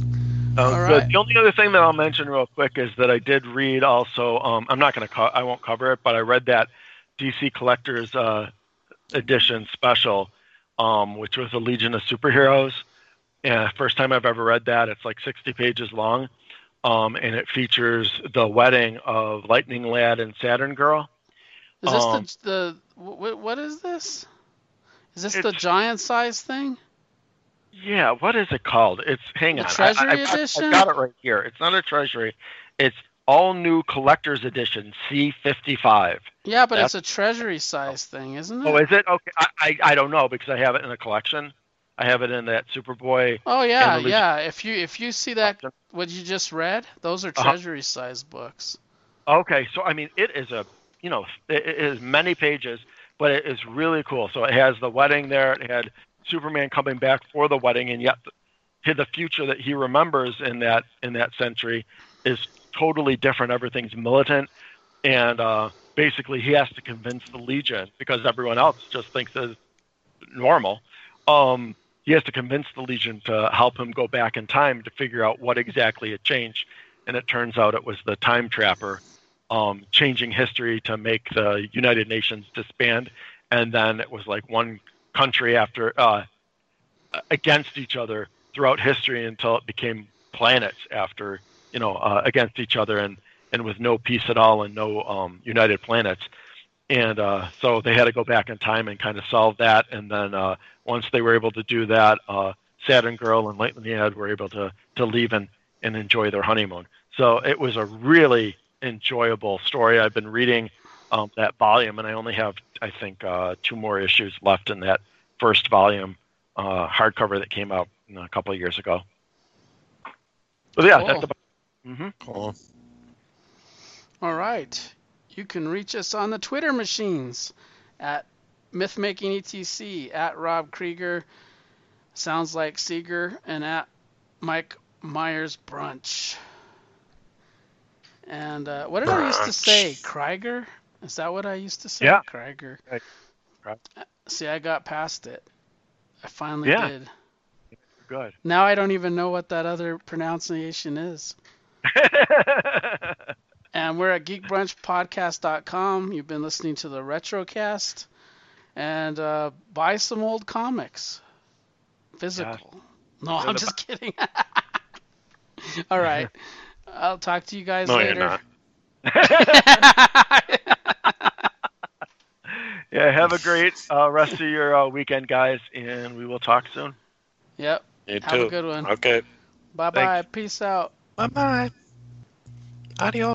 Um, All good. right. The only other thing that I'll mention real quick is that I did read also. Um, I'm not going to. Co- I won't cover it, but I read that D C Collectors uh, Edition special, um, which was a Legion of Superheroes. And first time I've ever read that. It's like sixty pages long, um, and it features the wedding of Lightning Lad and Saturn Girl. Is this Um, the the what, what is this? Is this the It's- giant size thing? Yeah, what is it called? It's hang The on. I- Treasury I, I've got- Edition? I've got it right here. It's not a Treasury. It's all new Collector's Edition C fifty-five. Yeah, but That's- it's a treasury size thing, isn't it? Oh, is it? Okay. I, I I don't know because I have it in a collection. I have it in that Superboy. Oh yeah, and the yeah. If you if you see that collection. what you just read, those are Uh-huh. treasury size books. Okay, so I mean, it is a you know it, it is many pages, but it is really cool. So it has the wedding there. It had Superman coming back for the wedding, and yet the, the future that he remembers in that in that century is totally different. Everything's militant, and uh, basically he has to convince the Legion because everyone else just thinks it's normal. Um, he has to convince the Legion to help him go back in time to figure out what exactly had changed. And it turns out it was the Time Trapper um, changing history to make the United Nations disband. And then it was like one country after uh, against each other throughout history until it became planets after, you know, uh, against each other and, and with no peace at all and no um, united planets. And uh, so they had to go back in time and kind of solve that. And then uh, once they were able to do that, uh, Saturn Girl and Lightning Lad were able to, to leave and, and enjoy their honeymoon. So it was a really enjoyable story. I've been reading um, that volume, and I only have, I think, uh, two more issues left in that first volume uh, hardcover that came out a couple of years ago. But yeah, Cool. that's about. Mm-hmm. Cool. All right. You can reach us on the Twitter machines at MythmakingETC, at Rob Krieger, sounds like Seeger, and at Mike Myers Brunch. And uh, what did I used to say? Krieger? Is that what I used to say? Yeah. Krieger. Right. Right. See, I got past it. I finally Yeah. did. Good. Now I don't even know what that other pronunciation is. And we're at geek brunch podcast dot com. You've been listening to the Retrocast. And uh, buy some old comics. Physical. No, I'm just kidding. All right. I'll talk to you guys No, later. you're not. Yeah, have a great uh, rest of your uh, weekend, guys, and we will talk soon. Yep. You Have too. a good one. Okay. Bye-bye. Peace out. Bye bye. Adios.